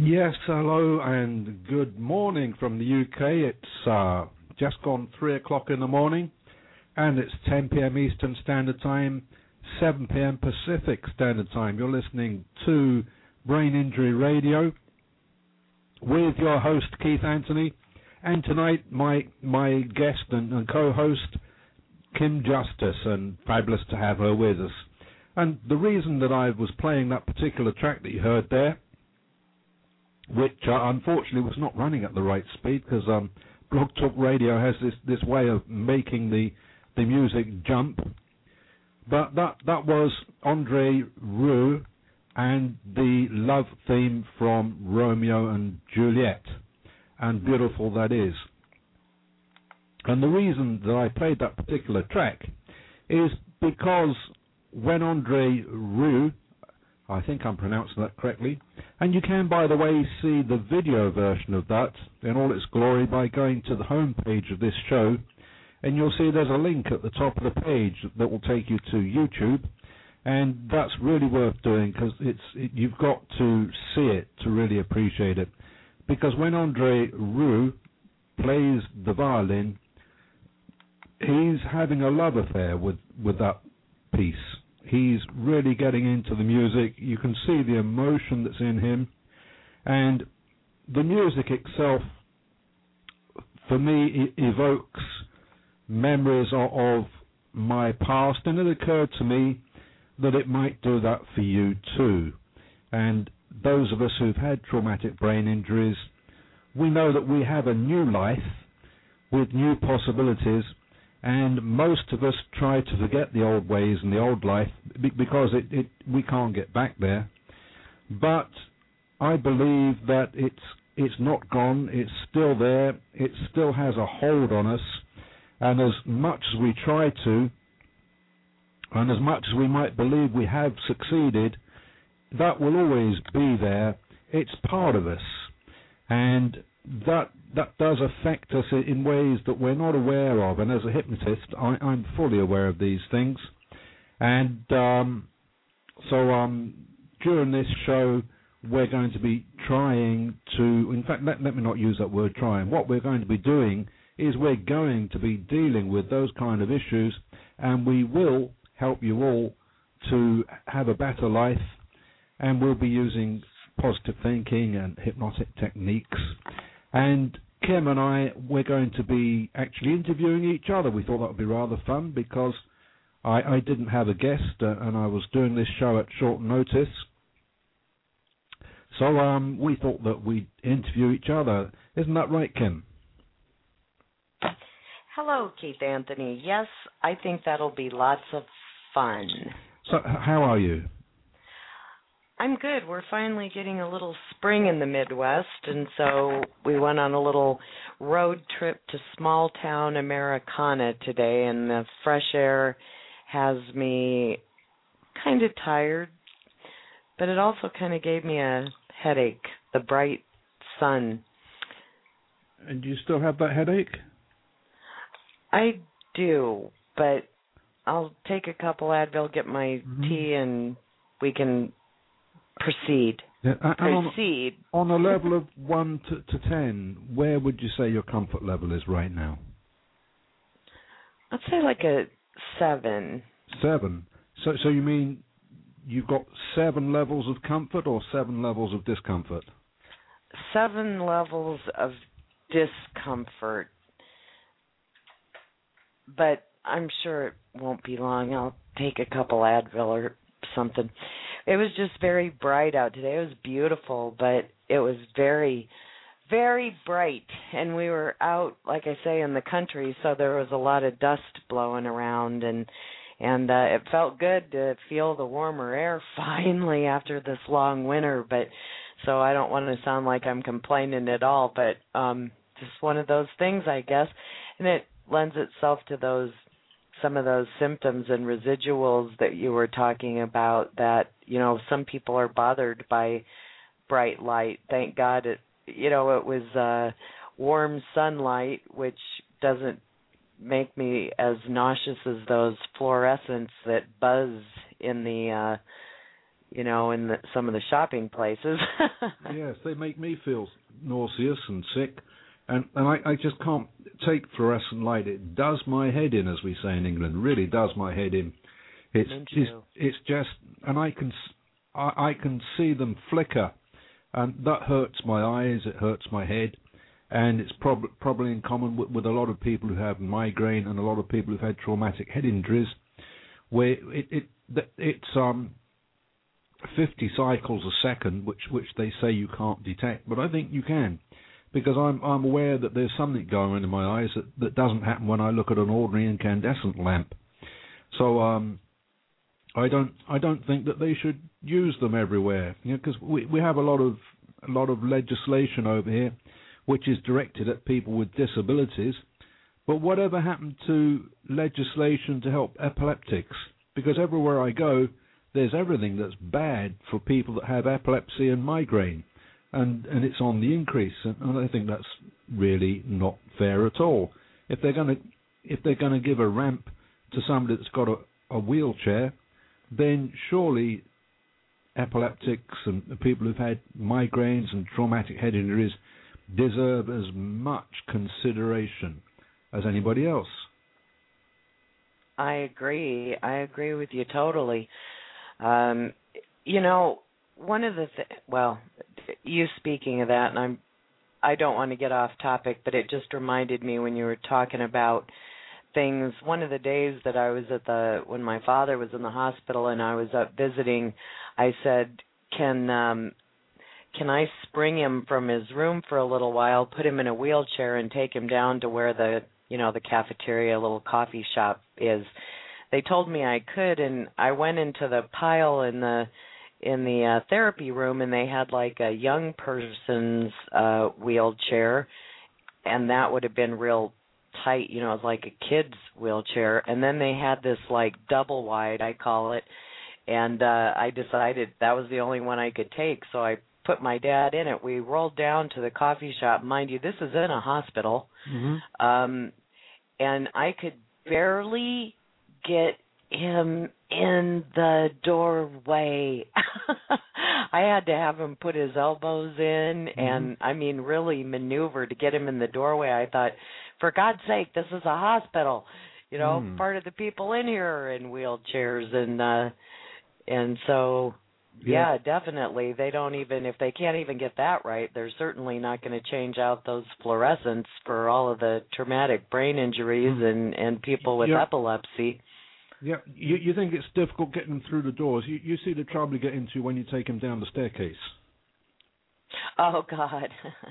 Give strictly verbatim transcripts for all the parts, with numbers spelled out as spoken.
Yes, hello and good morning from the U K. It's uh, just gone three o'clock in the morning and it's ten p.m. Eastern Standard Time, seven p.m. Pacific Standard Time. You're listening to Brain Injury Radio with your host Keith Anthony, and tonight my my guest and, and co-host Kim Justice, and fabulous to have her with us. And the reason that I was playing that particular track that you heard there, which uh, unfortunately was not running at the right speed because um, Blog Talk Radio has this, this way of making the, the music jump. But that that was Andre Rieu and the love theme from Romeo and Juliet, and beautiful that is. And the reason that I played that particular track is because when Andre Rieu, I think I'm pronouncing that correctly, and you can, by the way, see the video version of that in all its glory by going to the home page of this show, and you'll see there's a link at the top of the page that will take you to YouTube, and that's really worth doing because it's it, you've got to see it to really appreciate it. Because when Andre Rieu plays the violin, he's having a love affair with, with that piece. He's really getting into the music. You can see the emotion that's in him. And the music itself, for me, e- evokes memories of, of my past. And it occurred to me that it might do that for you too. And those of us who've had traumatic brain injuries, we know that we have a new life with new possibilities. And most of us try to forget the old ways and the old life because it, it, we can't get back there. But I believe that it's it's not gone. It's still there. It still has a hold on us. And as much as we try to, and as much as we might believe we have succeeded, that will always be there. It's part of us. And that that does affect us in ways that we're not aware of. And as a hypnotist, I, I'm fully aware of these things. And um, so um, during this show, we're going to be trying to, in fact, let, let me not use that word trying. What we're going to be doing is we're going to be dealing with those kind of issues, and we will help you all to have a better life, and we'll be using positive thinking and hypnotic techniques. And Kim and I, we're going to be actually interviewing each other. We thought that would be rather fun because I, I didn't have a guest uh, and I was doing this show at short notice. So um, we thought that we'd interview each other. Isn't that right, Kim? Hello, Keith Anthony. Yes, I think that'll be lots of fun. So how are you? I'm good. We're finally getting a little spring in the Midwest, and so we went on a little road trip to small town Americana today, and the fresh air has me kind of tired, but it also kind of gave me a headache, the bright sun. And do you still have that headache? I do, but I'll take a couple Advil, get my mm-hmm. tea, and we can proceed. Yeah, and proceed. On, on a level of one to, to ten, where would you say your comfort level is right now? I'd say like a seven. Seven. So, so you mean you've got seven levels of comfort or seven levels of discomfort? Seven levels of discomfort. But I'm sure it won't be long. I'll take a couple Advil or something. It was just very bright out today. It was beautiful, but it was very, very bright. And we were out, like I say, in the country, so there was a lot of dust blowing around, and and uh, it felt good to feel the warmer air finally after this long winter. But so I don't want to sound like I'm complaining at all, but um, just one of those things, I guess. And it lends itself to those some of those symptoms and residuals that you were talking about, that, you know, some people are bothered by bright light. Thank God it, you know, it was uh, warm sunlight, which doesn't make me as nauseous as those fluorescents that buzz in the uh, you know, in the, some of the shopping places. Yes, they make me feel nauseous and sick, and, and I, I just can't take fluorescent light. It does my head in, as we say in England, really does my head in. It's, it's, it's just, and I can, I, I can see them flicker, and that hurts my eyes, it hurts my head, and it's prob- probably in common with, with a lot of people who have migraine and a lot of people who've had traumatic head injuries, where it, it it's um fifty cycles a second, which which they say you can't detect, but I think you can, because I'm I'm aware that there's something going on in my eyes that, that doesn't happen when I look at an ordinary incandescent lamp. So um, I don't I don't think that they should use them everywhere, you know, because we we have a lot of a lot of legislation over here, which is directed at people with disabilities. But whatever happened to legislation to help epileptics? Because everywhere I go, there's everything that's bad for people that have epilepsy and migraine, and, and it's on the increase. And, and I think that's really not fair at all. If they're going to if they're going to give a ramp to somebody that's got a, a wheelchair, then surely epileptics and people who've had migraines and traumatic head injuries deserve as much consideration as anybody else. I agree. I agree with you totally. Um, you know, one of the th- well, you speaking of that, and I'm I don't want to get off topic, but it just reminded me when you were talking about things. One of the days that I was at the when my father was in the hospital and I was up visiting, I said, "Can um, can I spring him from his room for a little while, put him in a wheelchair, and take him down to where the you know the cafeteria, little coffee shop is?" They told me I could, and I went into the pile in the in the uh, therapy room, and they had like a young person's uh, wheelchair, and that would have been real tight, you know, it was like a kid's wheelchair. And then they had this like double wide, I call it, and uh, I decided that was the only one I could take, so I put my dad in it. We rolled down to the coffee shop. Mind you, this is in a hospital, mm-hmm. um, and I could barely get him in the doorway. I had to have him put his elbows in mm-hmm. and, I mean, really maneuver to get him in the doorway. I thought, for God's sake, this is a hospital. You know, mm. part of the people in here are in wheelchairs. And, uh, and so, yeah. yeah, definitely. They don't even, if they can't even get that right, they're certainly not going to change out those fluorescents for all of the traumatic brain injuries mm. and, and people with yeah. epilepsy. Yeah, you, you think it's difficult getting them through the doors. You, you see the trouble you get into when you take them down the staircase. Oh, God.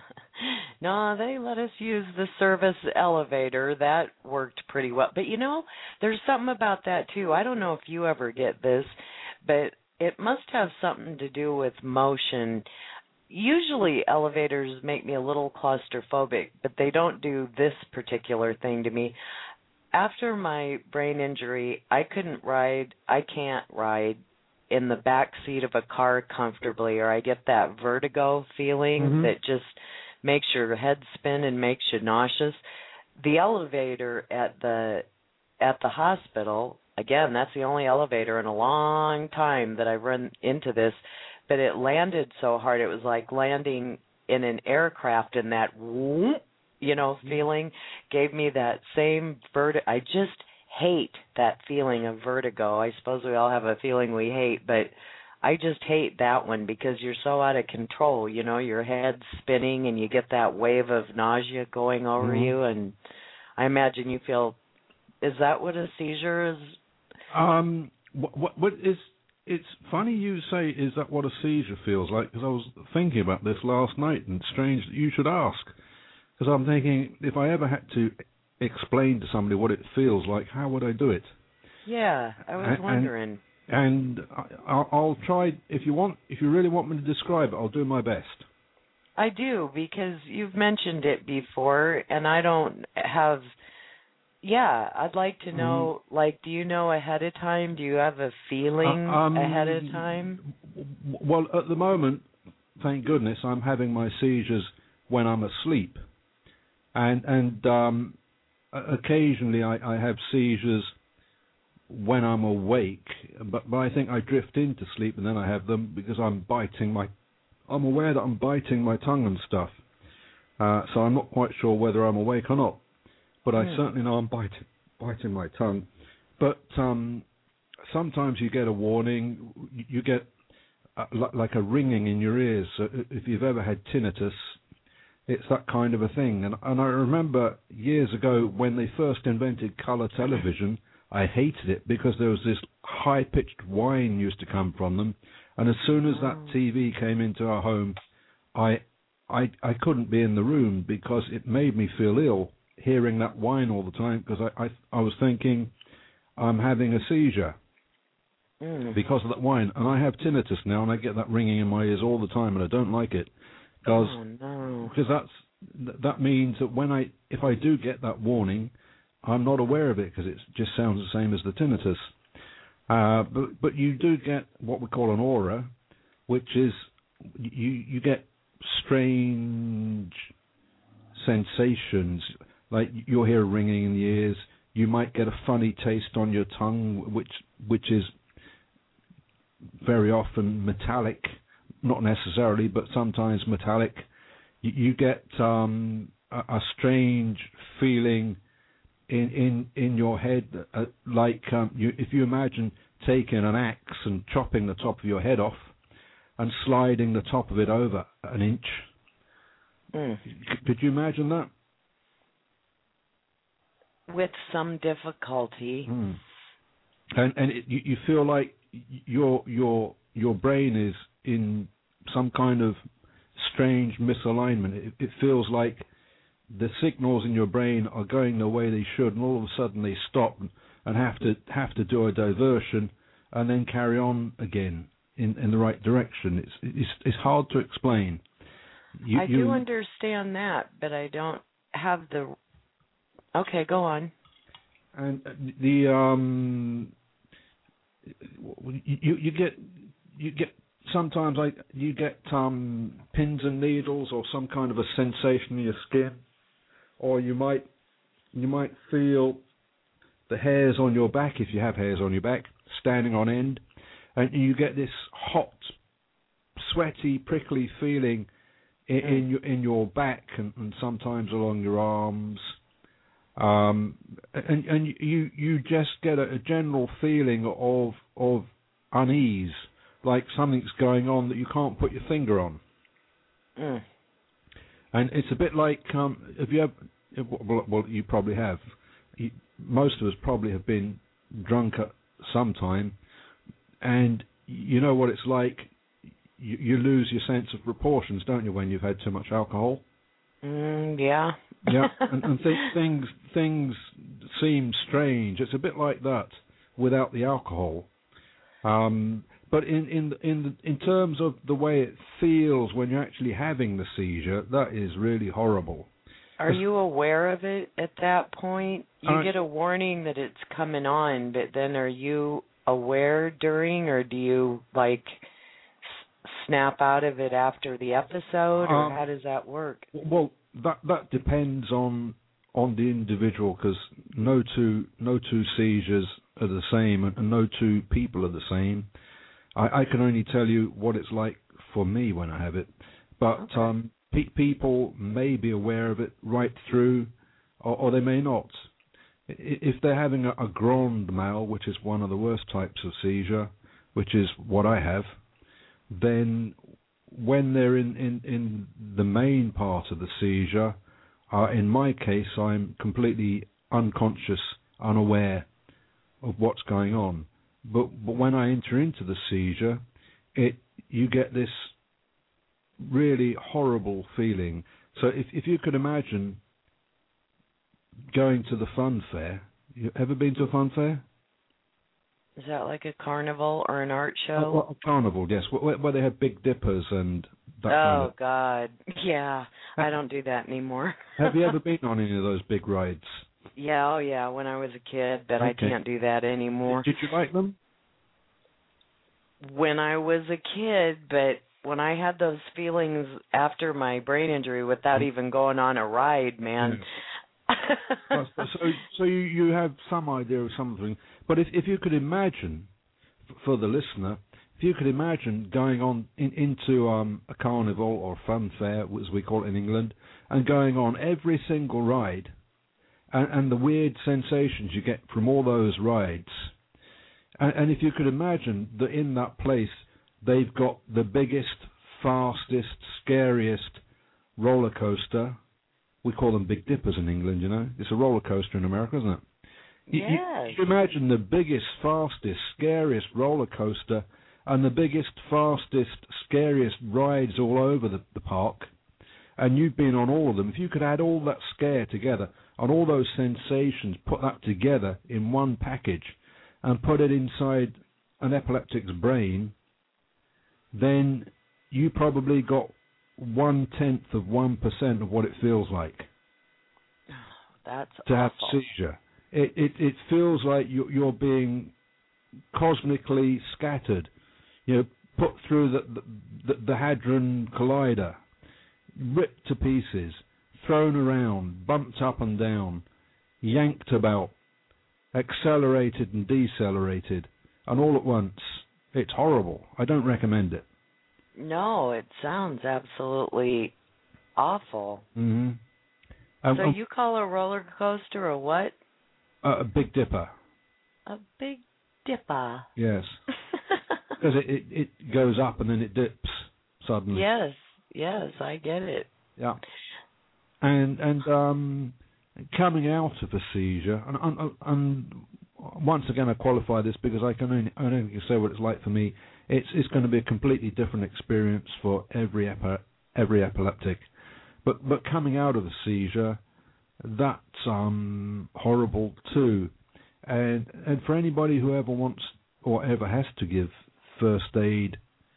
No, they let us use the service elevator. That worked pretty well. But, you know, there's something about that, too. I don't know if you ever get this, but it must have something to do with motion. Usually elevators make me a little claustrophobic, but they don't do this particular thing to me. After my brain injury, I couldn't ride, I can't ride in the back seat of a car comfortably, or I get that vertigo feeling mm-hmm. that just makes your head spin and makes you nauseous. The elevator at the at the hospital, again, that's the only elevator in a long time that I've run into this, but it landed so hard, it was like landing in an aircraft, and that whoop, you know, feeling gave me that same vertigo. I just hate that feeling of vertigo. I suppose we all have a feeling we hate, but I just hate that one because you're so out of control. You know, your head's spinning and you get that wave of nausea going over mm-hmm. you, and I imagine you feel, is that what a seizure is? Um, what, what, what is, it's funny you say, is that what a seizure feels like? Because I was thinking about this last night, and it's strange that you should ask. Because I'm thinking, if I ever had to explain to somebody what it feels like, how would I do it? Yeah, I was and, wondering. And, and I'll, I'll try, if you want, if you really want me to describe it, I'll do my best. I do, because you've mentioned it before, and I don't have, yeah, I'd like to know, mm. like, do you know ahead of time? Do you have a feeling uh, um, ahead of time? Well, at the moment, thank goodness, I'm having my seizures when I'm asleep. And and um, occasionally I, I have seizures when I'm awake, but, but I think I drift into sleep and then I have them because I'm biting my, I'm aware that I'm biting my tongue and stuff. Uh, so I'm not quite sure whether I'm awake or not, but I mm. certainly know I'm biting, biting my tongue. But um, sometimes you get a warning, you get uh, like a ringing in your ears. So if you've ever had tinnitus, it's that kind of a thing. And, and I remember years ago when they first invented colour television, I hated it because there was this high-pitched whine used to come from them. And as soon as that T V came into our home, I, I, I couldn't be in the room because it made me feel ill hearing that whine all the time because I, I, I was thinking I'm having a seizure mm. because of that whine. And I have tinnitus now and I get that ringing in my ears all the time and I don't like it. Because oh, no. because that's that means that when I if I do get that warning, I'm not aware of it because it just sounds the same as the tinnitus. Uh, but but you do get what we call an aura, which is you you get strange sensations, like you'll hear a ringing in the ears. You might get a funny taste on your tongue, which which is very often metallic. Not necessarily, but sometimes metallic. You, you get um, a, a strange feeling in in, in your head, uh, like um, you, if you imagine taking an axe and chopping the top of your head off and sliding the top of it over an inch. Mm. Could you imagine that? With some difficulty. Mm. And and it, you, you feel like your your your brain is in some kind of strange misalignment. It, it feels like the signals in your brain are going the way they should, and all of a sudden they stop and, and have to have to do a diversion, and then carry on again in, in the right direction. It's it's it's hard to explain. You, I you, do understand that, but I don't have the. Okay, go on. And the um, you you get you get. Sometimes I, you get um, pins and needles or some kind of a sensation in your skin, or you might you might feel the hairs on your back, if you have hairs on your back, standing on end, and you get this hot, sweaty, prickly feeling in, mm. in your in your back and, and sometimes along your arms, um, and and you you just get a, a general feeling of of unease. Like something's going on that you can't put your finger on. Mm. And it's a bit like, um, if you have, well, well you probably have, you, most of us probably have been drunk at some time, and you know what it's like, you, you lose your sense of proportions, don't you, when you've had too much alcohol? Mm, yeah. Yeah, and, and th- things, things seem strange. It's a bit like that without the alcohol. Um... But in in in in terms of the way it feels when you're actually having the seizure, that is really horrible. Are you aware of it at that point? You I, get a warning that it's coming on, but then are you aware during, or do you like s- snap out of it after the episode, or um, how does that work? Well, that that depends on on the individual, because no two no two seizures are the same, and no two people are the same. I, I can only tell you what it's like for me when I have it, but okay. um, pe- people may be aware of it right through, or, or they may not. If they're having a, a grand mal, which is one of the worst types of seizure, which is what I have, then when they're in, in, in the main part of the seizure, uh, in my case, I'm completely unconscious, unaware of what's going on. But, but when I enter into the seizure, it you get this really horrible feeling. So if if you could imagine going to the fun fair, you ever been to a fun fair? Is that like a carnival or an art show? Oh, well, a carnival, yes, where, where they have Big Dippers and that oh, kind of... God, yeah, I don't do that anymore. Have you ever been on any of those big rides? Yeah, oh yeah, when I was a kid, but okay. I can't do that anymore. Did, did you like them? When I was a kid, but when I had those feelings after my brain injury without even going on a ride, man, so, so you, you have some idea of something. But if, if you could imagine, for the listener, if you could imagine going on in, into um, a carnival or a fun fair, as we call it in England, and going on every single ride, and, and the weird sensations you get from all those rides, and, and if you could imagine that in that place they've got the biggest, fastest, scariest roller coaster. We call them Big Dippers in England, you know. It's a roller coaster in America, isn't it? Yes. You, you imagine the biggest, fastest, scariest roller coaster and the biggest, fastest, scariest rides all over the, the park, and you've been on all of them. If you could add all that scare together and all those sensations, put that together in one package and put it inside an epileptic's brain, then you probably got one-tenth of one percent of what it feels like. That's to awful. have seizure. It, it it feels like you're, you're being cosmically scattered, you know, put through the, the, the Hadron Collider, ripped to pieces, thrown around, bumped up and down, yanked about, accelerated and decelerated, and all at once. It's horrible. I don't recommend it. No, it sounds absolutely awful. Mm-hmm. Um, so um, you call a roller coaster a what? Uh, a Big Dipper. A Big Dipper. Yes. Because it, it, it goes up and then it dips suddenly. Yes, yes, I get it. Yeah. And and um, coming out of a seizure, and, and, and once again I qualify this because I can only, I only can say what it's like for me. It's it's going to be a completely different experience for every epi, every epileptic. But but coming out of a seizure, that's um, horrible too. And and for anybody who ever wants or ever has to give first aid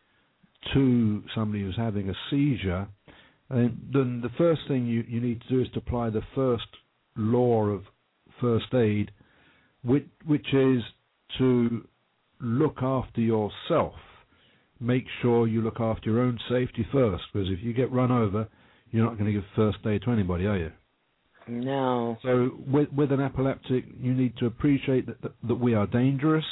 to somebody who's having a seizure, and then the first thing you, you need to do is to apply the first law of first aid, which, which is to look after yourself. Make sure you look after your own safety first, because if you get run over, you're not going to give first aid to anybody, are you? No. So with, with an epileptic, you need to appreciate that, that, that we are dangerous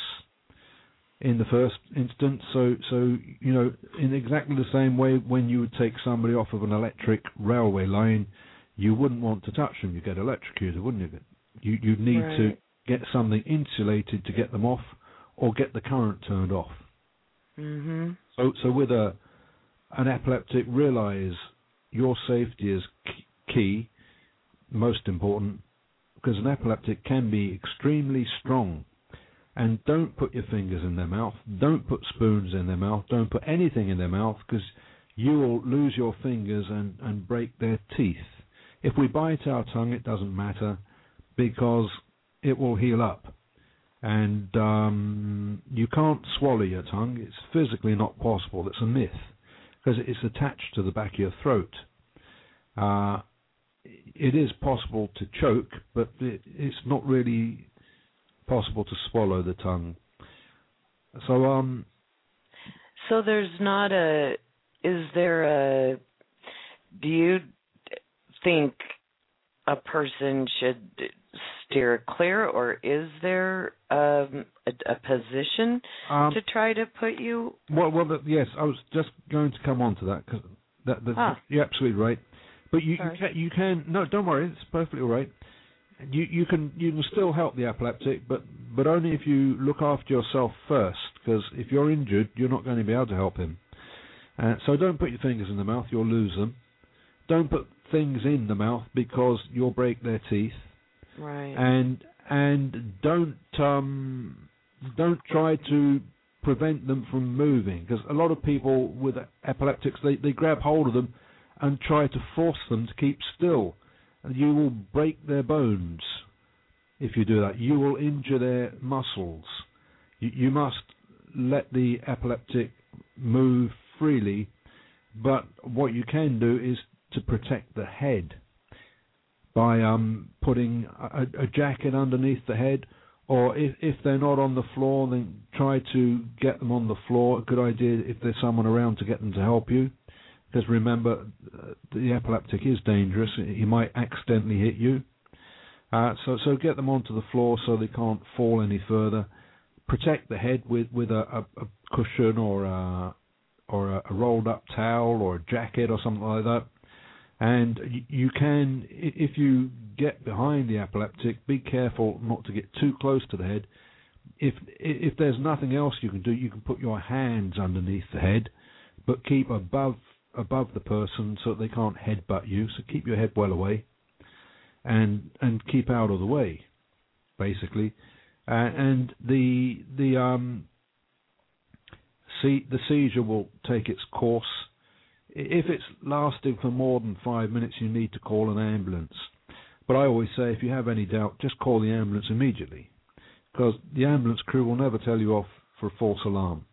in the first instance. So, so you know, in exactly the same way when you would take somebody off of an electric railway line, you wouldn't want to touch them. You get electrocuted, wouldn't you? You you'd need right. to get something insulated to get them off, or get the current turned off. Mm-hmm. So, so with a an epileptic, realise your safety is key, most important, because an epileptic can be extremely strong. And don't put your fingers in their mouth. Don't put spoons in their mouth. Don't put anything in their mouth, because you will lose your fingers and, and break their teeth. If we bite our tongue, it doesn't matter, because it will heal up. And um, you can't swallow your tongue. It's physically not possible. It's a myth, because it's attached to the back of your throat. Uh, it is possible to choke, but it, it's not really possible to swallow the tongue. So, um... So there's not a... Is there a... Do you think a person should steer clear, or is there um, a, a position um, to try to put you... Well, well the, yes, I was just going to come on to that, because that, that, ah. you're absolutely right. But you, you, Sorry. can, you can... No, don't worry, it's perfectly all right. You, you can you can still help the epileptic, but, but only if you look after yourself first, because if you're injured, you're not going to be able to help him. Uh, so don't put your fingers in the mouth, you'll lose them. Don't put things in the mouth, because you'll break their teeth. Right. And and don't um, don't try to prevent them from moving, because a lot of people with epileptics, they, they grab hold of them and try to force them to keep still. And you will break their bones if you do that. You will injure their muscles. You, you must let the epileptic move freely, but what you can do is to protect the head by um, putting a, a jacket underneath the head, or if, if they're not on the floor, then try to get them on the floor. A good idea if there's someone around to get them to help you. Because remember, uh, the epileptic is dangerous. He might accidentally hit you. Uh, so so get them onto the floor so they can't fall any further. Protect the head with with a, a, a cushion or a, or a, a rolled up towel or a jacket or something like that. And you, you can, if you get behind the epileptic, be careful not to get too close to the head. If if there's nothing else you can do, you can put your hands underneath the head, but keep above above the person so that they can't headbutt you. So keep your head well away, and and keep out of the way, basically. Uh, and the the um see the seizure will take its course. If it's lasting for more than five minutes, you need to call an ambulance. But I always say, if you have any doubt, just call the ambulance immediately, because the ambulance crew will never tell you off for a false alarm.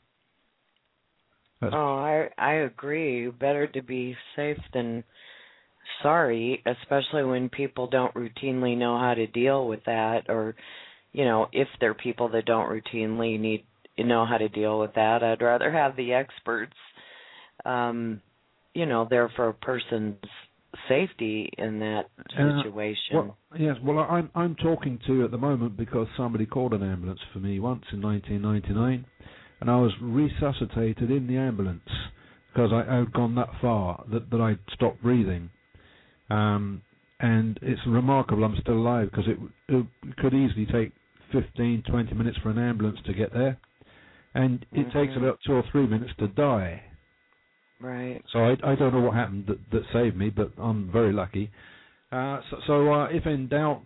That's oh, I I agree. Better to be safe than sorry, especially when people don't routinely know how to deal with that, or, you know, if they're people that don't routinely need know how to deal with that. I'd rather have the experts, um, you know, there for a person's safety in that situation. Uh, well, yes, well, I'm I'm talking to you at the moment because somebody called an ambulance for me once in nineteen ninety-nine, and I was resuscitated in the ambulance because I had gone that far that, that I stopped breathing. Um, and it's remarkable I'm still alive, because it, it could easily take fifteen, twenty minutes for an ambulance to get there, and it mm-hmm. takes about two or three minutes to die. Right. So I, I don't know what happened that, that saved me, but I'm very lucky. Uh, so so uh, if in doubt,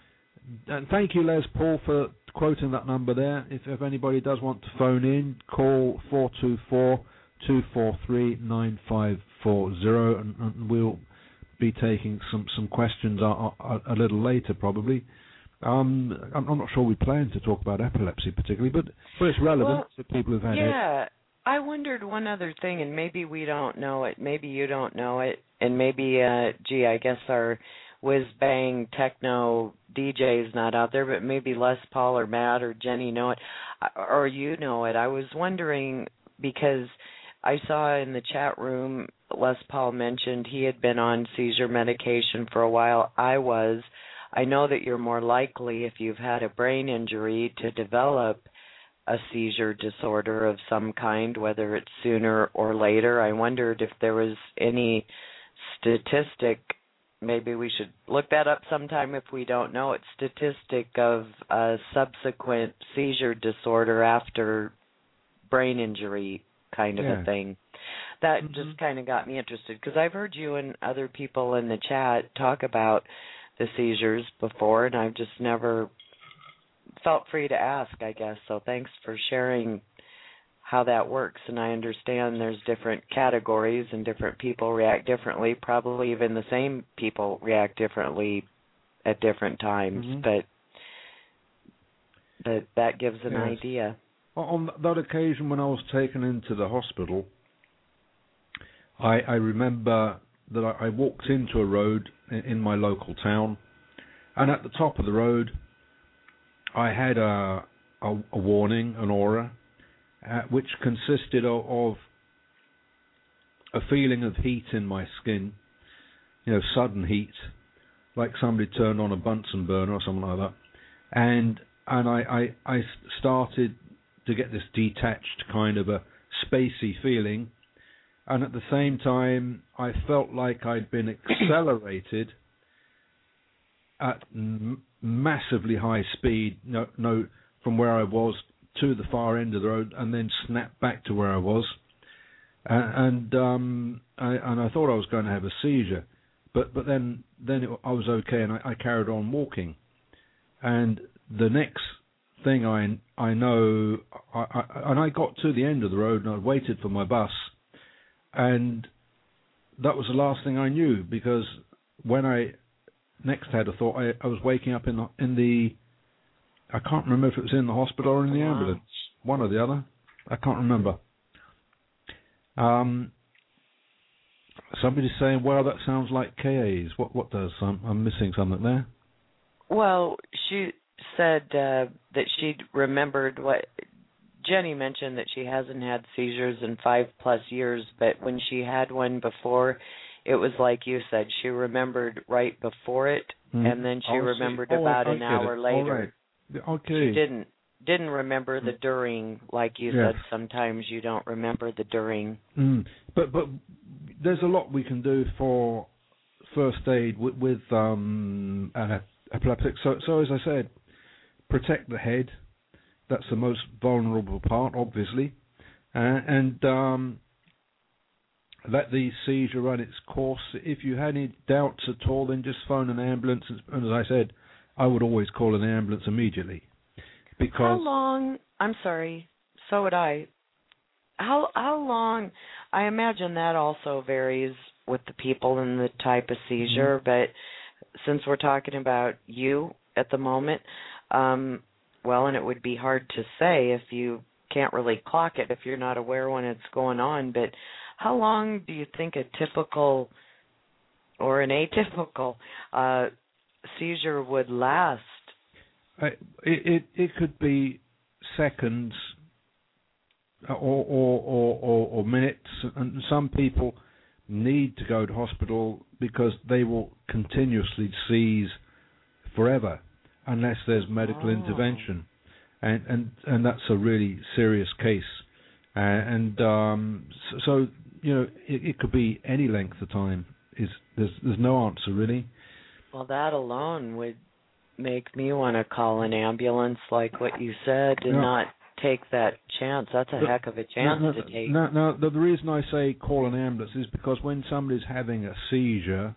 and thank you, Les Paul, for quoting that number there. If, if anybody does want to phone in, call four two four, two four three, nine five four zero, and, and we'll be taking some, some questions a, a, a little later, probably. Um, I'm, I'm not sure we plan to talk about epilepsy particularly, but, but it's relevant well, to people who've had yeah. it. I wondered one other thing, and maybe we don't know it, maybe you don't know it, and maybe, uh, gee, I guess our whiz-bang techno D J's not out there, but maybe Les Paul or Matt or Jenny know it, or you know it. I was wondering, because I saw in the chat room Les Paul mentioned he had been on seizure medication for a while. I was. I know that you're more likely, if you've had a brain injury, to develop a seizure disorder of some kind, whether it's sooner or later. I wondered if there was any statistic, maybe we should look that up sometime if we don't know it, statistic of a subsequent seizure disorder after brain injury kind of yeah. a thing. That mm-hmm. just kind of got me interested, because I've heard you and other people in the chat talk about the seizures before, and I've just never felt free to ask, I guess. So thanks for sharing how that works. And I understand there's different categories and different people react differently. Probably even the same people react differently at different times. Mm-hmm. But but that gives an yes. idea. On that occasion when I was taken into the hospital, I, I remember that I, I walked into a road in, in my local town, and at the top of the road I had a, a, a warning, an aura, uh, which consisted of, of a feeling of heat in my skin, you know, sudden heat, like somebody turned on a Bunsen burner or something like that. And and I, I, I started to get this detached kind of a spacey feeling, and at the same time I felt like I'd been accelerated at m- massively high speed, no, no, from where I was to the far end of the road, and then snapped back to where I was, uh, and um, I, and I thought I was going to have a seizure, but but then then it, I was okay, and I, I carried on walking, and the next thing I I know, I, I, and I got to the end of the road, and I waited for my bus, and that was the last thing I knew, because when I next had a thought, I, I was waking up in the, in the, I can't remember if it was in the hospital or in the wow. ambulance, one or the other, I can't remember. Um, somebody's saying, well, that sounds like K As. What what does? I'm, I'm missing something there. Well, she said uh, that she remembered what Jenny mentioned, that she hasn't had seizures in five plus years, but when she had one before, it was like you said, she remembered right before it, mm. and then she oh, remembered see. about oh, an hour it. later. Right. Okay. She didn't didn't remember the during, like you yes. said. Sometimes you don't remember the during. Mm. But but there's a lot we can do for first aid with, with um, an epileptic. So so as I said, protect the head. That's the most vulnerable part, obviously, uh, and um, let the seizure run its course. If you had any doubts at all, then just phone an ambulance. And as I said, I would always call an ambulance immediately. Because how long? I'm sorry. So would I. How how long? I imagine that also varies with the people and the type of seizure. Mm-hmm. But since we're talking about you at the moment, um, well, and it would be hard to say if you can't really clock it if you're not aware when it's going on. But how long do you think a typical or an atypical uh, seizure would last? Uh, it, it it could be seconds or or, or, or or minutes, and some people need to go to hospital because they will continuously seize forever unless there's medical oh. intervention, and and and that's a really serious case, uh, and um, so, so you know it, it could be any length of time. Is there's there's no answer really. Well, that alone would make me want to call an ambulance, like what you said, and no. not take that chance. That's a but, heck of a chance no, no, to take. No, no, the, the reason I say call an ambulance is because when somebody's having a seizure,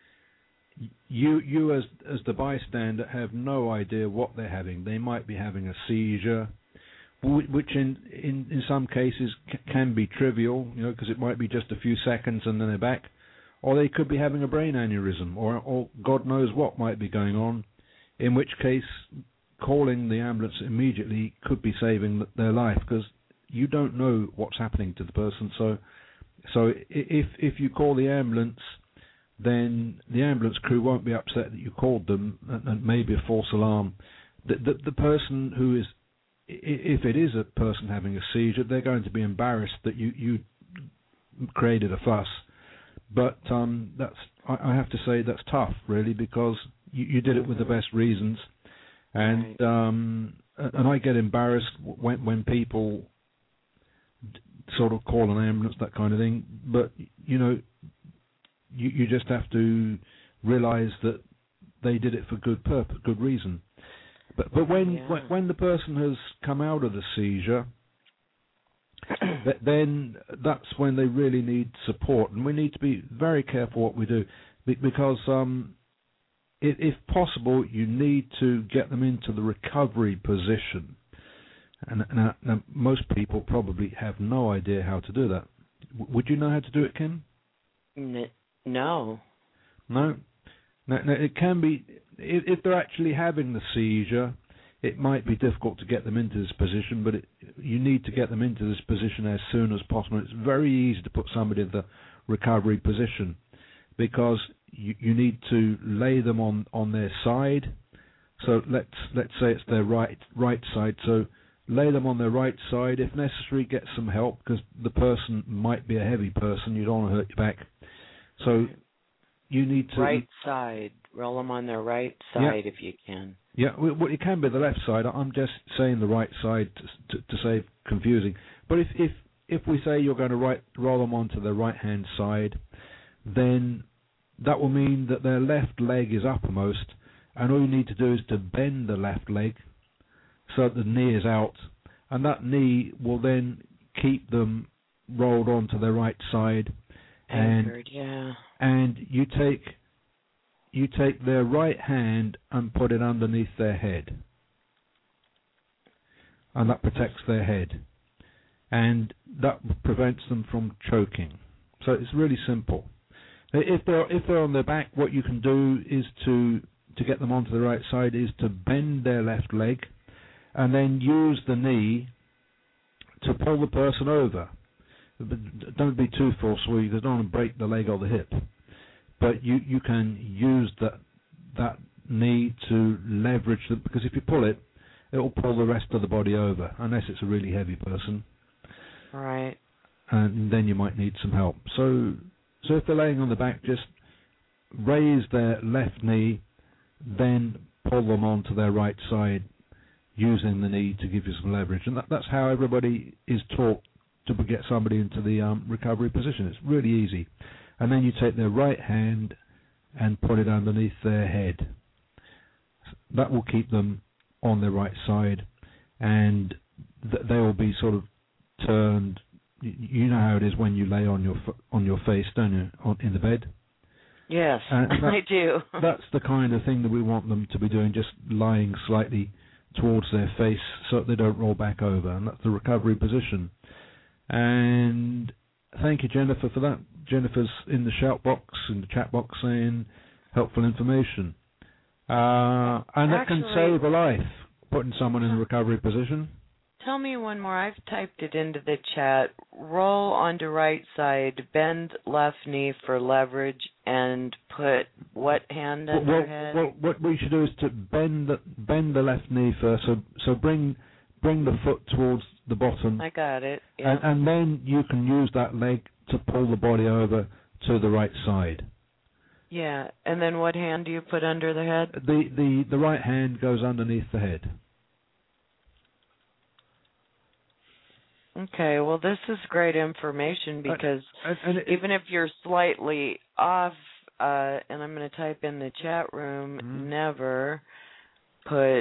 you you as as the bystander have no idea what they're having. They might be having a seizure, which in in, in some cases c- can be trivial, you know, because it might be just a few seconds and then they're back, or they could be having a brain aneurysm, or or God knows what might be going on. In which case, calling the ambulance immediately could be saving their life because you don't know what's happening to the person. So, so if if you call the ambulance, then the ambulance crew won't be upset that you called them, and, and maybe a false alarm. The, the the person who is, if it is a person having a seizure, they're going to be embarrassed that you you created a fuss. But um, that's I, I have to say that's tough, really, because you, you did it with the best reasons, and right. um, and I get embarrassed when when people d- sort of call an ambulance, that kind of thing. But you know, you you just have to realise that they did it for good purpose, good reason. But but when yeah. when, when the person has come out of the seizure, then that's when they really need support, and we need to be very careful what we do, because um, if, if possible, you need to get them into the recovery position. And now, now, most people probably have no idea how to do that. W- would you know how to do it, Kim? No. No. No, no it can be if, if they're actually having the seizure. It might be difficult to get them into this position, but it, you need to get them into this position as soon as possible. It's very easy to put somebody in the recovery position because you, you need to lay them on, on their side. So let's let's say it's their right right side. So lay them on their right side. If necessary, get some help because the person might be a heavy person. You don't want to hurt your back. So you need to right side. Roll them on their right side yeah. if you can. Yeah, well, it can be the left side. I'm just saying the right side to, to, to save confusing. But if, if if we say you're going to right, roll them onto the right-hand side, then that will mean that their left leg is uppermost, and all you need to do is to bend the left leg so that the knee is out, and that knee will then keep them rolled onto their right side. Anchored, and, yeah. And you take... You take their right hand and put it underneath their head. And that protects their head. And that prevents them from choking. So it's really simple. If they're if they're on their back, what you can do is to to get them onto the right side is to bend their left leg and then use the knee to pull the person over. But don't be too forceful, you don't want to break the leg or the hip. But you, you can use that that knee to leverage it, because if you pull it, it will pull the rest of the body over, unless it's a really heavy person. Right. And then you might need some help. So So if they're laying on the back, just raise their left knee, then pull them onto their right side, using the knee to give you some leverage. And that, that's how everybody is taught to get somebody into the um, recovery position. It's really easy. And then you take their right hand and put it underneath their head. That will keep them on their right side, and th- they will be sort of turned. You know how it is when you lay on your f- on your face, don't you, on, in the bed? Yes, that, I do. That's the kind of thing that we want them to be doing, just lying slightly towards their face so that they don't roll back over, and that's the recovery position. And thank you, Jennifer, for that. Jennifer's in the shout box, in the chat box, saying helpful information. Uh, and that Actually, can save a life, putting someone in a recovery position. Tell me one more. I've typed it into the chat. Roll onto right side, bend left knee for leverage, and put what hand under Well, head? well, what we should do is to bend the, bend the left knee first. So so bring bring the foot towards the bottom. I got it. Yeah. And, and then you can use that leg to pull the body over to the right side. Yeah. And then what hand do you put under the head? The the, the right hand goes underneath the head. Okay, well, this is great information because uh, and, and it, even if you're slightly off, uh, and I'm going to type in the chat room, mm-hmm. never put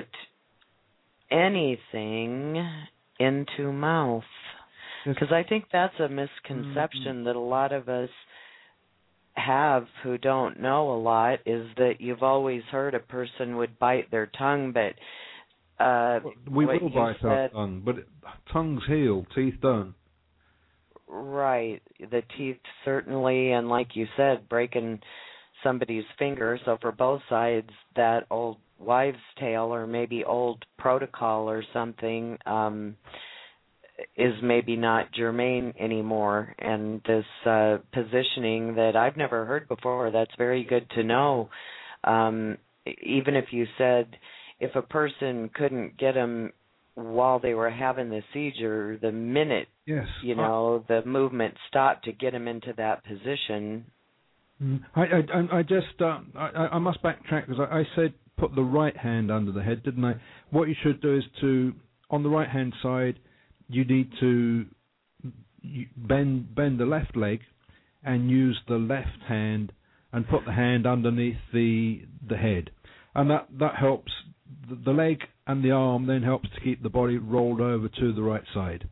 anything into mouth. Because I think that's a misconception mm-hmm. that a lot of us have who don't know a lot, is that you've always heard a person would bite their tongue, but... Uh, we will bite our tongue, but it, tongues heal, teeth don't. Right. The teeth certainly, and like you said, breaking somebody's finger. So for both sides, that old wives' tale or maybe old protocol or something um, is maybe not germane anymore. And this uh, positioning that I've never heard before, that's very good to know. Um, even if you said... if a person couldn't get them while they were having the seizure, the minute, yes. you know, uh, the movement stopped to get them into that position. I, I, I just, uh, I, I must backtrack because I, I said put the right hand under the head, didn't I? What you should do is to, on the right hand side, you need to bend bend the left leg and use the left hand and put the hand underneath the the head, and that that helps. The leg and the arm then helps to keep the body rolled over to the right side.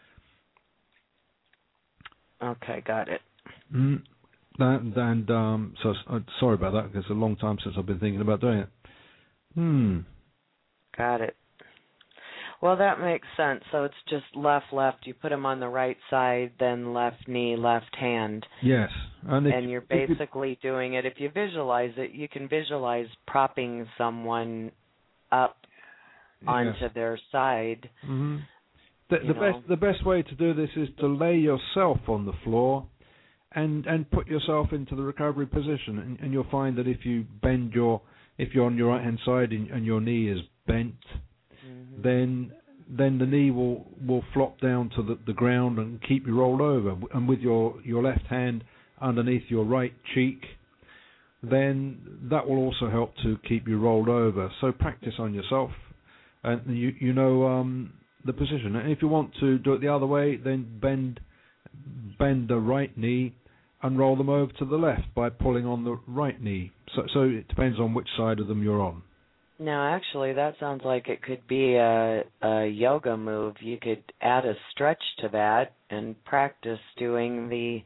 Okay, got it. Mm, that, and um, so uh, sorry about that, because it's a long time since I've been thinking about doing it. Hmm. Got it. Well, that makes sense. So it's just left, left. You put them on the right side, then left knee, left hand. Yes. And, and you're basically you, doing it. If you visualize it, you can visualize propping someone up onto yes. their side. Mm-hmm. The, the best the best way to do this is to lay yourself on the floor and and put yourself into the recovery position, and, and you'll find that if you bend your if you're on your right hand side and, and your knee is bent, mm-hmm. then then the knee will, will flop down to the, the ground and keep you rolled over, and with your, your left hand underneath your right cheek, then that will also help to keep you rolled over. So practice on yourself, and you you know um, the position. And if you want to do it the other way, then bend bend the right knee and roll them over to the left by pulling on the right knee. So so it depends on which side of them you're on. Now, actually, that sounds like it could be a, a yoga move. You could add a stretch to that and practice doing the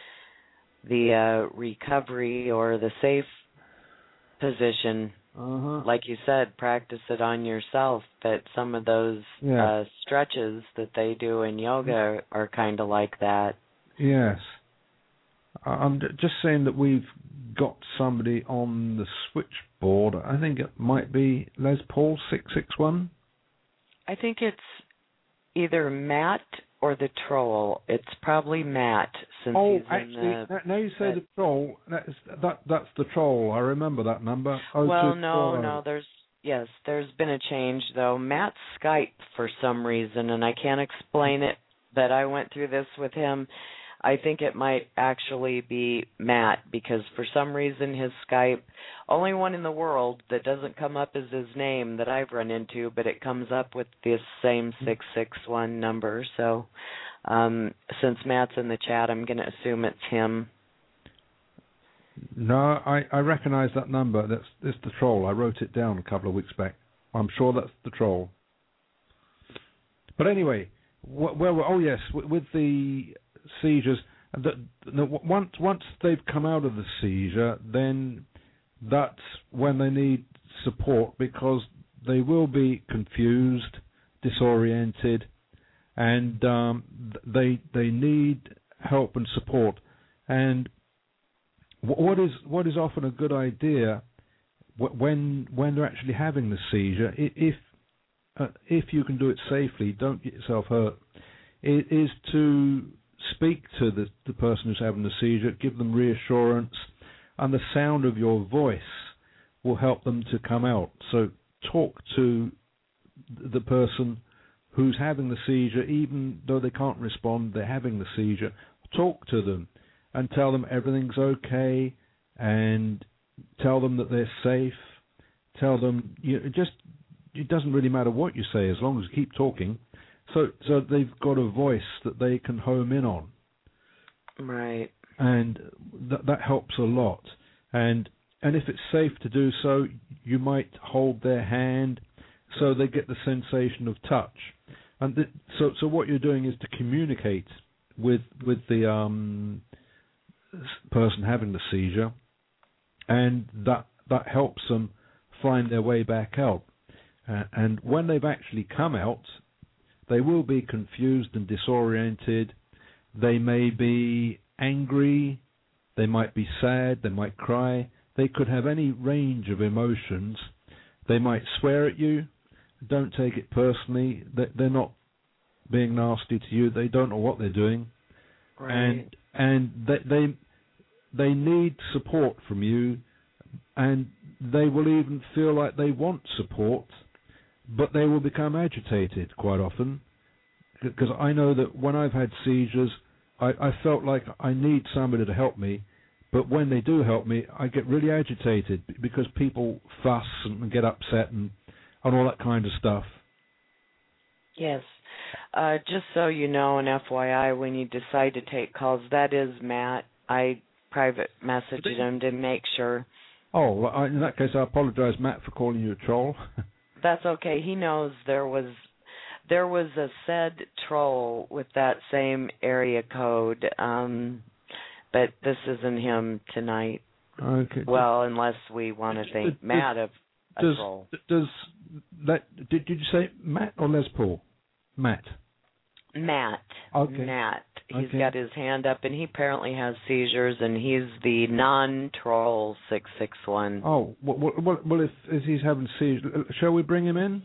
the uh, recovery or the safe position. Uh-huh. Like you said, practice it on yourself. But some of those yeah. uh, stretches that they do in yoga are kind of like that. Yes. I'm just saying that we've got somebody on the switchboard. I think it might be Les Paul six six one. I think it's either Matt or the troll. It's probably Matt, since oh, he's actually, in the... now you say the troll. That's that. That's the troll. I remember that number. Oh, well, no, no. There's yes. There's been a change though. Matt's Skype for some reason, and I can't explain it. But I went through this with him. I think it might actually be Matt, because for some reason his Skype, only one in the world that doesn't come up as his name that I've run into, but it comes up with this same six six one number. So um, since Matt's in the chat, I'm going to assume it's him. No, I, I recognize that number. That's, that's the troll. I wrote it down a couple of weeks back. I'm sure that's the troll. But anyway, wh- where were, oh yes, with, with the seizures, the, the, once once they've come out of the seizure, then that's when they need support, because they will be confused, disoriented, and um, they they need help and support. And what is what is often a good idea when when they're actually having the seizure, if uh, if you can do it safely, don't get yourself hurt, it is to speak to the, the person who's having the seizure, give them reassurance, and the sound of your voice will help them to come out. So talk to the person who's having the seizure, even though they can't respond, they're having the seizure. Talk to them and tell them everything's okay, and tell them that they're safe. Tell them, you know, just it doesn't really matter what you say as long as you keep talking. So, so they've got a voice that they can home in on. Right. And that that helps a lot. And and if it's safe to do so, you might hold their hand so they get the sensation of touch. And th- so, so what you're doing is to communicate with with the um, person having the seizure, and that that helps them find their way back out. Uh, and when they've actually come out, they will be confused and disoriented. They may be angry. They might be sad. They might cry. They could have any range of emotions. They might swear at you. Don't take it personally. They're not being nasty to you. They don't know what they're doing. Right. And and they, they they need support from you, and they will even feel like they want support, but they will become agitated quite often, because I know that when I've had seizures, I, I felt like I need somebody to help me, but when they do help me, I get really agitated because people fuss and get upset and, and all that kind of stuff. Yes. Uh, just so you know, an F Y I, when you decide to take calls, that is Matt. I private messaged him to make sure. Oh, well, I, in that case, I apologize, Matt, for calling you a troll. That's okay. He knows there was there was a said troll with that same area code, um, but this isn't him tonight. Okay. Well, unless we want to think does, Matt of a does, troll. Does that? Did, did you say Matt or Les Paul? Matt. Matt. Okay. Matt. He's okay. got his hand up, and he apparently has seizures, and he's the non-troll six six one. Oh, well, well, well if, if he's having seizures, shall we bring him in?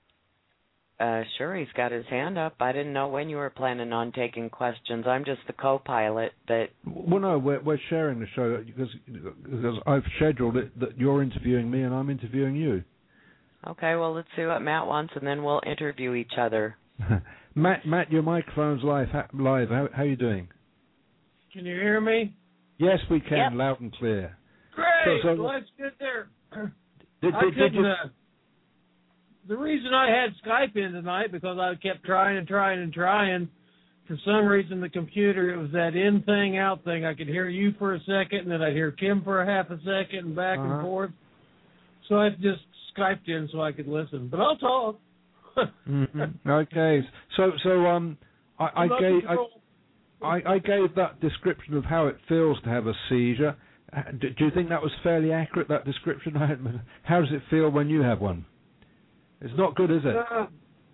Uh, sure, he's got his hand up. I didn't know when you were planning on taking questions. I'm just the co-pilot, but... Well, no, we're, we're sharing the show because, because I've scheduled it that you're interviewing me and I'm interviewing you. Okay, well, let's see what Matt wants, and then we'll interview each other. Matt, Matt, your microphone's live. Live. How, how are you doing? Can you hear me? Yes, we can, yep. loud and clear. Great. So, so, well, let's get there. Did, I did, couldn't. did you... uh, the reason I had Skype in tonight because I kept trying and trying and trying. For some reason, the computer, it was that in thing, out thing. I could hear you for a second, and then I'd hear Kim for a half a second, and back uh-huh. and forth. So I just Skyped in so I could listen. But I'll talk. mm-hmm. Okay. So, so um, I, I gave I, I, I gave that description of how it feels to have a seizure. Do, do you think that was fairly accurate? That description? How does it feel when you have one? It's not good, is it? Uh,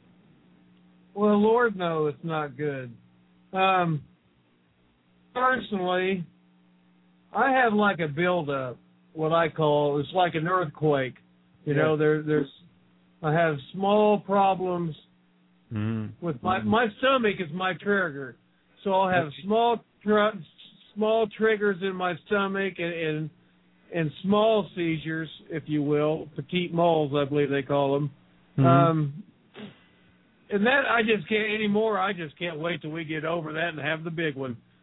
well, Lord, no, it's not good. Um, personally, I have like a build-up, what I call, it's like an earthquake. You yeah. know, there, there's, I have small problems mm. with my, my stomach is my trigger. So I'll have small, tr- small triggers in my stomach and, and, and small seizures, if you will, petite moles, I believe they call them. Mm-hmm. Um, and that I just can't anymore. I just can't wait till we get over that and have the big one.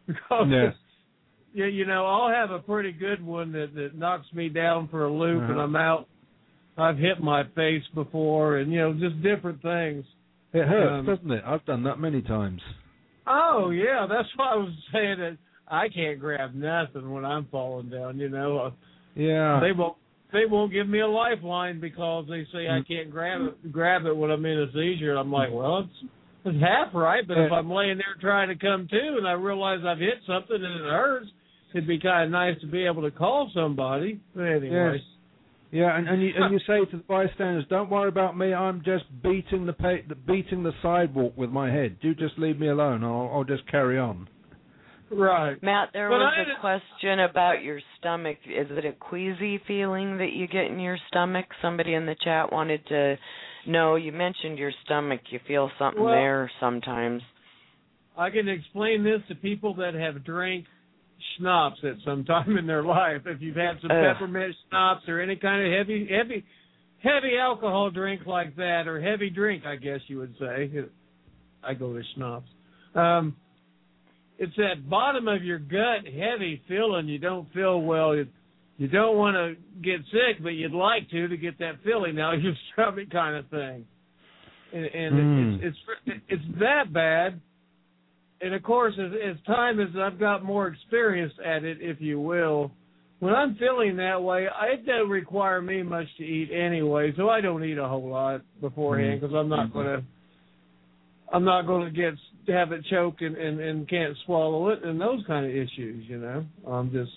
because Yeah. you, you know, I'll have a pretty good one that, that knocks me down for a loop, Uh-huh. and I'm out. I've hit my face before, and you know, just different things. It hurts, Um, doesn't it? I've done that many times. Oh yeah, that's why I was saying that I can't grab nothing when I'm falling down. You know, Yeah. they won't they won't give me a lifeline because they say I Mm. can't grab it grab it when I'm in a seizure. I'm like, well, it's it's half right, but if Yeah. I'm laying there trying to come to and I realize I've hit something and it hurts, it'd be kind of nice to be able to call somebody. But anyway. Yes. Yeah, and, and you and you say to the bystanders, "Don't worry about me. I'm just beating the pa- beating the sidewalk with my head. You just leave me alone. I'll, I'll just carry on." Right. Matt, there But was I- a question about your stomach. Is it a queasy feeling that you get in your stomach? Somebody in the chat wanted to know. You mentioned your stomach. You feel something Well- there sometimes. I can explain this to people that have drank schnapps at some time in their life. If you've had some Ugh. peppermint schnapps or any kind of heavy, heavy, heavy alcohol drink like that, or heavy drink, I guess you would say. I go to schnapps. Um, it's that bottom of your gut heavy feeling. You don't feel well. You, you don't want to get sick, but you'd like to to get that feeling out of your stomach kind of thing. And, and Mm. it's, it's it's that bad. And of course, as, as time as I've got more experience at it, if you will, when I'm feeling that way, I, it doesn't require me much to eat anyway. So I don't eat a whole lot beforehand because I'm not gonna, I'm not gonna get have it choked and, and, and can't swallow it and those kind of issues. You know, I'm just,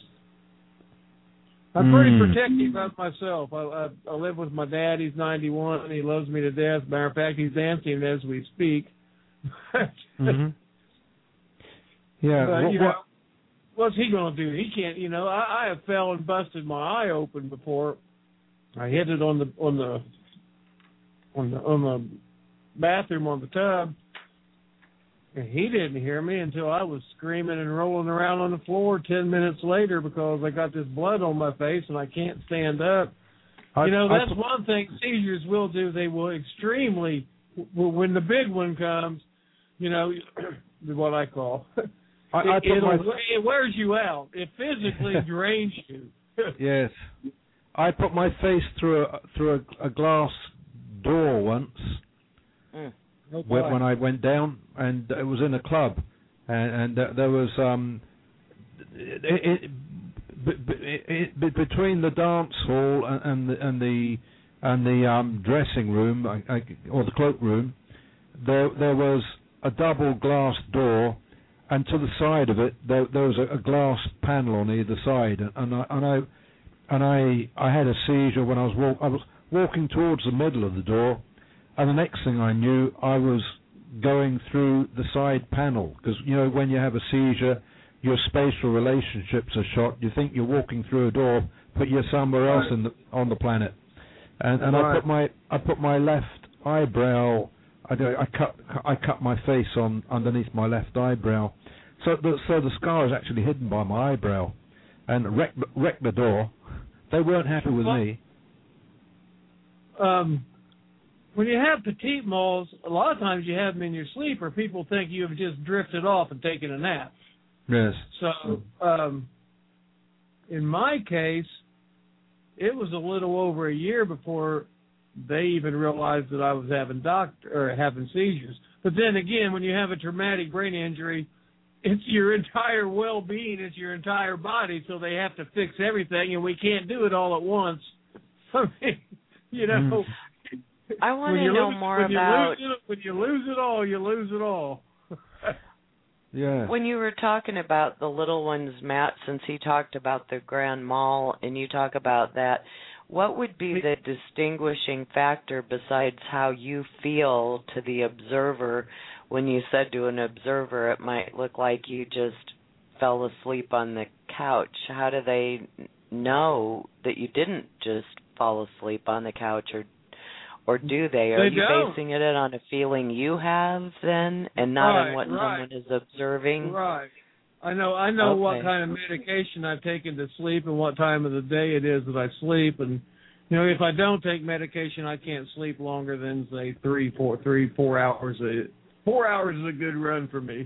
I'm pretty Mm. protective of myself. I, I, I live with my dad. He's ninety-one. He loves me to death. Matter of fact, he's dancing as we speak. Mm-hmm. Yeah. But, what, you know, what, what's he going to do? He can't, you know, I, I have fell and busted my eye open before. I hit it on the on the on the on the bathroom on the tub, and he didn't hear me until I was screaming and rolling around on the floor ten minutes later because I got this blood on my face and I can't stand up. I, you know, I that's put- one thing seizures will do. They will extremely, w- when the big one comes, you know, what I call. I, I It, put it'll, my it wears you out. It physically drains you. yes. I put my face through a through a, a glass door once Mm. Oh, when, boy. when I went down, and it was in a club, and, and uh, there was um, it, it, b- b- it, it, between the dance hall and, and the and the and the um, dressing room I, I, or the cloakroom, there there was a double glass door, and to the side of it there, there was a, a glass panel on either side, and, and I and I and I I had a seizure when I was walk, I was walking towards the middle of the door. And the next thing I knew, I was going through the side panel. Because, you know, when you have a seizure, your spatial relationships are shot. You think you're walking through a door, but you're somewhere else in the, on the planet. And, and Right. I put my I put my left eyebrow. I, do- I cut I cut my face on underneath my left eyebrow. So the so the scar is actually hidden by my eyebrow, and wrecked wrecked the door. They weren't happy with Well- me. Um, when you have petite moles, a lot of times you have them in your sleep, or people think you have just drifted off and taken a nap. Yes. So, um, in my case, it was a little over a year before they even realized that I was having doctor or having seizures. But then again, when you have a traumatic brain injury, it's your entire well-being, it's your entire body, so they have to fix everything, and we can't do it all at once. I mean, you know. Mm. I want when to you know lose, more when about You lose it, when you lose it all, you lose it all. Yeah. when you were talking about the little ones, Matt, since he talked about the Grand Mall and you talk about that, what would be the distinguishing factor besides how you feel to the observer when you said to an observer it might look like you just fell asleep on the couch? How do they know that you didn't just fall asleep on the couch, or or do they? Are They you don't. basing it on a feeling you have then and not Right, on what right. someone is observing? Right. I know I know Okay. what kind of medication I've taken to sleep and what time of the day it is that I sleep, and you know, if I don't take medication I can't sleep longer than say three, four three, four hours a four hours is a good run for me.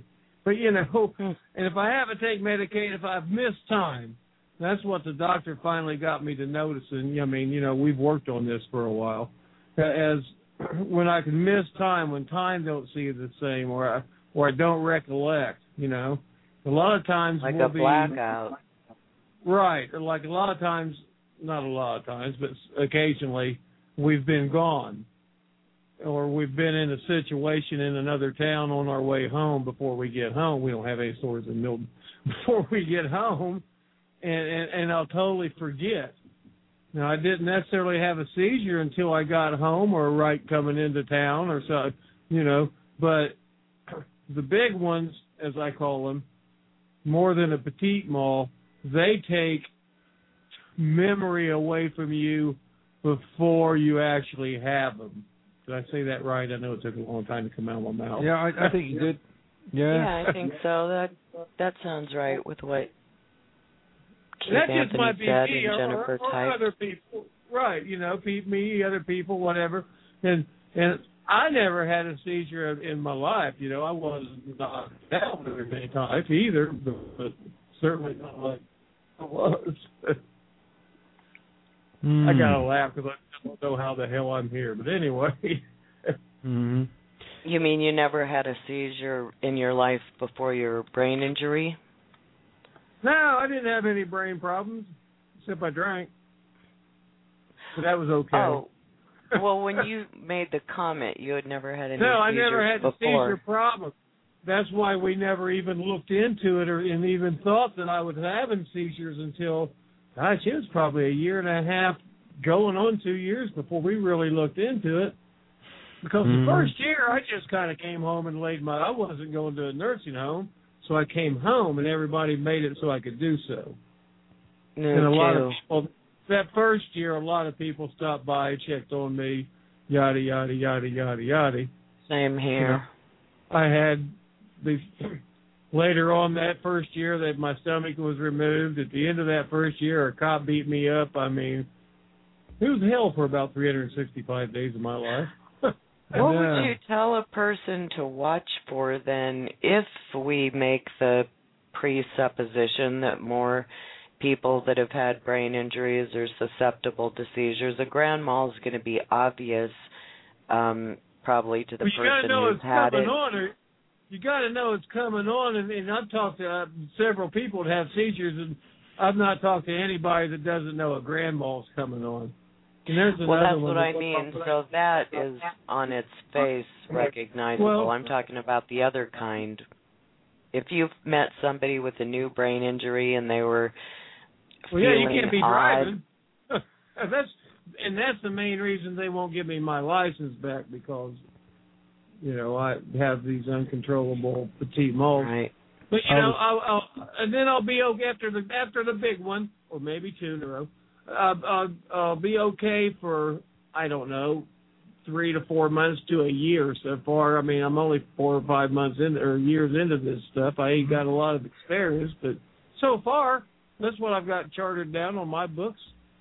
But, you know, and if I haven't taken medication, if I've missed time, that's what the doctor finally got me to notice. And, I mean, you know, we've worked on this for a while. As when I can miss time, when time don't see the same, or I, or I don't recollect, you know. A lot of times like we'll a blackout. Be, right. Like a lot of times, not a lot of times, but occasionally we've been gone. Or we've been in a situation in another town on our way home before we get home. We don't have any stores in Milton before we get home, and, and, and I'll totally forget. Now, I didn't necessarily have a seizure until I got home or right coming into town or so, you know, but the big ones, as I call them, more than a petite mal, they take memory away from you before you actually have them. Did I say that right? I know it took a long time to come out of my mouth. Yeah, I, I think you did. Yeah. Yeah, I think so. That that sounds right with what Keith that Anthony just might be said me and or, Jennifer or, or typed. other people, right? You know, me, other people, whatever. And and I never had a seizure in my life. You know, I wasn't knocked down or any type either, but, but certainly not like I was. Mm. I gotta laugh because I don't know how the hell I'm here. But anyway. Mm-hmm. You mean you never had a seizure in your life before your brain injury? No, I didn't have any brain problems, except I drank. But that was okay. Oh, well, when you made the comment, you had never had any no, I seizures never had the before. seizure problem. That's why we never even looked into it or and even thought that I was having seizures until, gosh, it was probably a year and a half, going on two years before we really looked into it. Because mm-hmm. the first year, I just kind of came home and laid my, I wasn't going to a nursing home, so I came home and everybody made it so I could do so. No, and a too. lot of people, that first year, a lot of people stopped by, checked on me, yada, yada, yada, yada, yada. Same here. You know, I had, the, later on that first year that my stomach was removed, at the end of that first year, a cop beat me up. I mean, it was hell for about three hundred sixty-five days of my life. What would you tell a person to watch for then if we make the presupposition that more people that have had brain injuries are susceptible to seizures? A grand mal is going to be obvious um, probably to the well, you person gotta know who's it's had coming it. On, or you got to know it's coming on, and, and I've talked to uh, several people that have seizures, and I've not talked to anybody that doesn't know a grand mal is coming on. Well, that's what I mean. So that is on its face recognizable. Well, I'm talking about the other kind. If you've met somebody with a new brain injury and they were well, feeling yeah, you can't be odd, driving. that's and that's the main reason they won't give me my license back, because you know I have these uncontrollable petite mals. right? But you know, I'll, I'll and then I'll be okay after the after the big one, or maybe two in a row. Uh, I'll, I'll be okay for, I don't know, three to four months to a year so far. I mean, I'm only four or five months in or years into this stuff. I ain't got a lot of experience, but so far, that's what I've got charted down on my books.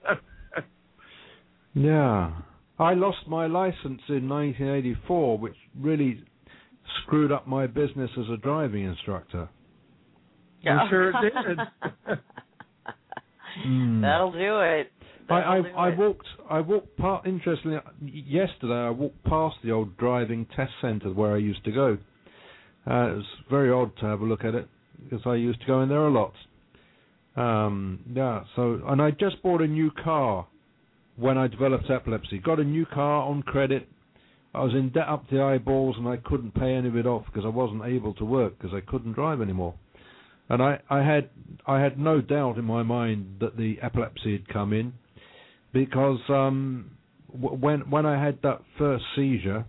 Yeah. I lost my license in nineteen eighty-four, which really screwed up my business as a driving instructor. Yeah. I'm sure it did. Mm. That'll do it. That'll I, I, do I it. walked. I walked. Part, interestingly, yesterday I walked past the old driving test centre where I used to go. Uh, it was very odd to have a look at it because I used to go in there a lot. Um, yeah. So, and I just bought a new car when I developed epilepsy. Got a new car on credit. I was in debt up to the eyeballs, and I couldn't pay any of it off because I wasn't able to work because I couldn't drive anymore. And I, I had I had no doubt in my mind that the epilepsy had come in, because um, w- when when I had that first seizure,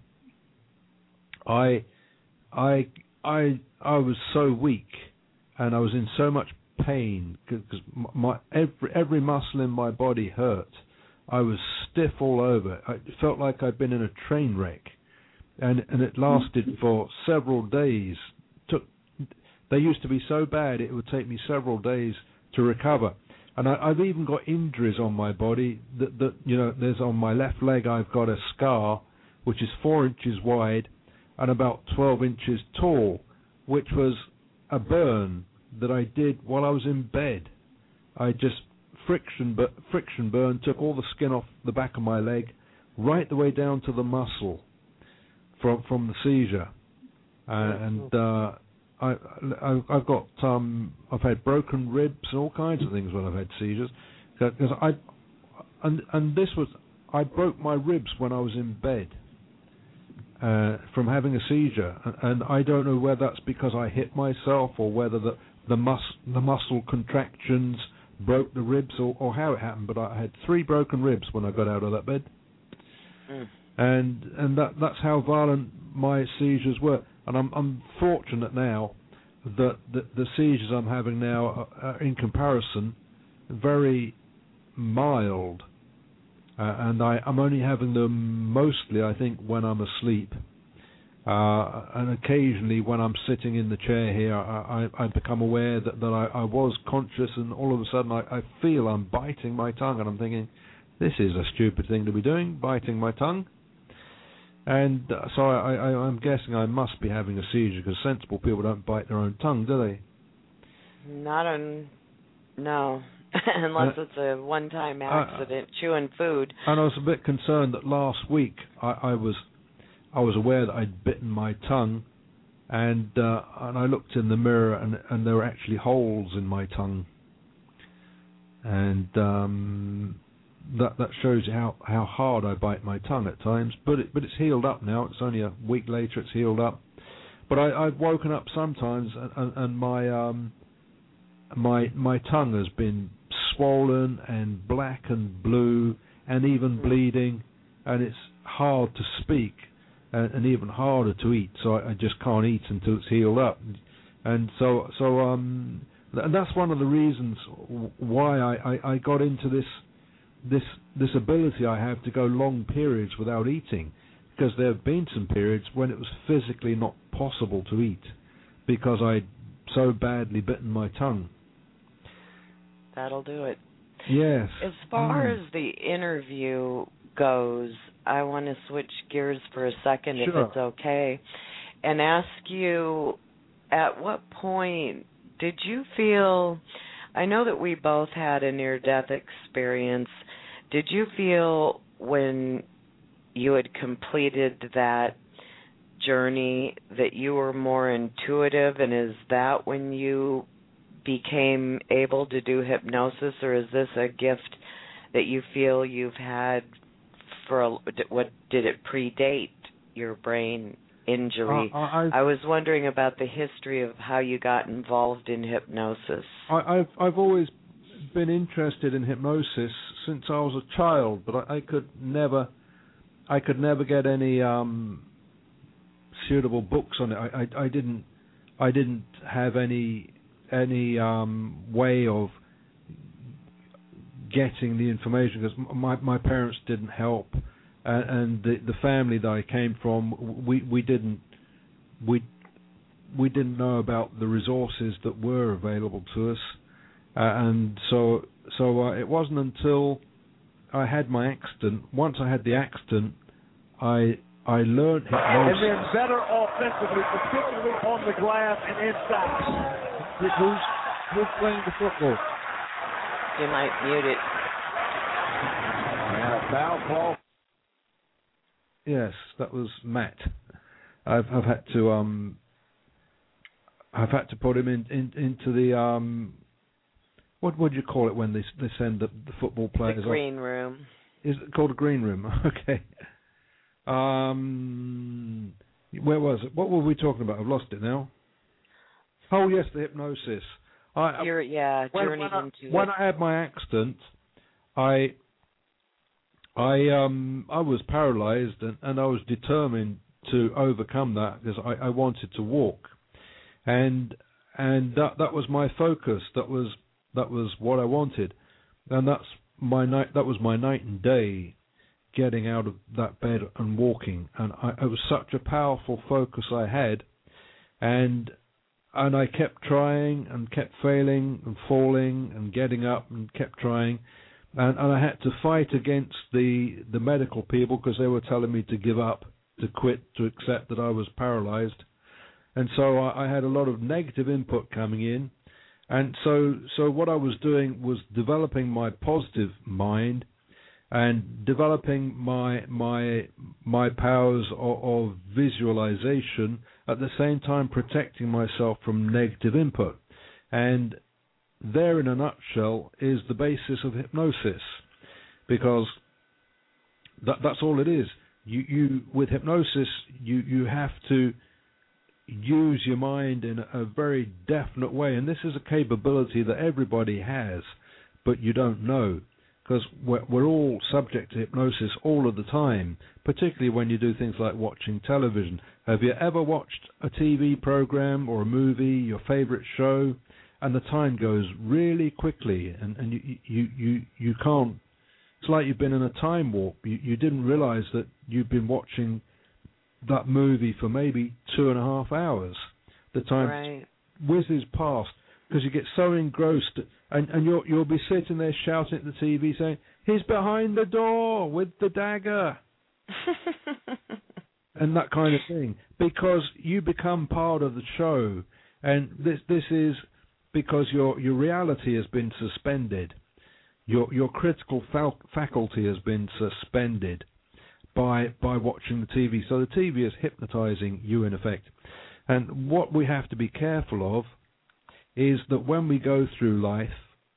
I I I I was so weak, and I was in so much pain because my every every muscle in my body hurt. I was stiff all over. It felt like I'd been in a train wreck, and and it lasted for several days. Took They used to be so bad it would take me several days to recover. And I, I've even got injuries on my body that, that, you know, there's on my left leg I've got a scar which is four inches wide and about twelve inches tall, which was a burn that I did while I was in bed. I just friction, but friction burn, took all the skin off the back of my leg, right the way down to the muscle from from the seizure, uh, and uh, I, I I've got um I've had broken ribs and all kinds of things when I've had seizures, because I and and this was I broke my ribs when I was in bed uh, from having a seizure, and, and I don't know whether that's because I hit myself or whether the the mus the muscle contractions broke the ribs, or, or how it happened, but I had three broken ribs when I got out of that bed, mm. and and that that's how violent my seizures were. And I'm I'm fortunate now that the, the seizures I'm having now are, are in comparison very mild, uh, and I, I'm only having them mostly, I think, when I'm asleep. Uh, and occasionally when I'm sitting in the chair here, I, I, I become aware that, that I, I was conscious, and all of a sudden I, I feel I'm biting my tongue, and I'm thinking, this is a stupid thing to be doing, biting my tongue. And uh, so I, I, I'm guessing I must be having a seizure, because sensible people don't bite their own tongue, do they? Not on, no, unless uh, it's a one-time accident, uh, chewing food. And I was a bit concerned that last week I, I was... I was aware that I'd bitten my tongue, and uh, and I looked in the mirror, and, and there were actually holes in my tongue, and um, that that shows you how, how hard I bite my tongue at times. But it, but it's healed up now. It's only a week later. It's healed up. But I, I've woken up sometimes, and, and, and my um, my my tongue has been swollen and black and blue and even bleeding, and it's hard to speak. And, and even harder to eat, so I, I just can't eat until it's healed up, and so so um, and that's one of the reasons why I, I, I got into this this this ability I have to go long periods without eating, because there have been some periods when it was physically not possible to eat because I'd so badly bitten my tongue. That'll do it. Yes. As far mm. as the interview goes, I want to switch gears for a second, sure. if it's okay, and ask you, at what point did you feel, I know that we both had a near-death experience, did you feel when you had completed that journey that you were more intuitive, and is that when you became able to do hypnosis, or is this a gift that you feel you've had for a, what did it predate your brain injury? Uh, I, I was wondering about the history of how you got involved in hypnosis. I, I've I've always been interested in hypnosis since I was a child, but I, I could never I could never get any um, suitable books on it. I, I, I didn't I didn't have any any um, way of getting the information, because my my parents didn't help, uh, and the the family that I came from, we we didn't we we didn't know about the resources that were available to us, uh, and so so uh, it wasn't until I had my accident. Once I had the accident, I I learned hypnosis. And then better offensively, particularly on the glass and inside. Who's who's playing the football? You might mute it. And a foul call. Yes, that was Matt. I've I've had to um I've had to put him in, in into the um what would you call it when they they send the, the football players? The green off? room. Is it called a green room? Okay. Um, where was it? What were we talking about? I've lost it now. Oh yes, the hypnosis. I, You're, yeah, when, journey when I, into when it. I had my accident, I, I, um, I was paralysed, and, and I was determined to overcome that, because I, I wanted to walk, and and that that was my focus. That was that was what I wanted, and that's my night. That was my night and day, getting out of that bed and walking, and I, it was such a powerful focus I had, and. And I kept trying and kept failing and falling and getting up and kept trying. And, and I had to fight against the, the medical people, because they were telling me to give up, to quit, to accept that I was paralyzed. and so I, I had a lot of negative input coming in, and so so what I was doing was developing my positive mind and developing my my my powers of, of visualization, at the same time protecting myself from negative input. And there, in a nutshell, is the basis of hypnosis, because that, that's all it is. You, you with hypnosis, you, you have to use your mind in a very definite way, and this is a capability that everybody has, but you don't know, because we're, we're all subject to hypnosis all of the time, particularly when you do things like watching television. Have you ever watched a T V program or a movie, your favorite show, and the time goes really quickly, and, and you, you, you, you can't, it's like you've been in a time warp. You, you didn't realize that you've been watching that movie for maybe two and a half hours. The time right. whizzes past because you get so engrossed, and, and you'll, you'll be sitting there shouting at the T V saying, "He's behind the door with the dagger." And that kind of thing, because you become part of the show, and this this is because your your reality has been suspended, your your critical fal- faculty has been suspended by by watching the T V. So the T V is hypnotizing you in effect. And what we have to be careful of is that when we go through life,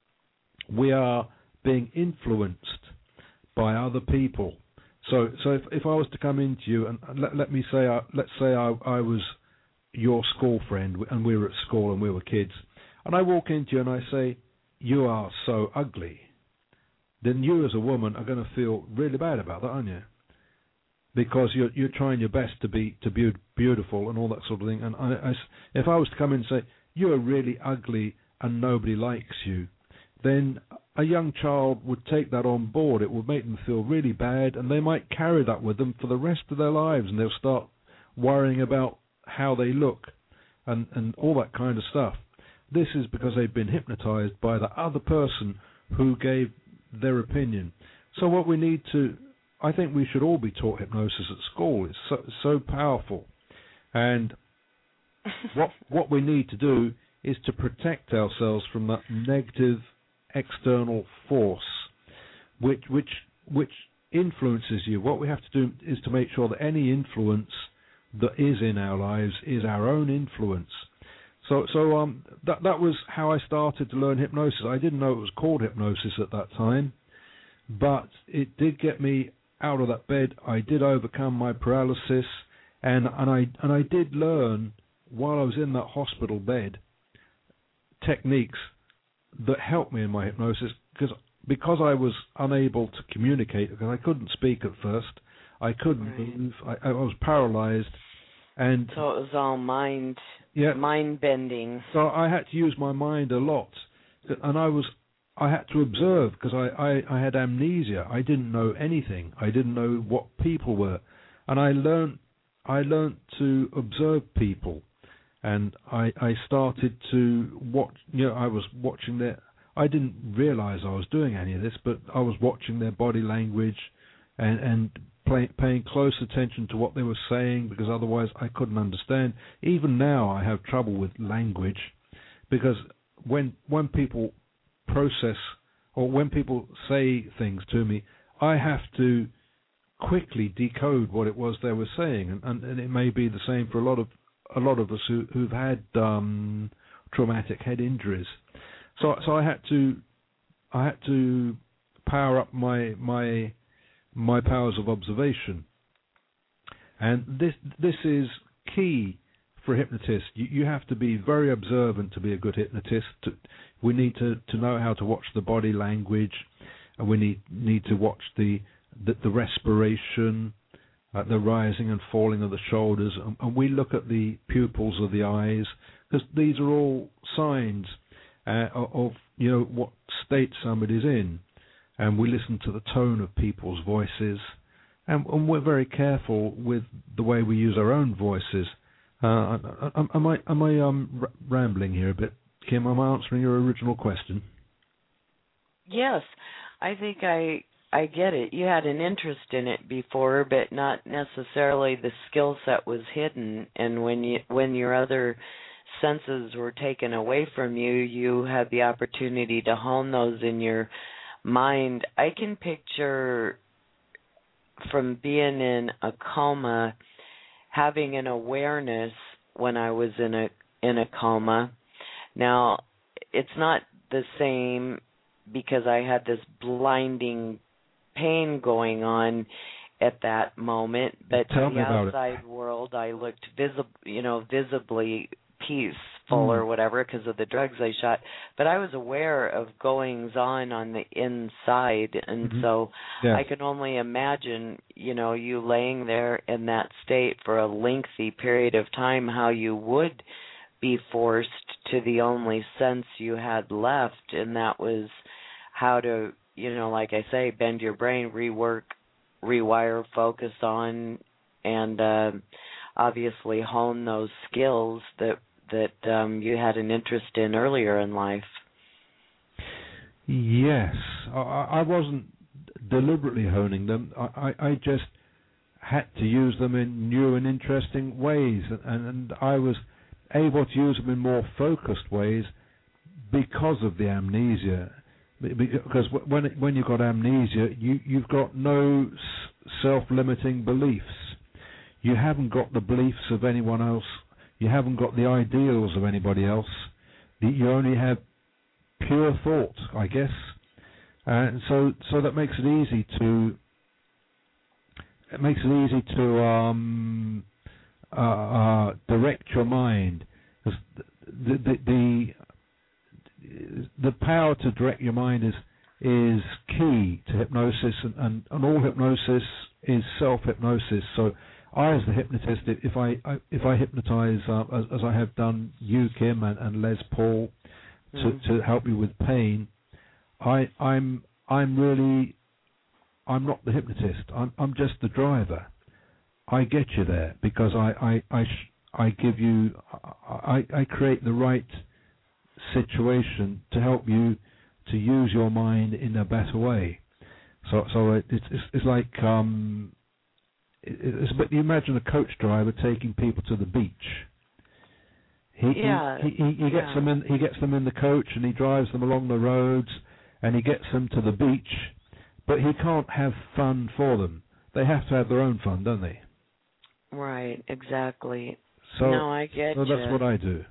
we are being influenced by other people. So so if, if I was to come into you and let, let me say I, let's say I, I was your school friend and we were at school and we were kids, and I walk into you and I say, "You are so ugly," then you as a woman are going to feel really bad about that, aren't you? Because you're you're trying your best to be to be beautiful and all that sort of thing. And I, I, if I was to come in and say, "You are really ugly and nobody likes you," then a young child would take that on board. It would make them feel really bad, and they might carry that with them for the rest of their lives, and they'll start worrying about how they look and, and all that kind of stuff. This is because they've been hypnotized by the other person who gave their opinion. So what we need to, I think we should all be taught hypnosis at school. It's so, so powerful. And what what we need to do is to protect ourselves from that negative external force which which which influences you. What we have to do is to make sure that any influence that is in our lives is our own influence. So so um that that was how I started to learn hypnosis. I didn't know it was called hypnosis at that time, but it did get me out of that bed. I did overcome my paralysis, and and I and I did learn while I was in that hospital bed techniques that helped me in my hypnosis, because because I was unable to communicate, because I couldn't speak at first, I couldn't right. move, I, I was paralyzed, and so it was all mind, yeah, mind bending. So I had to use my mind a lot, and I was I had to observe, because I, I, I had amnesia. I didn't know anything. I didn't know what people were, and I learned I learned to observe people. And I, I started to watch, you know, I was watching their, I didn't realize I was doing any of this, but I was watching their body language and, and play, paying close attention to what they were saying, because otherwise I couldn't understand. Even now I have trouble with language, because when when people process, or when people say things to me, I have to quickly decode what it was they were saying. And, and, and it may be the same for a lot of a lot of us who, who've had um, traumatic head injuries. So, so I had to, I had to power up my my my powers of observation, and this this is key for a hypnotist. You, you have to be very observant to be a good hypnotist. To, we need to, to know how to watch the body language, and we need need to watch the the, the respiration. Uh, the rising and falling of the shoulders, and, and we look at the pupils of the eyes, because these are all signs uh, of, you know, what state somebody's in, and we listen to the tone of people's voices, and, and we're very careful with the way we use our own voices. Uh, am I am I um, r- rambling here a bit, Kim? Am I answering your original question? Yes, I think I I get it. You had an interest in it before, but not necessarily the skill set was hidden. And when you when your other senses were taken away from you, you had the opportunity to hone those in your mind. I can picture from being in a coma, having an awareness when I was in a in a coma. Now, it's not the same because I had this blinding pain going on at that moment, but Tell to me the about outside it. world, I looked visible, you know, visibly peaceful Mm. or whatever because of the drugs I shot. But I was aware of goings on on the inside, and Mhm. so Yes. I can only imagine, you know, you laying there in that state for a lengthy period of time, how you would be forced to the only sense you had left, and that was how to, you know, like I say, bend your brain, rework, rewire, focus on, and uh, obviously hone those skills that that um, you had an interest in earlier in life. Yes, I, I wasn't deliberately honing them. I, I, I just had to use them in new and interesting ways, and, and I was able to use them in more focused ways because of the amnesia. Because when it, when you've got amnesia, you, you've got no self-limiting beliefs. You haven't got the beliefs of anyone else. You haven't got the ideals of anybody else. You only have pure thought, I guess. And so, so that makes it easy to. It makes it easy to um, uh, uh, direct your mind. The, the, the the power to direct your mind is is key to hypnosis, and, and, and all hypnosis is self-hypnosis. So I, as the hypnotist, if I, I if I hypnotize, uh, as, as I have done you, Kim, and, and Les Paul, to, mm. to help you with pain, I, I'm I'm really I'm not the hypnotist. I'm I'm just the driver. I get you there because I I I, sh- I give you I, I create the right situation to help you to use your mind in a better way. So so it, it's it's like um. It's, but you imagine a coach driver taking people to the beach. He yeah, he, he, he gets yeah. them in. He gets them in the coach and he drives them along the roads and he gets them to the beach. But he can't have fun for them. They have to have their own fun, don't they? Right. Exactly. So no, I get so that's you. what I do.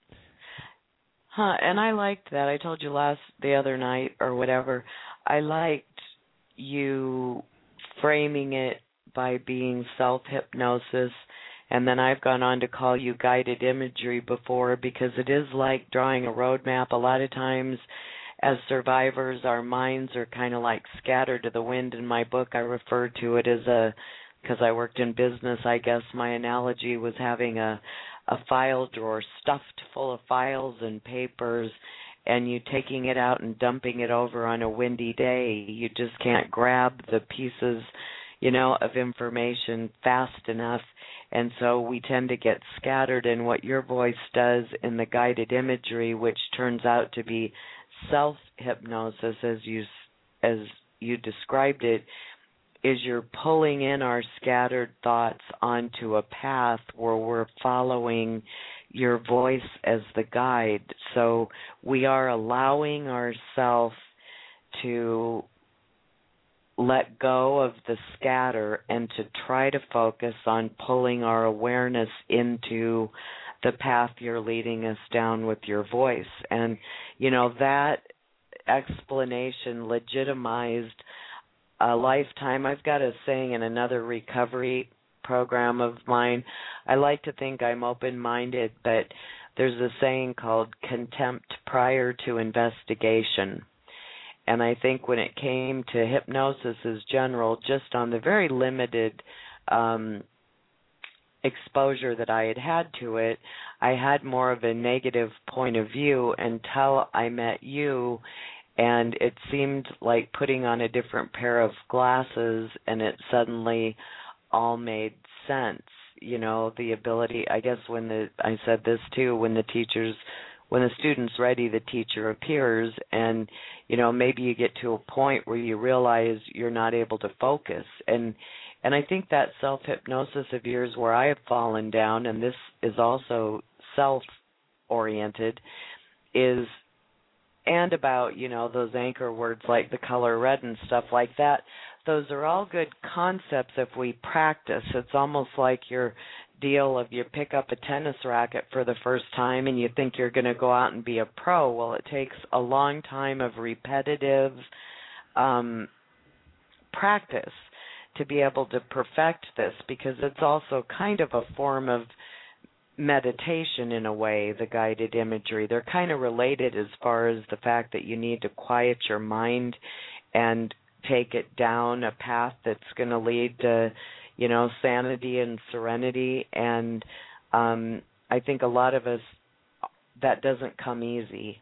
Huh? And I liked that. I told you last the other night or whatever. I liked you framing it by being self-hypnosis, and then I've gone on to call you guided imagery before, because it is like drawing a roadmap. A lot of times as survivors, our minds are kind of like scattered to the wind. In my book, I refer to it as a, because I worked in business, I guess my analogy was having a, a file drawer stuffed full of files and papers, and you taking it out and dumping it over on a windy day. You just can't grab the pieces, you know, of information fast enough, and so we tend to get scattered. And what your voice does in the guided imagery, which turns out to be self-hypnosis, as you as you described it, is you're pulling in our scattered thoughts onto a path where we're following your voice as the guide. So we are allowing ourselves to let go of the scatter and to try to focus on pulling our awareness into the path you're leading us down with your voice. And, you know, that explanation legitimized a lifetime. I've got a saying in another recovery program of mine. I like to think I'm open-minded, but there's a saying called contempt prior to investigation. And I think when it came to hypnosis as general, just on the very limited um, exposure that I had had to it, I had more of a negative point of view until I met you, and it seemed like putting on a different pair of glasses, and it suddenly all made sense. You know, the ability, I guess when the, I said this too, when the teachers when the student's ready, the teacher appears, and, you know, maybe you get to a point where you realize you're not able to focus. And and I think that self-hypnosis of yours where I have fallen down, and this is also self-oriented, is, and about, you know, those anchor words like the color red and stuff like that, those are all good concepts if we practice. It's almost like your deal of you pick up a tennis racket for the first time and you think you're going to go out and be a pro. Well, it takes a long time of repetitive um, practice to be able to perfect this, because it's also kind of a form of meditation in a way, the guided imagery. They're kind of related as far as the fact that you need to quiet your mind and take it down a path that's going to lead to, you know, sanity and serenity. And um, I think a lot of us, that doesn't come easy.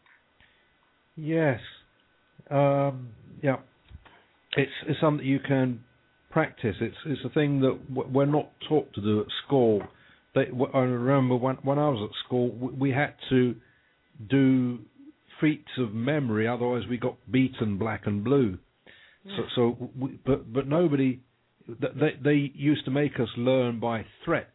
Yes. Um, yeah. It's, it's something you can practice. It's it's a thing that we're not taught to do at school. They, I remember when, when I was at school, we had to do feats of memory, otherwise we got beaten black and blue. Yeah. So, so we, but but nobody, they they used to make us learn by threat,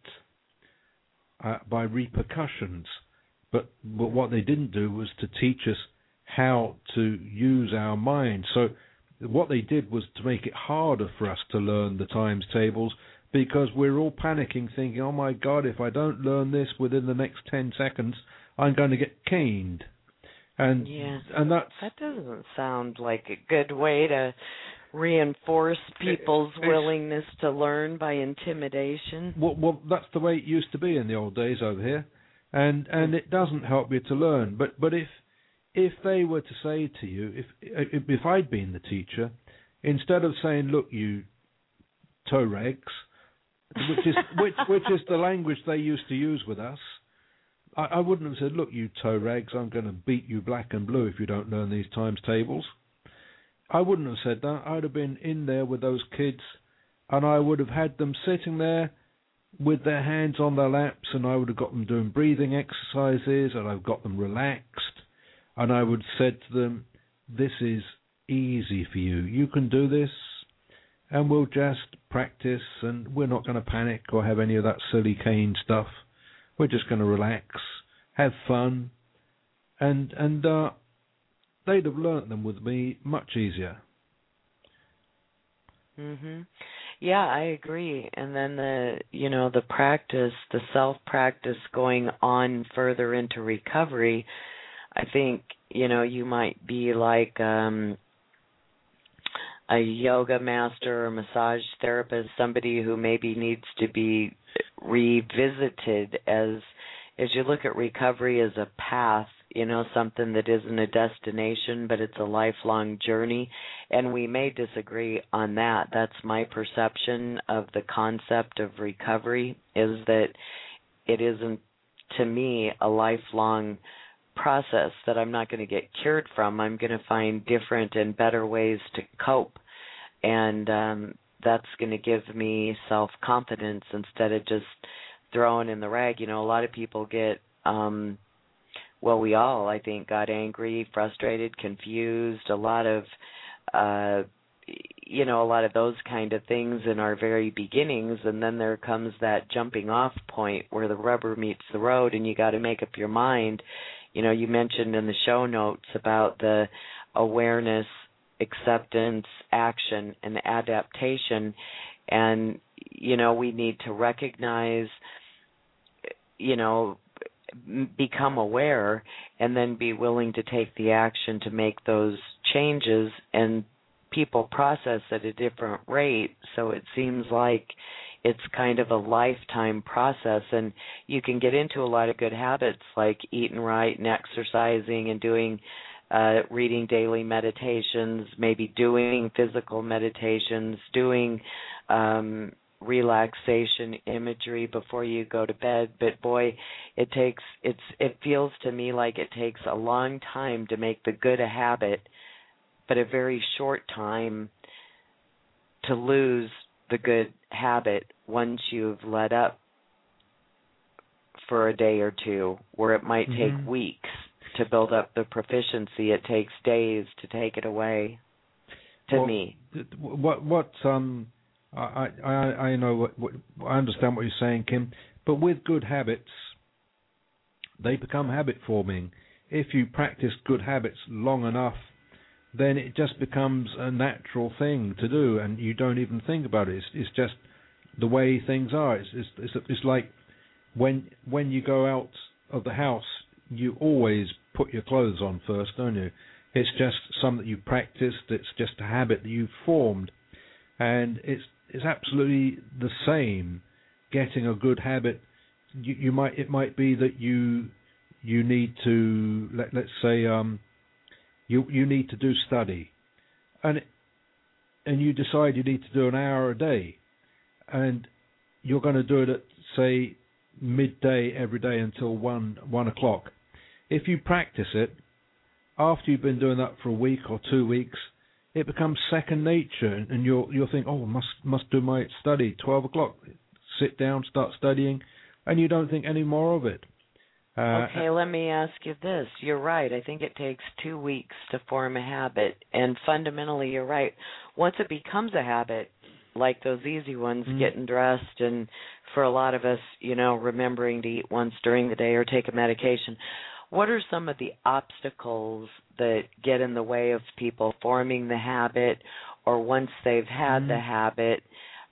uh, by repercussions. But but what they didn't do was to teach us how to use our mind. So what they did was to make it harder for us to learn the times tables, because we're all panicking, thinking, oh my God, if I don't learn this within the next ten seconds, I'm going to get caned. And yeah, and that's, that doesn't sound like a good way to reinforce people's it, willingness to learn by intimidation. Well, well, that's the way it used to be in the old days over here, and and it doesn't help you to learn. But but if if they were to say to you, if if, if I'd been the teacher, instead of saying, look, you toe rags, which is which which is the language they used to use with us, I, I wouldn't have said, look, you toe rags, I'm going to beat you black and blue if you don't learn these times tables. I wouldn't have said that. I'd have been in there with those kids, and I would have had them sitting there with their hands on their laps, and I would have got them doing breathing exercises, and I've got them relaxed, and I would have said to them, this is easy for you. You can do this, and we'll just practice, and we're not going to panic or have any of that silly cane stuff. We're just going to relax, have fun, and and uh, they'd have learnt them with me much easier. Mhm. Yeah, I agree. And then the, you know, the practice, the self-practice going on further into recovery, I think, you know, you might be like um, a yoga master or massage therapist, somebody who maybe needs to be revisited as as you look at recovery as a path, you know, something that isn't a destination, but it's a lifelong journey. And we may disagree on that. That's my perception of the concept of recovery, is that it isn't, to me, a lifelong process that I'm not going to get cured from. I'm going to find different and better ways to cope. And um, that's going to give me self-confidence instead of just throwing in the rag. You know, a lot of people get, um, well, we all, I think, got angry, frustrated, confused, a lot of, uh, you know, a lot of those kind of things in our very beginnings. And then there comes that jumping off point where the rubber meets the road and you got to make up your mind. You know, you mentioned in the show notes about the awareness, acceptance, action, and adaptation. And, you know, we need to recognize, you know, become aware and then be willing to take the action to make those changes. And people process at a different rate, so it seems like it's kind of a lifetime process. And you can get into a lot of good habits like eating right and exercising and doing uh, reading daily meditations, maybe doing physical meditations, doing um, relaxation imagery before you go to bed. But boy, it takes it's it feels to me like it takes a long time to make the good a habit, but a very short time to lose the good habit once you've let up for a day or two, where it might take mm-hmm. weeks to build up the proficiency. It takes days to take it away. To well, me, what what um I I I know what, what I understand what you're saying, Kim. But with good habits, they become habit forming. If you practice good habits long enough, then it just becomes a natural thing to do, and you don't even think about it. It's, it's just the way things are. It's, it's, it's, it's like when when you go out of the house, you always put your clothes on first, don't you? It's just something that you've practiced. It's just a habit that you've formed, and it's it's absolutely the same. Getting a good habit, you, you might it might be that you you need to let let's say um, you you need to do study, and and you decide you need to do an hour a day, and you're going to do it at say midday every day until one one o'clock. If you practice it, after you've been doing that for a week or two weeks, it becomes second nature, and you'll you'll think, oh, must must do my study twelve o'clock. Sit down, start studying, and you don't think any more of it. Uh, okay, let me ask you this. You're right. I think it takes two weeks to form a habit, and fundamentally, you're right. Once it becomes a habit, like those easy ones, mm-hmm. getting dressed, and for a lot of us, you know, remembering to eat once during the day or take a medication. What are some of the obstacles that get in the way of people forming the habit, or once they've had mm-hmm. the habit,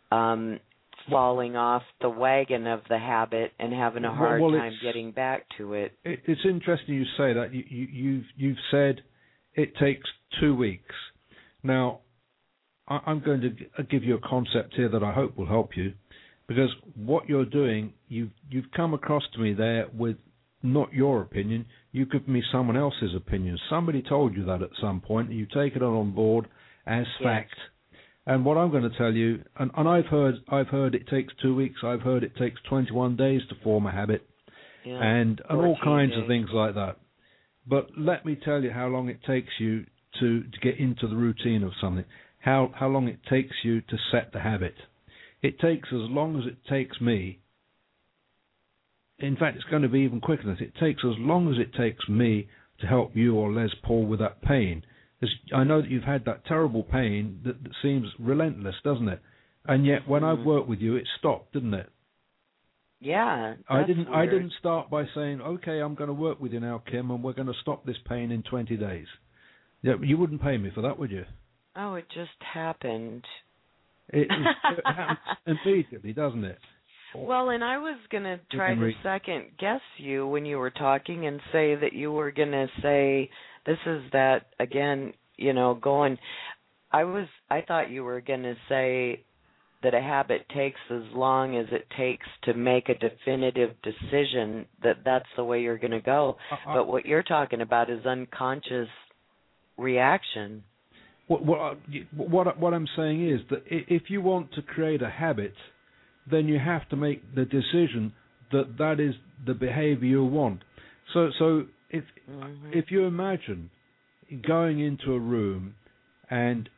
um, falling off the wagon of the habit and having a hard well, well, time getting back to it? it? It's interesting you say that. You, you, you've you've said it takes two weeks. Now, I, I'm going to give you a concept here that I hope will help you, because what you're doing, you've you've come across to me there with not your opinion. You've given me someone else's opinion. Somebody told you that at some point, and you take it on board as fact. Yes. And what I'm going to tell you, and, and I've heard, I've heard it takes two weeks. I've heard it takes twenty-one days to form a habit, yeah. and, and all kinds days. of things like that. But let me tell you how long it takes you to, to get into the routine of something. How how long it takes you to set the habit. It takes as long as it takes me. In fact, it's going to be even quicker than that. It takes as long as it takes me to help you or Les Paul with that pain. I know that you've had that terrible pain that, that seems relentless, doesn't it? And yet, when mm. I've worked with you, it stopped, didn't it? Yeah, I didn't. weird. I didn't start by saying, "Okay, I'm going to work with you now, Kim, and we're going to stop this pain in twenty days." Yeah, you wouldn't pay me for that, would you? Oh, it just happened. It, it, it happens immediately, doesn't it? Well, and I was going to try to second guess you when you were talking and say that you were going to say, this is that, again, you know, going, I was, I thought you were going to say that a habit takes as long as it takes to make a definitive decision that that's the way you're going to go. Uh-uh. But what you're talking about is unconscious reaction. What, what, what, what I'm saying is that if you want to create a habit, then you have to make the decision that that is the behavior you want. So, so if mm-hmm. if you imagine going into a room and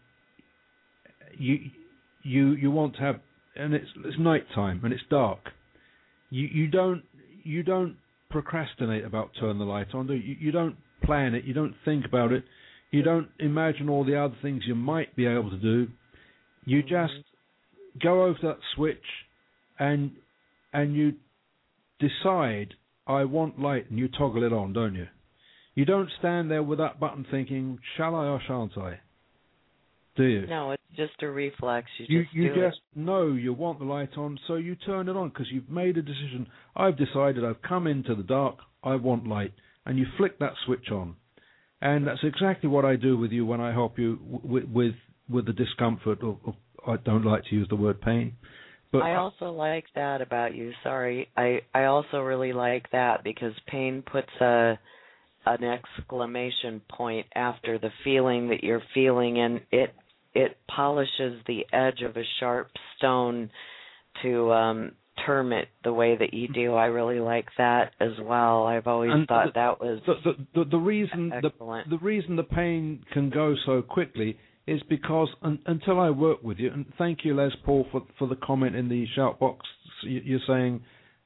you you you want to have, and it's it's nighttime and it's dark, you you don't you don't procrastinate about turning the light on. Do you? You don't plan it. You don't think about it. You don't imagine all the other things you might be able to do. You mm-hmm. just go over that switch. And and you decide, I want light, and you toggle it on, don't you? You don't stand there with that button thinking, shall I or shan't I? Do you? No, it's just a reflex. You, you just you do just it. know you want the light on, so you turn it on because you've made a decision. I've decided I've come into the dark, I want light. And you flick that switch on. And that's exactly what I do with you when I help you with with, with the discomfort, or, or I don't like to use the word pain. But I also like that about you. Sorry, I, I also really like that because pain puts a an exclamation point after the feeling that you're feeling, and it it polishes the edge of a sharp stone to um, term it the way that you do. I really like that as well. I've always and thought the, that was the the, the, the reason excellent. the, the reason the pain can go so quickly is because un, until I work with you, and thank you, Les Paul, for, for the comment in the shout box. You're saying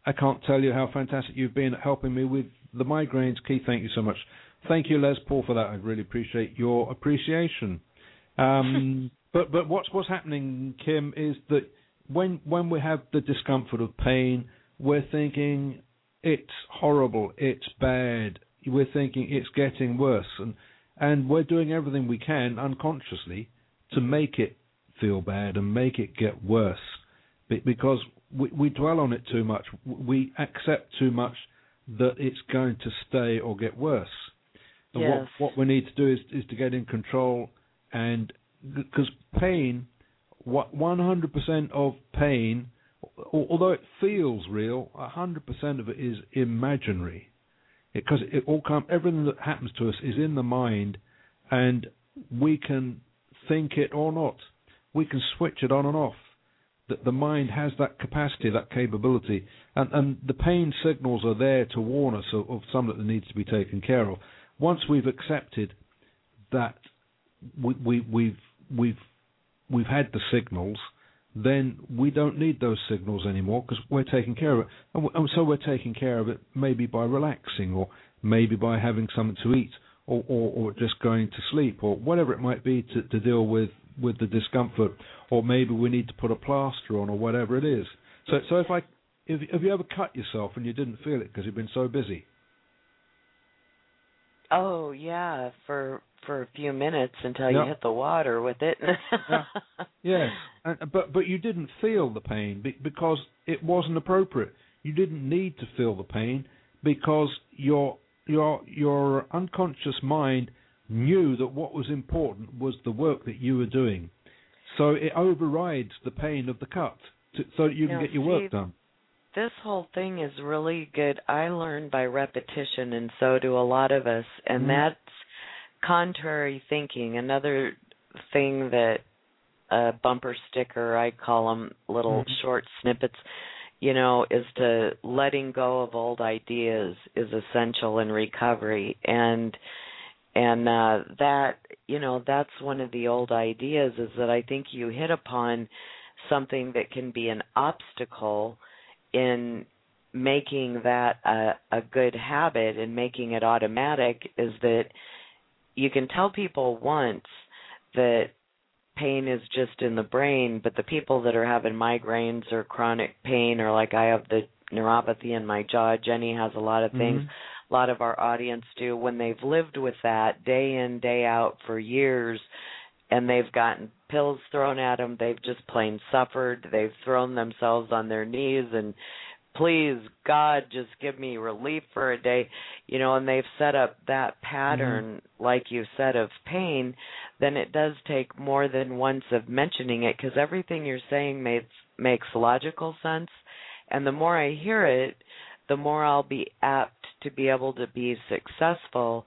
I can't tell you how fantastic you've been at helping me with the migraines. Keith, thank you so much. Thank you, Les Paul, for that. I really appreciate your appreciation. Um, but but what's what's happening, Kim, is that when when we have the discomfort of pain, we're thinking it's horrible, it's bad. We're thinking it's getting worse, and and we're doing everything we can unconsciously to make it feel bad and make it get worse, because we, we dwell on it too much. We accept too much that it's going to stay or get worse. And yes. what, what we need to do is, is to get in control, and because pain, what one hundred percent of pain, although it feels real, one hundred percent of it is imaginary, because it, it all come, everything that happens to us is in the mind, and we can think it or not. We can switch it on and off. That the mind has that capacity, that capability, and, and the pain signals are there to warn us of, of something that needs to be taken care of. Once we've accepted that we, we, we've we've we've had the signals, then we don't need those signals anymore because we're taking care of it. And, and so we're taking care of it maybe by relaxing, or maybe by having something to eat, or, or, or just going to sleep, or whatever it might be to, to deal with, with the discomfort, or maybe we need to put a plaster on, or whatever it is. So, so if I, if, have you ever cut yourself and you didn't feel it because you've been so busy? Oh yeah, for for a few minutes until yeah. you hit the water with it. yeah. Yes, and, but but you didn't feel the pain because it wasn't appropriate. You didn't need to feel the pain because your your your unconscious mind knew that what was important was the work that you were doing. So it overrides the pain of the cut to, so that you can now, get your see, work done. This whole thing is really good. I learned by repetition, and so do a lot of us. And mm. that's contrary thinking. Another thing that a bumper sticker, I call them little mm. short snippets, you know, is to letting go of old ideas is essential in recovery. And And uh, that, you know, that's one of the old ideas, is that I think you hit upon something that can be an obstacle in making that a, a good habit and making it automatic, is that you can tell people once that pain is just in the brain, but the people that are having migraines or chronic pain, or like I have the neuropathy in my jaw, Jenny has a lot of things, mm-hmm. a lot of our audience do, when they've lived with that day in, day out for years, and they've gotten pills thrown at them, they've just plain suffered, they've thrown themselves on their knees and, please, God, just give me relief for a day, you know, and they've set up that pattern, mm-hmm. like you said, of pain, then it does take more than once of mentioning it, because everything you're saying makes, makes logical sense, and the more I hear it, the more I'll be apt to be able to be successful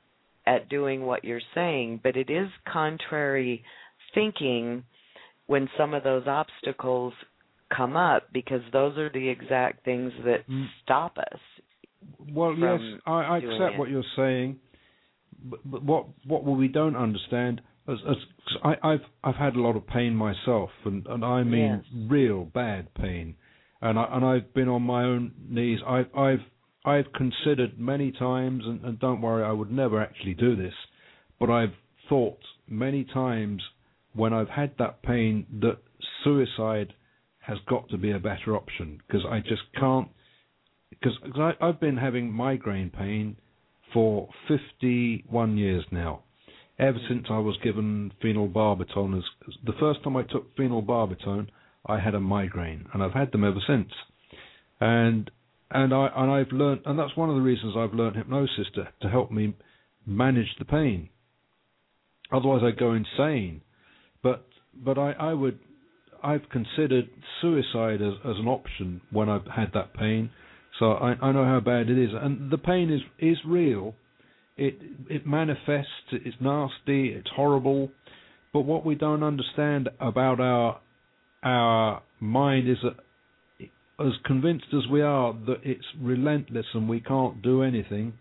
at doing what you're saying. But it is contrary thinking when some of those obstacles come up, because those are the exact things that mm. stop us. Well, yes, I, I accept it. what you're saying, but, but what what we don't understand, as, as I, I've I've had a lot of pain myself, and, and I mean yes. real bad pain. And, I, and I've been on my own knees. I've I've I've considered many times, and, and don't worry, I would never actually do this, but I've thought many times when I've had that pain that suicide has got to be a better option, because I just can't. Because I've been having migraine pain for fifty-one years now, ever since I was given phenylbarbital. As, as the first time I took phenylbarbital, I had a migraine, and I've had them ever since. And and I and I've learned, and that's one of the reasons I've learned hypnosis, to to help me manage the pain. Otherwise, I'd go insane. But but I, I would I've considered suicide as, as an option when I've had that pain. So I, I know how bad it is, and the pain is is real. It it manifests. It's nasty. It's horrible. But what we don't understand about our Our mind is, as convinced as we are that it's relentless and we can't do anything,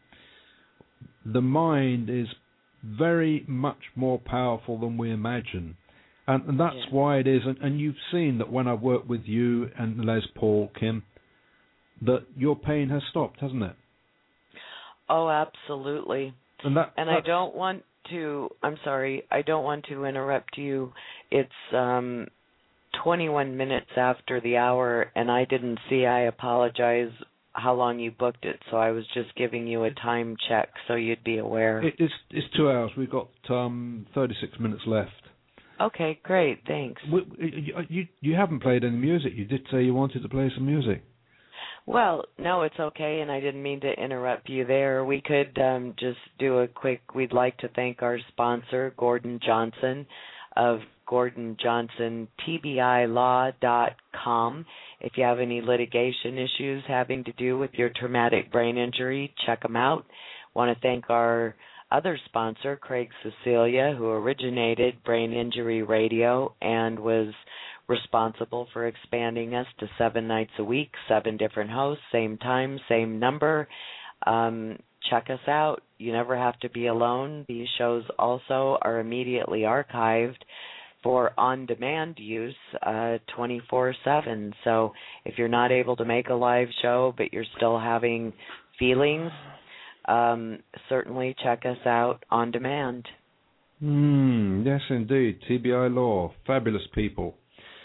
the mind is very much more powerful than we imagine. And, and that's yeah. why it is. And, and you've seen that when I've worked with you and Les Paul, Kim, that your pain has stopped, hasn't it? Oh, absolutely. And that, and I don't want to, I'm sorry, I don't want to interrupt you. It's um, twenty-one minutes after the hour, and I didn't see, I apologize, how long you booked it, so I was just giving you a time check so you'd be aware. It, it's, it's two hours. We've got um, thirty-six minutes left. Okay, great, thanks. We, you, you, you haven't played any music. You did say you wanted to play some music. Well, no, it's okay, and I didn't mean to interrupt you there. We could um, just do a quick, we'd like to thank our sponsor, Gordon Johnson of Gordon Johnson T B I law dot com. If you have any litigation issues having to do with your traumatic brain injury, check them out. Want to thank our other sponsor, Craig Cecilia, who originated Brain Injury Radio and was responsible for expanding us to seven nights a week, seven different hosts, same time, same number. Um, check us out. You never have to be alone. These shows also are immediately archived for on-demand use uh, twenty-four seven. So if you're not able to make a live show but you're still having feelings, um, certainly check us out on demand. Mm, yes, indeed. T B I Law. Fabulous people.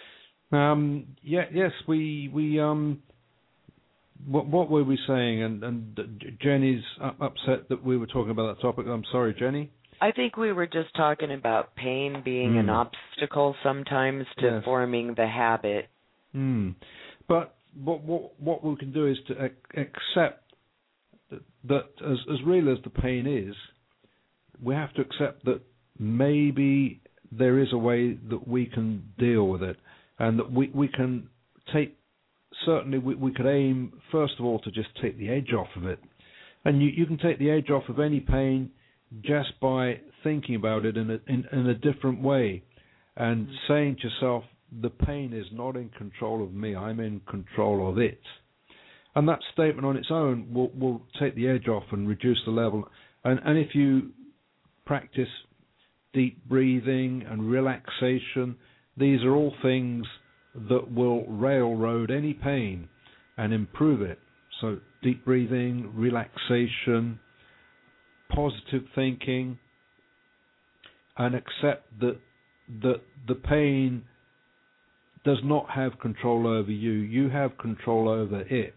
Um, yeah, yes, we we um, what what were we saying? And and Jenny's upset that we were talking about that topic. I'm sorry, Jenny. I think we were just talking about pain being mm. an obstacle sometimes to yes. forming the habit. Mm. But what what what we can do is to ac- accept that, that as as real as the pain is, we have to accept that maybe there is a way that we can deal with it. And that we, we can take, certainly we, we could aim, first of all, to just take the edge off of it. And you, you can take the edge off of any pain just by thinking about it in a, in, in a different way and mm-hmm. saying to yourself, the pain is not in control of me, I'm in control of it. And that statement on its own will, will take the edge off and reduce the level. And, and if you practice deep breathing and relaxation, these are all things that will railroad any pain and improve it. So deep breathing, relaxation, positive thinking, and accept that that the pain does not have control over you. You have control over it.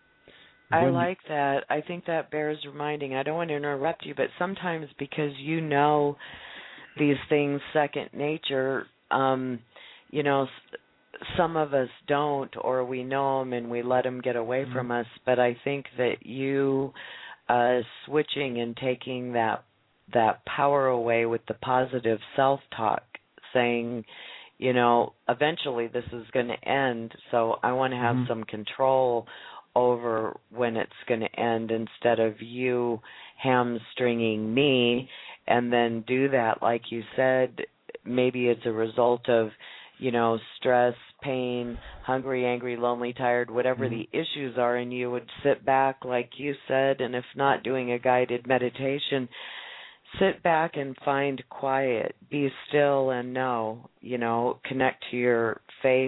I when like that. I think that bears reminding. I don't want to interrupt you, but sometimes because you know these things second nature, um, you know, some of us don't, or we know them and we let them get away mm-hmm. from us. But I think that you uh, switching and taking that that power away with the positive self-talk, saying, you know, eventually this is going to end, so I want to have mm-hmm. some control over when it's going to end instead of you hamstringing me, and then do that, like you said, maybe it's a result of, you know, stress, pain, hungry, angry, lonely, tired, whatever mm-hmm. the issues are, and you would sit back, like you said, and if not doing a guided meditation, sit back and find quiet, be still and know, you know, connect to your faith,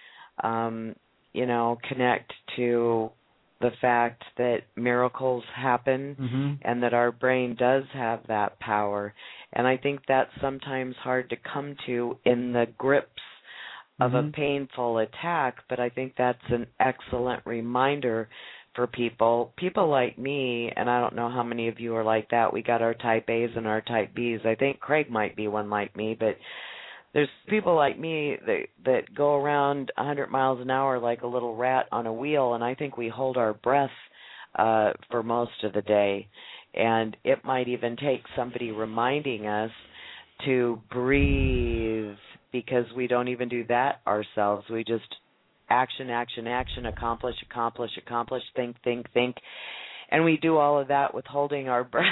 um, you know, connect to the fact that miracles happen mm-hmm. and that our brain does have that power. And I think that's sometimes hard to come to in the grips of mm-hmm. a painful attack, but I think that's an excellent reminder for people. People like me, and I don't know how many of you are like that. We got our type A's and our type B's. I think Craig might be one like me, but there's people like me that that go around one hundred miles an hour like a little rat on a wheel, and I think we hold our breath uh, for most of the day. And it might even take somebody reminding us to breathe, because we don't even do that ourselves. We just action, action, action, accomplish, accomplish, accomplish, think, think, think. And we do all of that with holding our breath.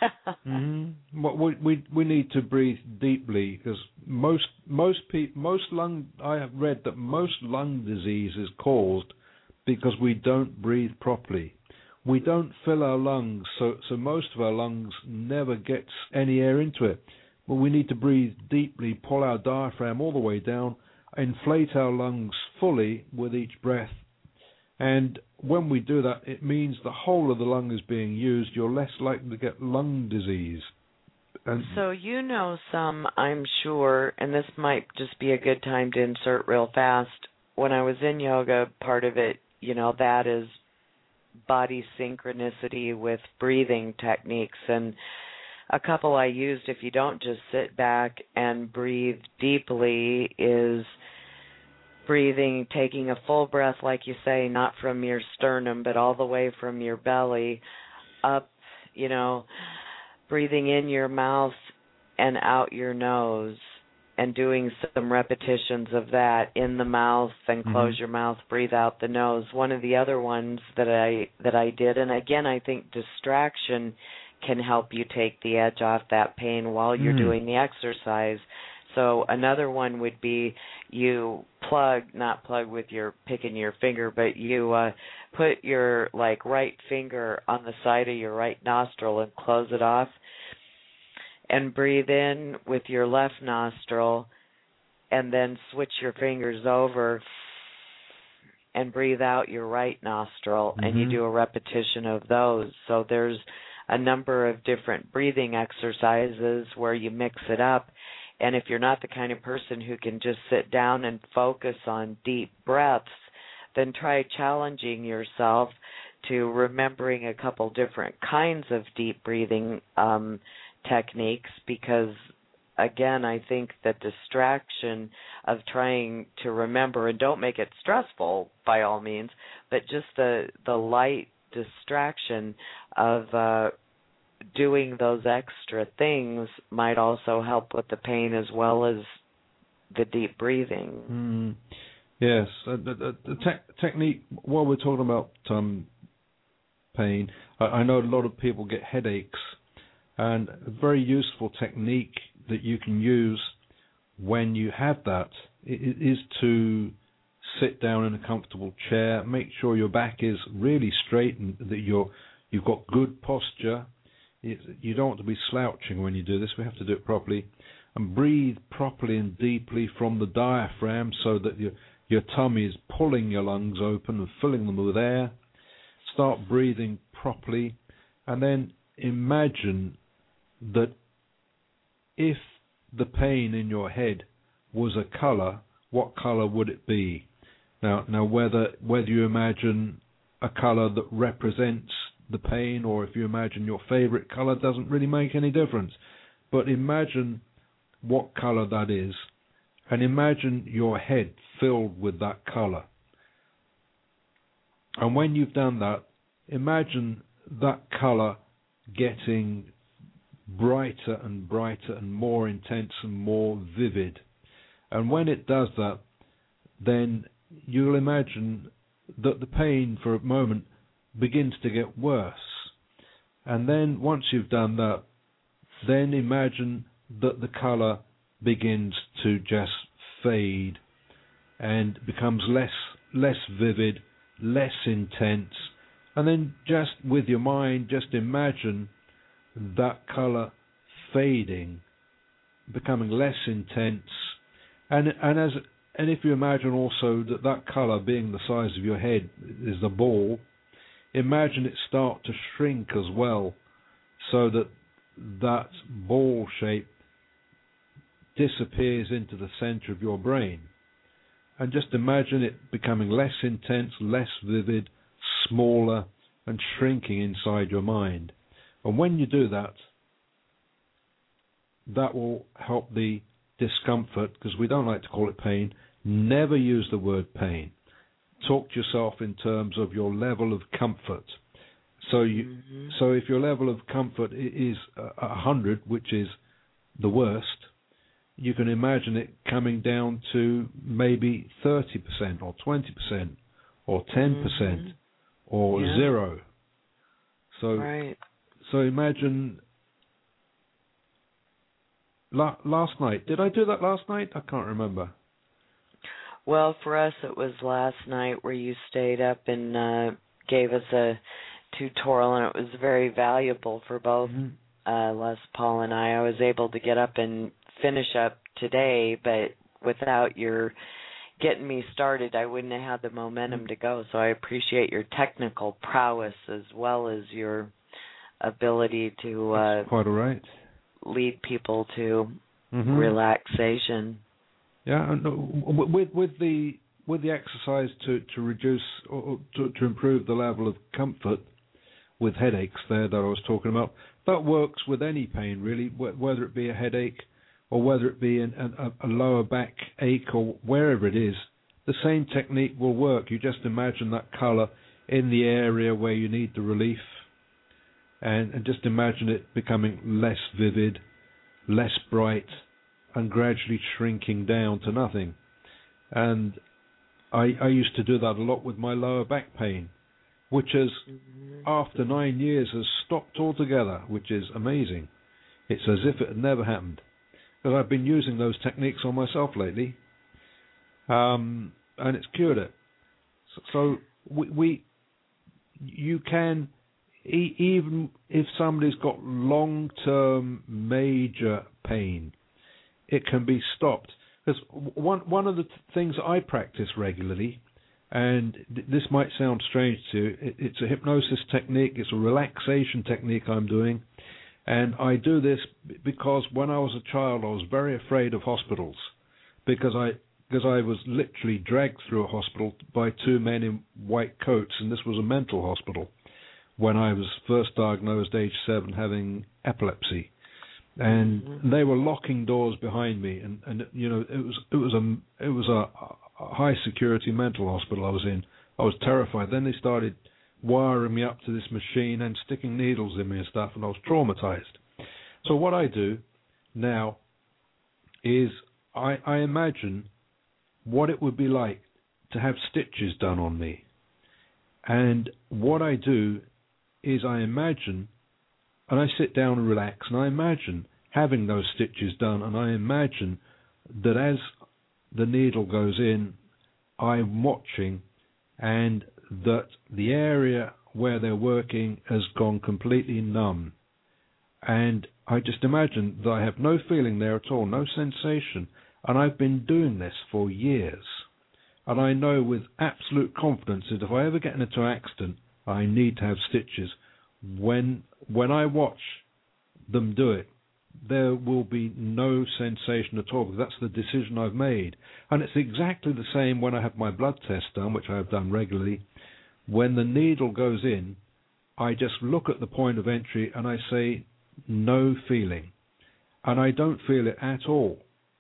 mm-hmm. Well, we, we we need to breathe deeply, because most most pe- most lung I have read that most lung disease is caused because we don't breathe properly. We don't fill our lungs, so so most of our lungs never gets any air into it. But we need to breathe deeply, pull our diaphragm all the way down, inflate our lungs fully with each breath, And when we do that, it means the whole of the lung is being used. You're less likely to get lung disease. And so you know some, I'm sure, and this might just be a good time to insert real fast. When I was in yoga, part of it, you know, that is body synchronicity with breathing techniques. And a couple I used, if you don't just sit back and breathe deeply, is breathing, taking a full breath, like you say, not from your sternum, but all the way from your belly up, you know, breathing in your mouth and out your nose, and doing some repetitions of that in the mouth, and close mm-hmm. your mouth, breathe out the nose. One of the other ones that I that I did, and again, I think distraction can help you take the edge off that pain while you're mm. doing the exercise. So another one would be you plug, not plug with your picking your finger, but you uh, put your like right finger on the side of your right nostril and close it off, and breathe in with your left nostril, and then switch your fingers over and breathe out your right nostril, mm-hmm. and you do a repetition of those. So there's a number of different breathing exercises where you mix it up. And if you're not the kind of person who can just sit down and focus on deep breaths, then try challenging yourself to remembering a couple different kinds of deep breathing um, techniques, because, again, I think that distraction of trying to remember, and don't make it stressful by all means, but just the, the light distraction of uh, doing those extra things might also help with the pain as well as the deep breathing. Mm. Yes, uh, the, the, the te- technique, while we're talking about um, pain, I, I know a lot of people get headaches, and a very useful technique that you can use when you have that is to sit down in a comfortable chair, make sure your back is really straight and that you're, you've got good posture. You don't want to be slouching when you do this. We have to do it properly. And breathe properly and deeply from the diaphragm so that your, your tummy is pulling your lungs open and filling them with air. Start breathing properly, and then imagine that if the pain in your head was a color, what color would it be? Now, now whether whether you imagine a color that represents the pain, or if you imagine your favorite color, doesn't really make any difference. But imagine what color that is, and imagine your head filled with that color. And when you've done that, imagine that color getting brighter and brighter and more intense and more vivid. And when it does that, then you'll imagine that the pain for a moment begins to get worse. And then once you've done that, then imagine that the color begins to just fade and becomes less less vivid, less intense. And then just with your mind, just imagine that color fading, becoming less intense. And and as and if you imagine also that that color being the size of your head is the ball, imagine it start to shrink as well, so that that ball shape disappears into the center of your brain. And just imagine it becoming less intense, less vivid, smaller, and shrinking inside your mind. And when you do that, that will help the discomfort, because we don't like to call it pain. Never use the word pain. Talk to yourself in terms of your level of comfort. So you, mm-hmm. so if your level of comfort is a hundred, which is the worst, you can imagine it coming down to maybe thirty percent or twenty percent or ten percent mm-hmm. or yeah. zero. So, right. so imagine la- last night. Did I do that last night? I can't remember. Well, for us, it was last night where you stayed up and uh, gave us a tutorial, and it was very valuable for both mm-hmm. uh, Les Paul and I. I was able to get up and finish up today, but without your getting me started, I wouldn't have had the momentum to go. So I appreciate your technical prowess as well as your ability to uh, quite all right. lead people to Mm-hmm. relaxation. Yeah, and with with the with the exercise to to reduce or to, to improve the level of comfort with headaches there that I was talking about, that works with any pain really, whether it be a headache or whether it be an, a, a lower back ache or wherever it is. The same technique will work. You just imagine that colour in the area where you need the relief, and, and just imagine it becoming less vivid, less bright, and gradually shrinking down to nothing. And I, I used to do that a lot with my lower back pain, which has, mm-hmm. after nine years, has stopped altogether, which is amazing. It's as if it had never happened. Because I've been using those techniques on myself lately, um, and it's cured it. So, so we, we, you can, e- even if somebody's got long-term major pain, it can be stopped. Because one one of the things I practice regularly, and th- this might sound strange to you, it, it's a hypnosis technique, it's a relaxation technique I'm doing, and I do this because when I was a child I was very afraid of hospitals, because I because I was literally dragged through a hospital by two men in white coats, and this was a mental hospital, when I was first diagnosed age seven having epilepsy. And mm-hmm. they were locking doors behind me, and, and you know it was it was a it was a, a high security mental hospital I was in. I was terrified. Then they started wiring me up to this machine and sticking needles in me and stuff, and I was traumatized. So what I do now is I, I imagine what it would be like to have stitches done on me, and what I do is I imagine. And I sit down and relax, and I imagine having those stitches done, and I imagine that as the needle goes in, I'm watching, and that the area where they're working has gone completely numb. And I just imagine that I have no feeling there at all, no sensation, and I've been doing this for years. And I know with absolute confidence that if I ever get into an accident, I need to have stitches. When when I watch them do it, there will be no sensation at all, because that's the decision I've made. And it's exactly the same when I have my blood test done, which I have done regularly. When the needle goes in, I just look at the point of entry and I say, no feeling. And I don't feel it at all.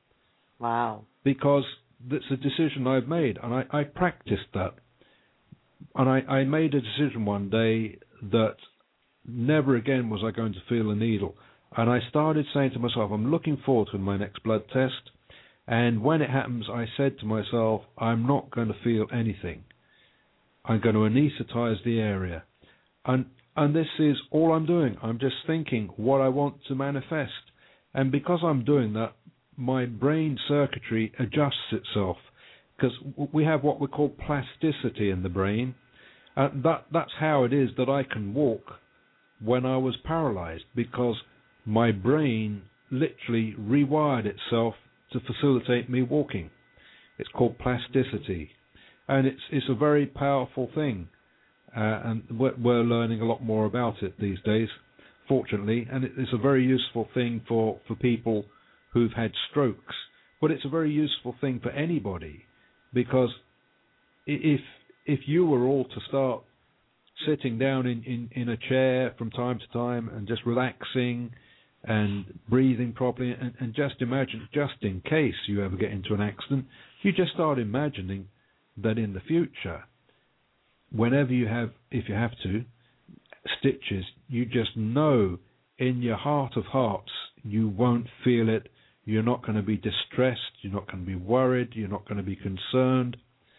Wow. Because that's a decision I've made, and I, I practiced that. And I, I made a decision one day that never again was I going to feel a needle. And I started saying to myself, I'm looking forward to my next blood test. And when it happens, I said to myself, I'm not going to feel anything. I'm going to anaesthetize the area. And and this is all I'm doing. I'm just thinking what I want to manifest. And because I'm doing that, my brain circuitry adjusts itself. Because we have what we call plasticity in the brain. And that that's how it is that I can walk when I was paralyzed, because my brain literally rewired itself to facilitate me walking. It's called plasticity, and it's it's a very powerful thing, uh, and we're, we're learning a lot more about it these days, fortunately, and it's a very useful thing for, for people who've had strokes, but it's a very useful thing for anybody, because if if you were all to start sitting down in, in, in a chair from time to time and just relaxing and breathing properly, and, and just imagine, just in case you ever get into an accident, you just start imagining that in the future, whenever you have, if you have to, stitches, you just know in your heart of hearts you won't feel it, you're not going to be distressed, you're not going to be worried, you're not going to be concerned.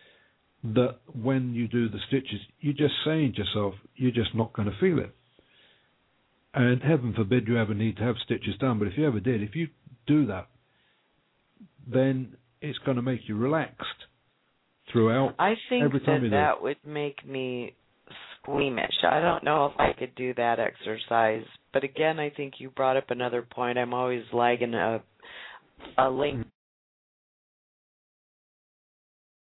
That when you do the stitches, you're just saying to yourself, you're just not going to feel it. And heaven forbid you ever need to have stitches done, but if you ever did, if you do that, then it's going to make you relaxed throughout. I think every time that you do that it. would make me squeamish. I don't know if I could do that exercise, but again, I think you brought up another point. I'm always lagging a, a link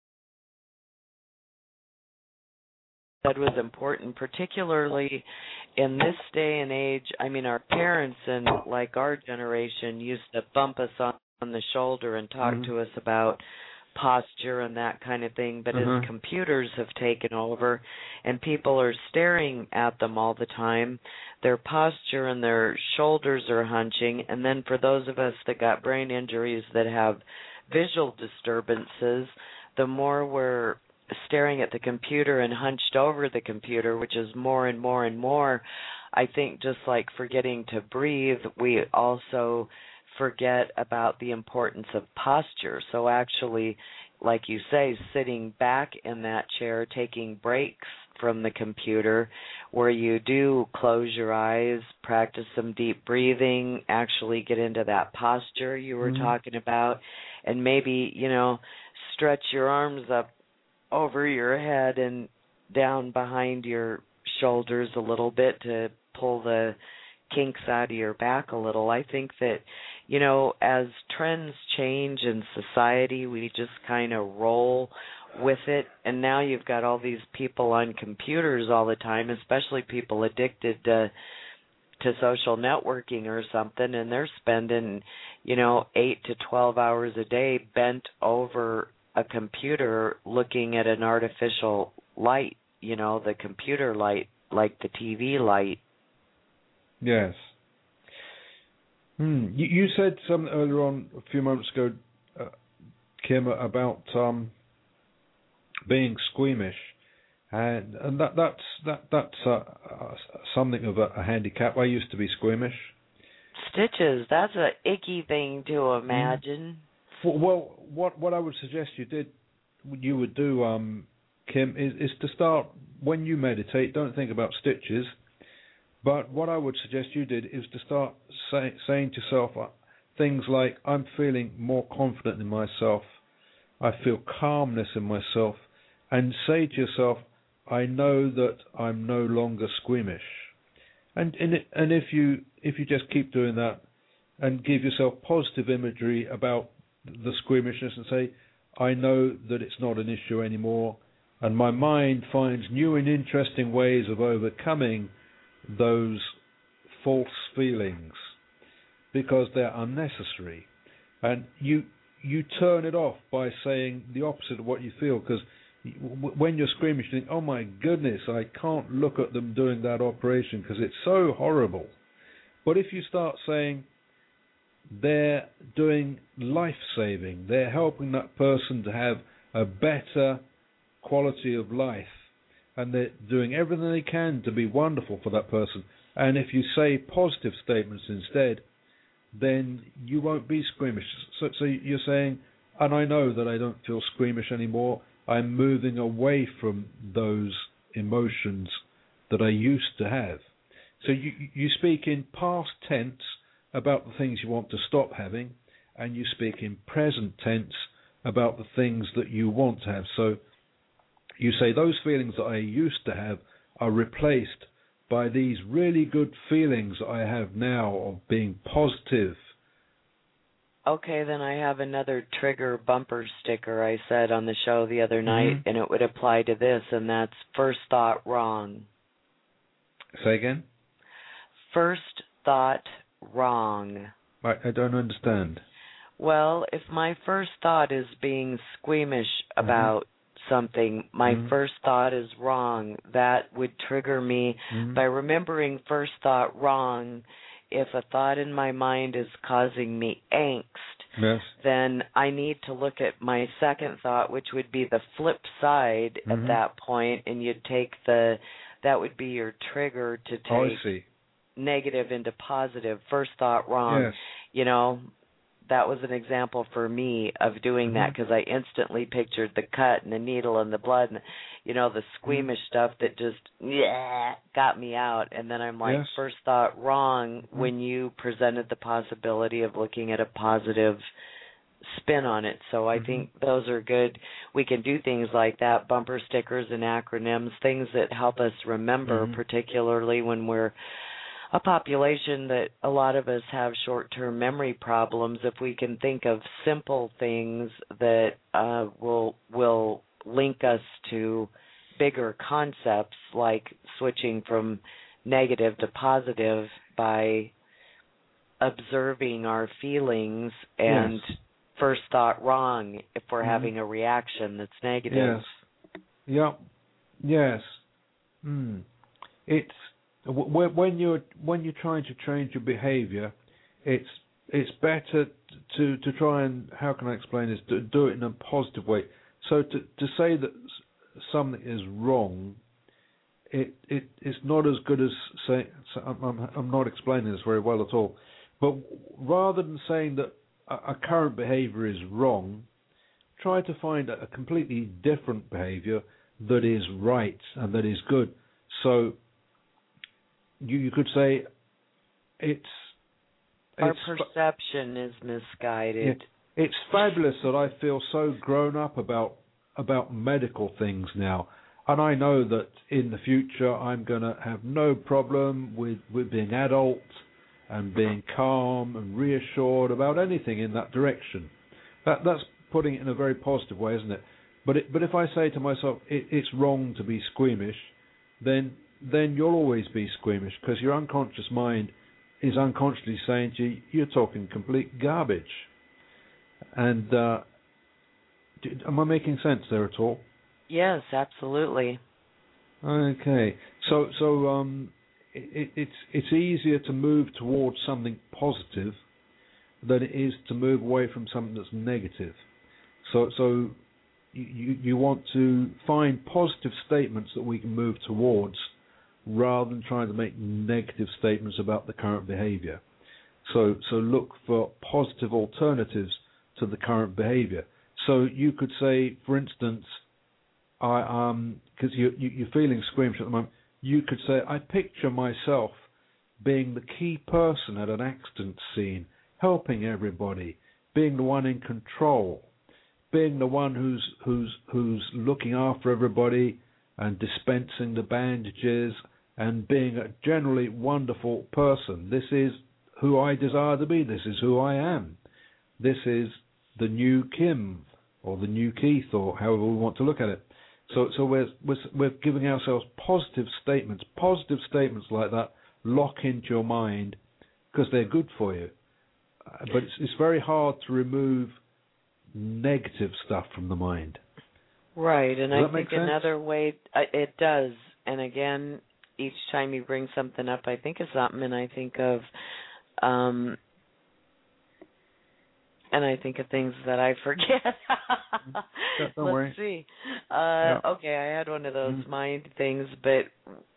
said was important, particularly in this day and age. I mean, our parents and like our generation used to bump us on, on the shoulder and talk Mhm. to us about posture and that kind of thing. But Mhm. as computers have taken over and people are staring at them all the time, their posture and their shoulders are hunching. And then for those of us that got brain injuries that have visual disturbances, the more we're staring at the computer and hunched over the computer, which is more and more and more, I think just like forgetting to breathe, we also forget about the importance of posture. So actually, like you say, sitting back in that chair, taking breaks from the computer where you do close your eyes, practice some deep breathing, actually get into that posture you were Mhm. talking about, and maybe, you know, stretch your arms up over your head and down behind your shoulders a little bit to pull the kinks out of your back a little. I think that, you know, as trends change in society, we just kind of roll with it. And now you've got all these people on computers all the time, especially people addicted to to social networking or something, and they're spending, you know, eight to twelve hours a day bent over a computer looking at an artificial light, you know, the computer light, like the T V light. Yes. Hmm. You, you said something earlier on a few moments ago, uh, Kim, about um, being squeamish, and and that that's that that's uh, uh, something of a, a handicap. I used to be squeamish. Stitches, that's an icky thing to imagine. For, well, what what I would suggest you did, you would do, um, Kim, is is to start when you meditate. Don't think about stitches. But what I would suggest you did is to start say, saying to yourself uh, things like, I'm feeling more confident in myself, I feel calmness in myself, and say to yourself, I know that I'm no longer squeamish. And and, it, and if you if you just keep doing that and give yourself positive imagery about the squeamishness and say, I know that it's not an issue anymore, and my mind finds new and interesting ways of overcoming those false feelings because they're unnecessary, and you you turn it off by saying the opposite of what you feel, because when you're squeamish you think, oh my goodness, I can't look at them doing that operation because it's so horrible. But if you start saying they're doing life-saving, they're helping that person to have a better quality of life, and they're doing everything they can to be wonderful for that person. And if you say positive statements instead, then you won't be squeamish. So, so you're saying, and I know that I don't feel squeamish anymore. I'm moving away from those emotions that I used to have. So you, you speak in past tense about the things you want to stop having, and you speak in present tense about the things that you want to have. So you say those feelings that I used to have are replaced by these really good feelings that I have now of being positive. Okay, then I have another trigger bumper sticker I said on the show the other night, Mm-hmm. and it would apply to this, and that's first thought wrong. Say again? First thought wrong. I, I don't understand. Well, if my first thought is being squeamish about mm-hmm. something, my mm-hmm. first thought is wrong. That would trigger me mm-hmm. by remembering first thought wrong. If a thought in my mind is causing me angst, yes. then I need to look at my second thought, which would be the flip side mm-hmm. at that point, and you'd take the, that would be your trigger to take oh, I see. negative into positive. First thought wrong. Yes. You know, that was an example for me of doing mm-hmm. that, because I instantly pictured the cut and the needle and the blood and, you know, the squeamish mm-hmm. stuff that just yeah, got me out. And then I'm like, yes. first thought wrong mm-hmm. when you presented the possibility of looking at a positive spin on it. So I mm-hmm. think those are good. We can do things like that, bumper stickers and acronyms, things that help us remember, mm-hmm. particularly when we're a population that a lot of us have short-term memory problems. If we can think of simple things that uh, will will link us to bigger concepts like switching from negative to positive by observing our feelings and yes. first thought wrong if we're mm-hmm. having a reaction that's negative. Yes. Yeah. Yes. Mm. It's when you're when you're trying to change your behaviour, it's it's better to to try and, how can I explain this? To do it in a positive way. So to to say that something is wrong, it it it's not as good as saying. I'm I'm not explaining this very well at all. But rather than saying that a, a current behaviour is wrong, try to find a, a completely different behaviour that is right and that is good. So you you could say it's our it's perception fa- is misguided. Yeah, it's fabulous that I feel so grown up about about medical things now, and I know that in the future I'm going to have no problem with, with being adult and being calm and reassured about anything in that direction. That that's putting it in a very positive way, isn't it? But it, but if I say to myself it, it's wrong to be squeamish, then then you'll always be squeamish because your unconscious mind is unconsciously saying to you, you're talking complete garbage. And uh, do, am I making sense there at all? Yes, absolutely. Okay, so so um, it, it's it's easier to move towards something positive than it is to move away from something that's negative. So so you you want to find positive statements that we can move towards, rather than trying to make negative statements about the current behaviour. So so look for positive alternatives to the current behaviour. So you could say, for instance, I um because you, you you're feeling squeamish at the moment, you could say, I picture myself being the key person at an accident scene, helping everybody, being the one in control, being the one who's who's who's looking after everybody and dispensing the bandages and being a generally wonderful person. This is who I desire to be. This is who I am. This is the new Kim or the new Keith or however we want to look at it. So so we're we're, we're giving ourselves positive statements. Positive statements like that lock into your mind because they're good for you. Uh, but it's, it's very hard to remove negative stuff from the mind. Right, and Does I think sense? another way, uh, it does. And again, each time you bring something up, I think of something, and I think of, um, and I think of things that I forget. Yeah, don't Let's worry. see. Uh, yeah. Okay, I had one of those mm. mind things, but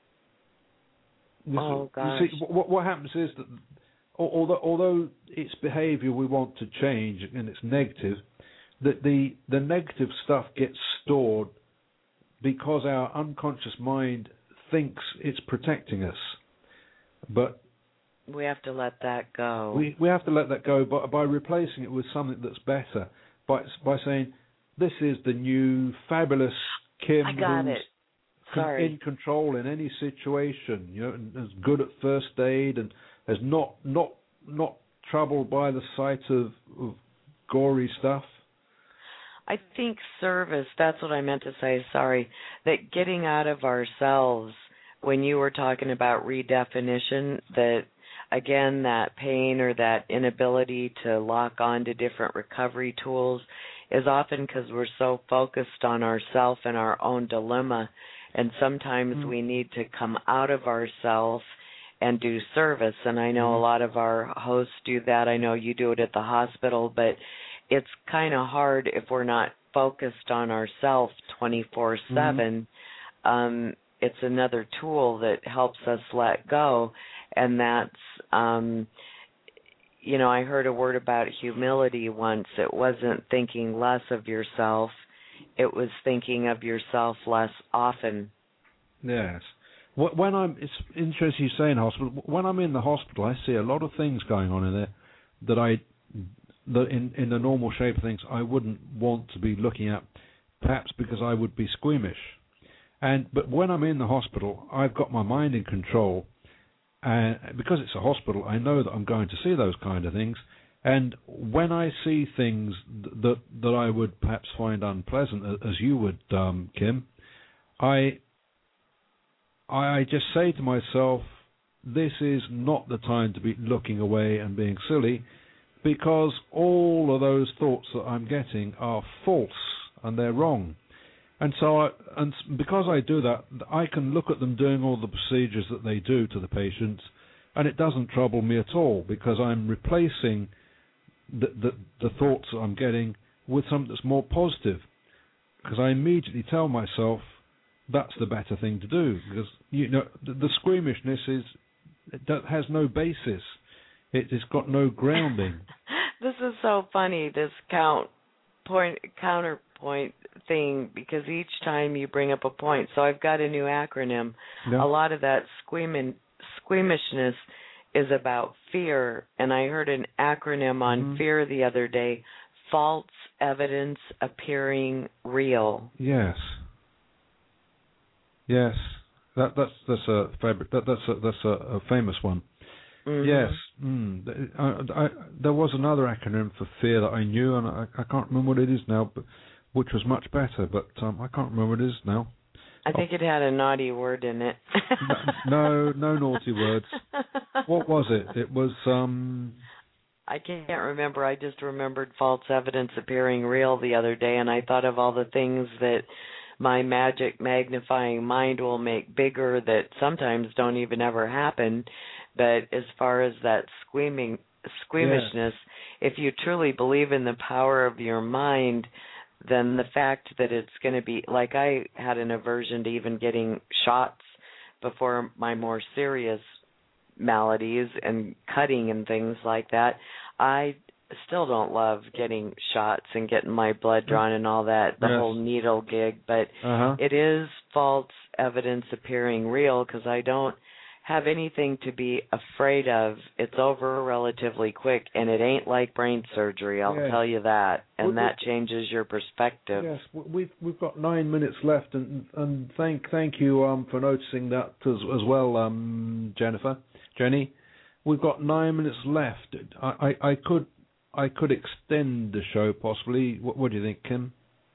This, oh gosh, you see, what, what happens is that although although it's behaviour we want to change and it's negative, that the the negative stuff gets stored because our unconscious mind thinks it's protecting us, but we have to let that go. We we have to let that go by by replacing it with something that's better. By by saying, this is the new fabulous Kim I got who's it. Sorry. in control in any situation. You know, and is good at first aid and is not not not troubled by the sight of, of gory stuff. I think service, that's what I meant to say, sorry, that getting out of ourselves, when you were talking about redefinition, that, again, that pain or that inability to lock on to different recovery tools is often because we're so focused on ourself and our own dilemma, and sometimes mm. we need to come out of ourself and do service, and I know mm. a lot of our hosts do that. I know you do it at the hospital, but it's kind of hard if we're not focused on ourselves twenty-four seven. Mm-hmm. Um, it's another tool that helps us let go, and that's, um, you know, I heard a word about humility once. It wasn't thinking less of yourself. It was thinking of yourself less often. Yes. When I'm, it's interesting you say in hospital, when I'm in the hospital, I see a lot of things going on in there that I... that in, in the normal shape of things I wouldn't want to be looking at, perhaps because I would be squeamish. And but when I'm in the hospital, I've got my mind in control, and because it's a hospital, I know that I'm going to see those kind of things. And when I see things that that I would perhaps find unpleasant, as you would, um, Kim, I, I just say to myself, this is not the time to be looking away and being silly, because all of those thoughts that I'm getting are false and they're wrong. And so, I, and because I do that, I can look at them doing all the procedures that they do to the patients, and it doesn't trouble me at all, because I'm replacing the, the, the thoughts that I'm getting with something that's more positive. Because I immediately tell myself that's the better thing to do. Because you know the, the squeamishness is it has no basis. It, it's got no grounding. This is so funny. This count point counterpoint thing, because each time you bring up a point, so I've got a new acronym. Yeah. A lot of that squeamin, squeamishness is about fear, and I heard an acronym on mm-hmm. fear the other day: false evidence appearing real. Yes. Yes. That that's that's a fabric. That that's a, that's a, a famous one. Mm-hmm. Yes. Mm. I, I, there was another acronym for fear that I knew, and I, I can't remember what it is now, but which was much better. But um, I can't remember what it is now. I think oh. it had a naughty word in it. no, no naughty words. What was it? It was. Um, I can't remember. I just remembered false evidence appearing real the other day, and I thought of all the things that my magic magnifying mind will make bigger that sometimes don't even ever happen. But as far as that squeaming, squeamishness, yeah. if you truly believe in the power of your mind, then the fact that it's going to be, like I had an aversion to even getting shots before my more serious maladies and cutting and things like that. I still don't love getting shots and getting my blood drawn and all that, the yes. whole needle gig, but uh-huh. it is false evidence appearing real, because I don't have anything to be afraid of. It's over relatively quick, and it ain't like brain surgery, I'll yes. tell you that, and we, that changes your perspective. Yes, we've we've got nine minutes left, and and thank thank you um for noticing that as as well, um Jennifer, Jenny. We've got nine minutes left. I, I, I could I could extend the show possibly. What, what do you think, Kim?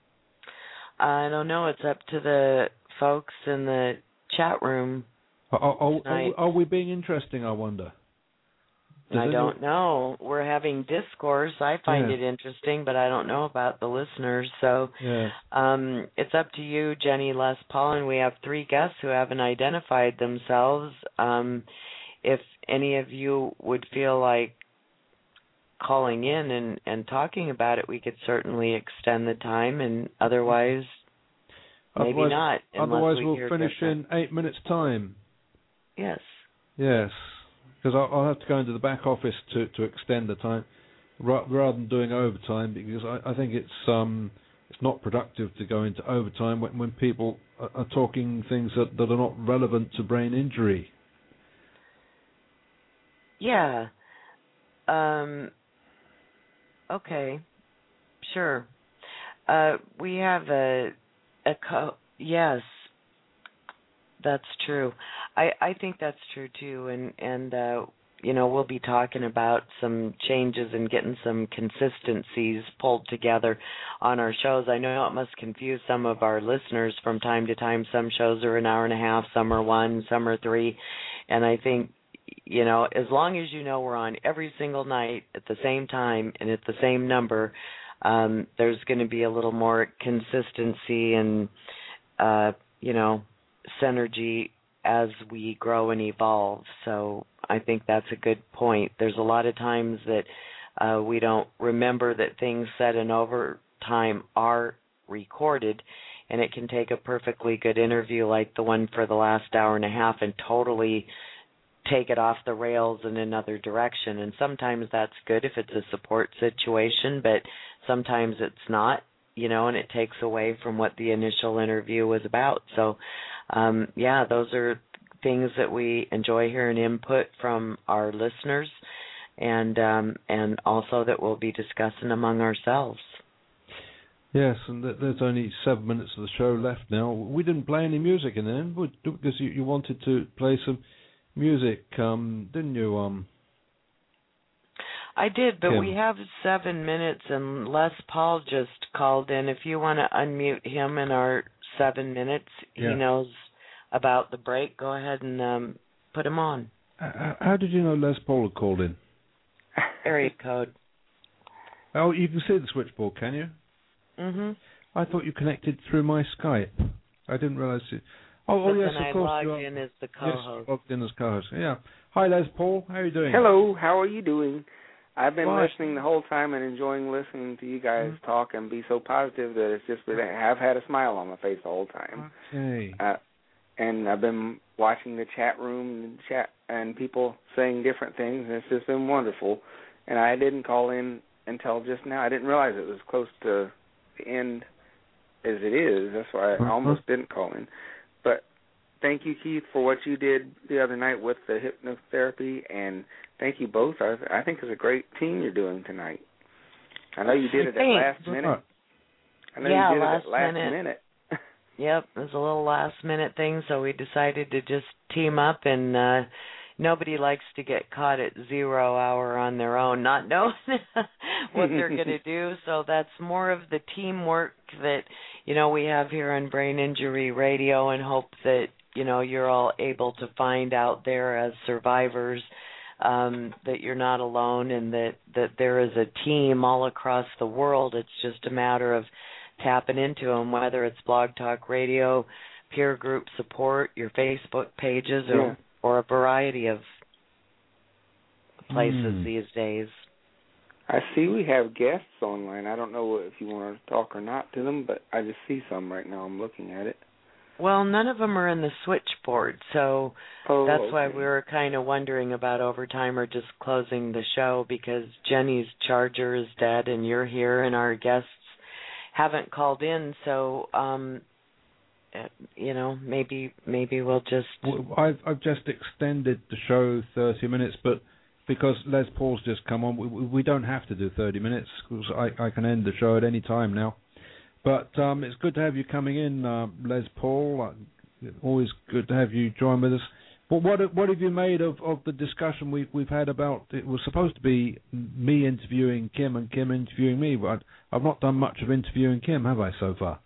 I don't know. It's up to the folks in the chat room. Are, are, are, are we being interesting, I wonder? Does I don't know. We're having discourse. I find yeah. it interesting, but I don't know about the listeners. So yeah. um, it's up to you, Jenny, Les Paul, and we have three guests who haven't identified themselves. Um, if any of you would feel like calling in and, and talking about it, we could certainly extend the time, and otherwise, maybe otherwise, not. Otherwise, we we'll finish different. in eight minutes' time. Yes. Yes, because I'll, I'll have to go into the back office to, to extend the time, ra- rather than doing overtime, because I, I think it's um it's not productive to go into overtime when, when people are, are talking things that, that are not relevant to brain injury. Yeah. Um. Okay. Sure. Uh, we have a a co- yes. That's true. I, I think that's true too, and and uh, you know, we'll be talking about some changes and getting some consistencies pulled together on our shows. I know it must confuse some of our listeners from time to time. Some shows are an hour and a half, some are one, some are three, and I think, you know, as long as you know we're on every single night at the same time and at the same number, um, there's going to be a little more consistency and, uh, you know, synergy as we grow and evolve. So I think that's a good point. There's a lot of times that uh, we don't remember that things said in overtime are recorded, and it can take a perfectly good interview like the one for the last hour and a half and totally take it off the rails in another direction. And sometimes that's good if it's a support situation, but sometimes it's not, you know, and it takes away from what the initial interview was about. So, um, yeah, those are things that we enjoy hearing input from our listeners, and um, and also that we'll be discussing among ourselves. Yes, and th- there's only seven minutes of the show left now. We didn't play any music in the end, because you, you wanted to play some music, um, didn't you? Um, I did, but Kim. we have seven minutes, and Les Paul just called in. If you want to unmute him in our seven minutes, Yeah. he knows about the break. Go ahead and um, put him on. Uh, how did you know Les Paul had called in? Area code. Oh, you can see the switchboard, can you? Mm-hmm. I thought you connected through my Skype. I didn't realize you. Oh, oh But yes, then of I course. logged you are. in as the Yes, co-host. logged in as co-host. Yeah. Hi, Les Paul. How are you doing? Hello, how are you doing? I've been Fine. listening the whole time and enjoying listening to you guys Mm. talk and be so positive that it's just been, I've had a smile on my face the whole time. Okay. Uh, and I've been watching the chat room and chat and people saying different things, and it's just been wonderful. And I didn't call in until just now. I didn't realize it was close to the end as it is. That's why I Uh-huh. almost didn't call in. But thank you, Keith, for what you did the other night with the hypnotherapy, and thank you both. I, I think it's a great team you're doing tonight. I know you did it at Thanks. last minute. I know Yeah, you did it last at last minute. minute. Yep, it was a little last minute thing, so we decided to just team up, and uh nobody likes to get caught at zero hour on their own, not knowing what they're going to do. So that's more of the teamwork that, you know, we have here on Brain Injury Radio, and hope that, you know, you're all able to find out there as survivors um, that you're not alone, and that, that there is a team all across the world. It's just a matter of tapping into them, whether it's Blog Talk Radio, peer group support, your Facebook pages, or Yeah. or a variety of places Mm. these days. I see we have guests online. I don't know if you want to talk or not to them, but I just see some right now. I'm looking at it. Well, none of them are in the switchboard, so Oh, that's okay. why we were kind of wondering about overtime or just closing the show, because Jenny's charger is dead and you're here and our guests haven't called in, so um you know, maybe maybe we'll just Well, I've I've just extended the show thirty minutes, but because Les Paul's just come on, we, we don't have to do thirty minutes, because I, I can end the show at any time now. But um, it's good to have you coming in, uh, Les Paul. Uh, always good to have you join with us. But what what have you made of, of the discussion we've we've had about? It was supposed to be me interviewing Kim and Kim interviewing me, but I've not done much of interviewing Kim, have I, so far?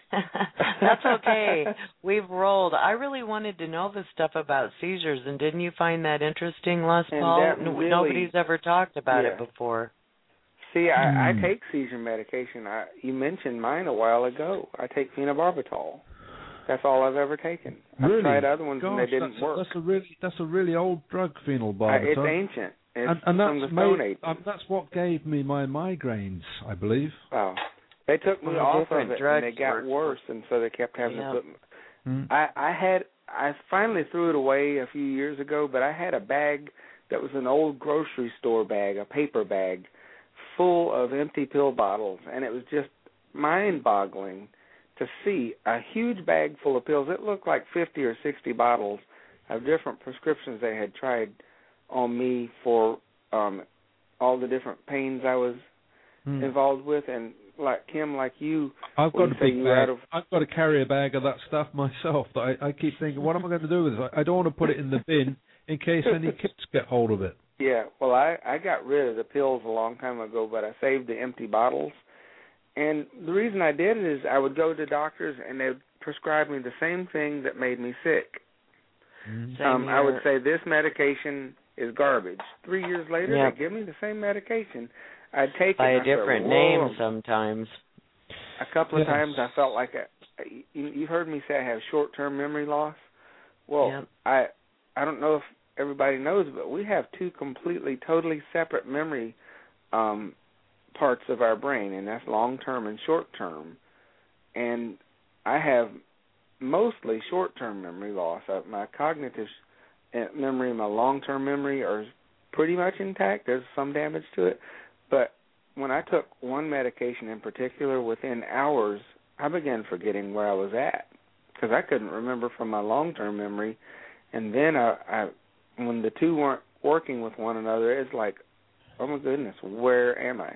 That's okay. We've rolled. I really wanted to know the stuff about seizures, and didn't you find that interesting, Les And Paul? that N- really- Nobody's ever talked about yeah. it before. See, I, I Mm. take seizure medication. I, you mentioned mine a while ago. I take phenobarbital. That's all I've ever taken. Really? I've tried other ones Gosh, and they didn't that's work. A, that's a really that's a really old drug, I, phenobarbital. it's ancient. It's and, and from that's the Stone made, Age. um, that's what gave me my migraines, I believe. Wow. They took me Well, off of different it drugs and they got work. worse, and so they kept having Yeah. to put me. Mm. I, I had I finally threw it away a few years ago, but I had a bag that was an old grocery store bag, a paper bag, full of empty pill bottles, and it was just mind-boggling to see a huge bag full of pills. It looked like fifty or sixty bottles of different prescriptions they had tried on me for um, all the different pains I was Mm. involved with, and like Kim, like you, I've when got a you say big you were bag. out of I've got to carry a bag of that stuff myself. That I, I keep thinking, what am I going to do with this? I, I don't want to put it in the bin in case any kids get hold of it. Yeah, well, I, I got rid of the pills a long time ago, but I saved the empty bottles. And the reason I did it is I would go to doctors, and they would prescribe me the same thing that made me sick. Mm. Same Um, I would here. say this medication is garbage. Three years later, Yep. they give me the same medication. I'd take By it. a and I said, different "Whoa." name sometimes. A couple of Yes. times I felt like a, you, you've heard me say I have short-term memory loss. Well, Yep. I I don't know if everybody knows, but we have two completely, totally separate memory um, parts of our brain, and that's long-term and short-term. And I have mostly short-term memory loss. Uh, my cognitive memory and my long-term memory are pretty much intact. There's some damage to it. But when I took one medication in particular, within hours, I began forgetting where I was at because I couldn't remember from my long-term memory. And then I, I, when the two weren't working with one another, it's like, oh my goodness, where am I?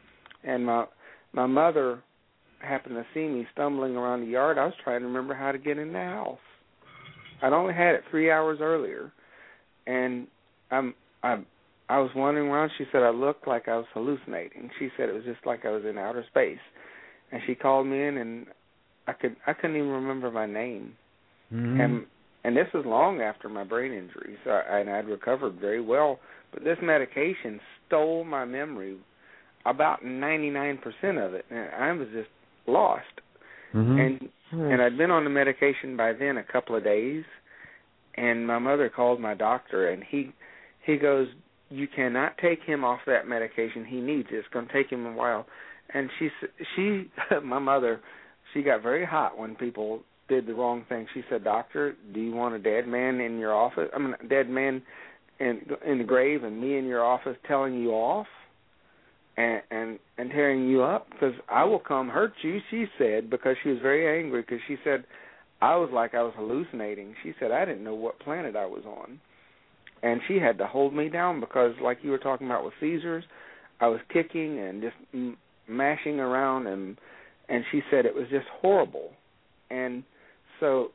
And my my mother happened to see me stumbling around the yard. I was trying to remember how to get in the house. I'd only had it three hours earlier, and I'm I I was wandering around. She said I looked like I was hallucinating. She said it was just like I was in outer space. And she called me in, and I could I couldn't even remember my name. Mm-hmm. And and this was long after my brain injury, so I, and I'd recovered very well. But this medication stole my memory, about ninety-nine percent of it, and I was just lost. Mm-hmm. And and I'd been on the medication by then a couple of days, and my mother called my doctor, and he he goes, you cannot take him off that medication. He needs it. It's going to take him a while. And she she my mother, she got very hot when people did the wrong thing. She said, Doctor, do you want a dead man in your office? I mean, a dead man in in the grave, and me in your office telling you off and and, and tearing you up? Because I will come hurt you, she said, because she was very angry, because she said I was like I was hallucinating. She said I didn't know what planet I was on. And she had to hold me down because, like you were talking about with seizures, I was kicking and just m- mashing around, and and she said it was just horrible. And so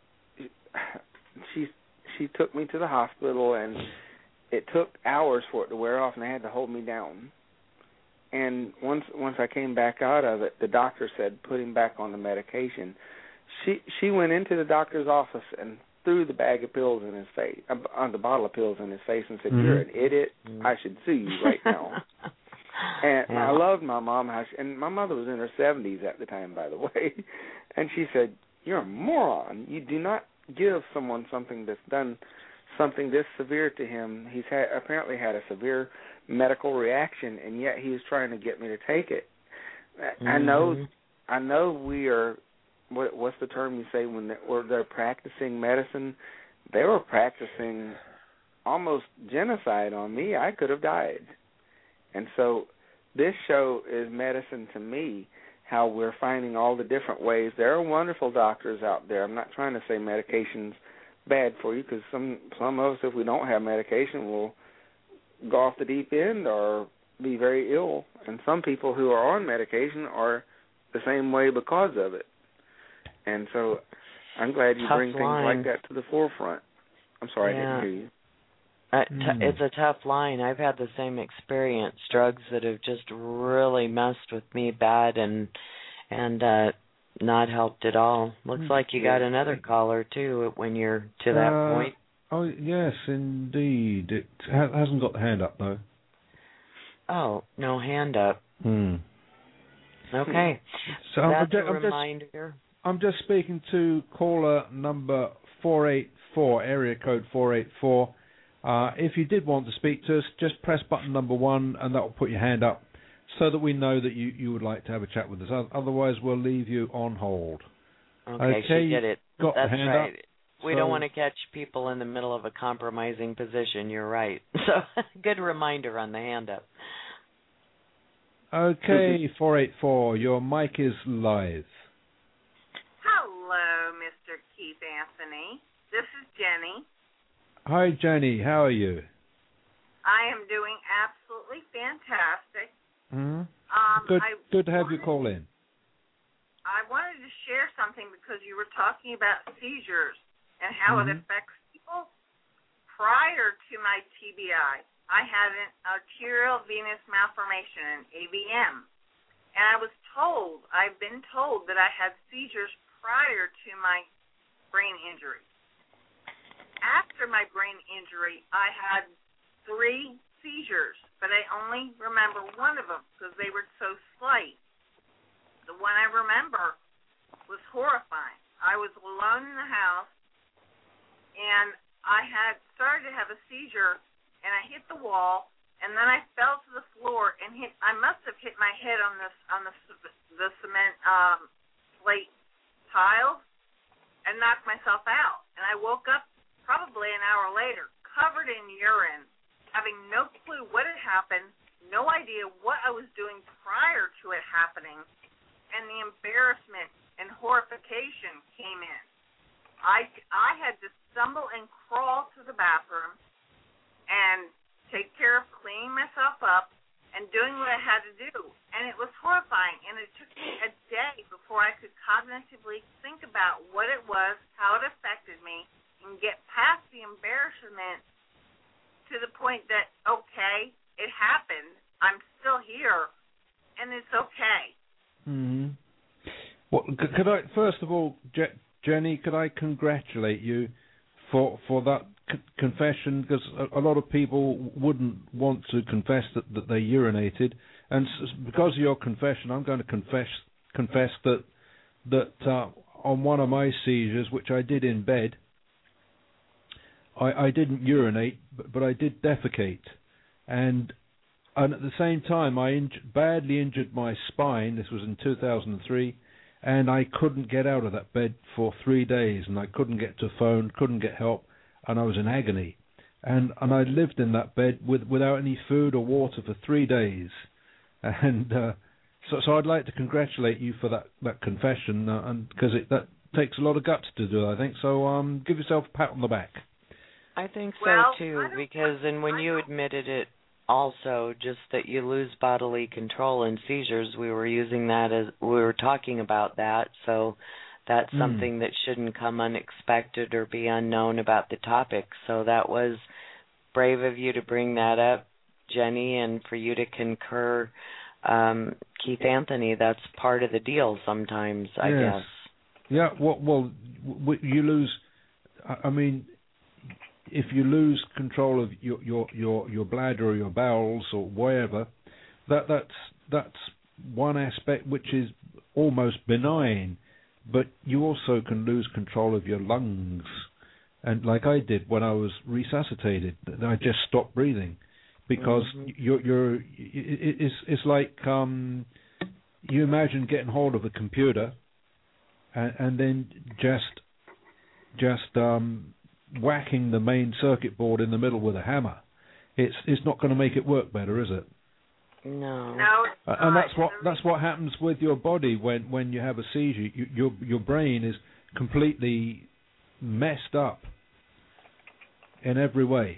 she she took me to the hospital, and it took hours for it to wear off, and they had to hold me down. And once once I came back out of it, the doctor said put him back on the medication. She she went into the doctor's office and threw the bag of pills in his face, uh, the bottle of pills in his face, and said, mm-hmm. You're an idiot. Mm-hmm. I should sue you right now. And yeah. I loved my mom, and my mother was in her seventies at the time, by the way. And she said, you're a moron. You do not give someone something that's done something this severe to him. He's had, apparently had a severe medical reaction, and yet he was trying to get me to take it. Mm-hmm. I know, I know we are. What, what's the term you say when they're, they're practicing medicine? They were practicing almost genocide on me. I could have died. And so this show is medicine to me, how we're finding all the different ways. There are wonderful doctors out there. I'm not trying to say medication's bad for you, because some, some of us, if we don't have medication, will go off the deep end or be very ill. And some people who are on medication are the same way because of it. And so I'm glad you tough bring line. things like that to the forefront. I'm sorry, yeah. I didn't hear you. Uh, t- it's a tough line. I've had the same experience. Drugs that have just really messed with me bad and and uh, not helped at all. Looks like you got another caller too when you're to that uh, point. Oh yes, indeed. It ha- hasn't got the hand up though. Oh, no hand up. Hmm. Okay. So That's I'm, just, a I'm reminder. Just, I'm just speaking to caller number four eight four, area code four eight four. Uh, if you did want to speak to us, just press button number one, and that will put your hand up so that we know that you, you would like to have a chat with us. Otherwise, we'll leave you on hold. Okay, okay she did it. Got That's the hand right. up. We so, don't want to catch people in the middle of a compromising position. You're right. So, good reminder on the hand up. Okay, four eight four, your mic is live. Hello, Mister Keith Anthony. This is Jenny. Hi, Jenny. How are you? I am doing absolutely fantastic. Mm-hmm. Um, good, I good to have wanted, you call in. I wanted to share something because you were talking about seizures and how mm-hmm. it affects people. Prior to my T B I, I had an arterial venous malformation, an A V M. And I was told, I've been told that I had seizures prior to my brain injury. After my brain injury, I had three seizures, but I only remember one of them because they were so slight. The one I remember was horrifying. I was alone in the house, and I had started to have a seizure, and I hit the wall, and then I fell to the floor and hit. I must have hit my head on this on the the cement um, slate tiles and knocked myself out. And I woke up probably an hour later, covered in urine, having no clue what had happened, no idea what I was doing prior to it happening, and the embarrassment and horrification came in. I, I had to stumble and crawl to the bathroom and take care of cleaning myself up and doing what I had to do. And it was horrifying, and it took me a day before I could cognitively think about what it was, how it affected me, and get past the embarrassment to the point that, okay, it happened. I'm still here, and it's okay. Mm-hmm. Well, c- could I first of all, Je- Jenny, could I congratulate you for for that c- confession? Because a, a lot of people wouldn't want to confess that, that they urinated, and s- because of your confession, I'm going to confess confess that that uh, on one of my seizures, which I did in bed, I, I didn't urinate, but, but I did defecate, and and at the same time, I inj- badly injured my spine. This was in two thousand three. And I couldn't get out of that bed for three days, and I couldn't get to phone, couldn't get help, and I was in agony. And and I lived in that bed with, without any food or water for three days. And uh, so so I'd like to congratulate you for that, that confession, uh, and because it that takes a lot of guts to do, I think. So um, give yourself a pat on the back. I think so Well, too, because and when you admitted it also, just that you lose bodily control in seizures, we were using that as we were talking about that, so that's Mm. something that shouldn't come unexpected or be unknown about the topic. So that was brave of you to bring that up, Jenny, and for you to concur, um, Keith Anthony. That's part of the deal sometimes, I Yes. guess. Yeah, well, well, w- you lose. I mean, if you lose control of your, your your your bladder or your bowels or whatever, that that's that's one aspect which is almost benign, but you also can lose control of your lungs, and like I did when I was resuscitated, I just stopped breathing because mm-hmm. you're you're it's it's like um, you imagine getting hold of a computer and, and then just just um. whacking the main circuit board in the middle with a hammer. It's it's not going to make it work better, is it? No. No. Uh, and that's what that's what happens with your body when, when you have a seizure. You, your your brain is completely messed up in every way.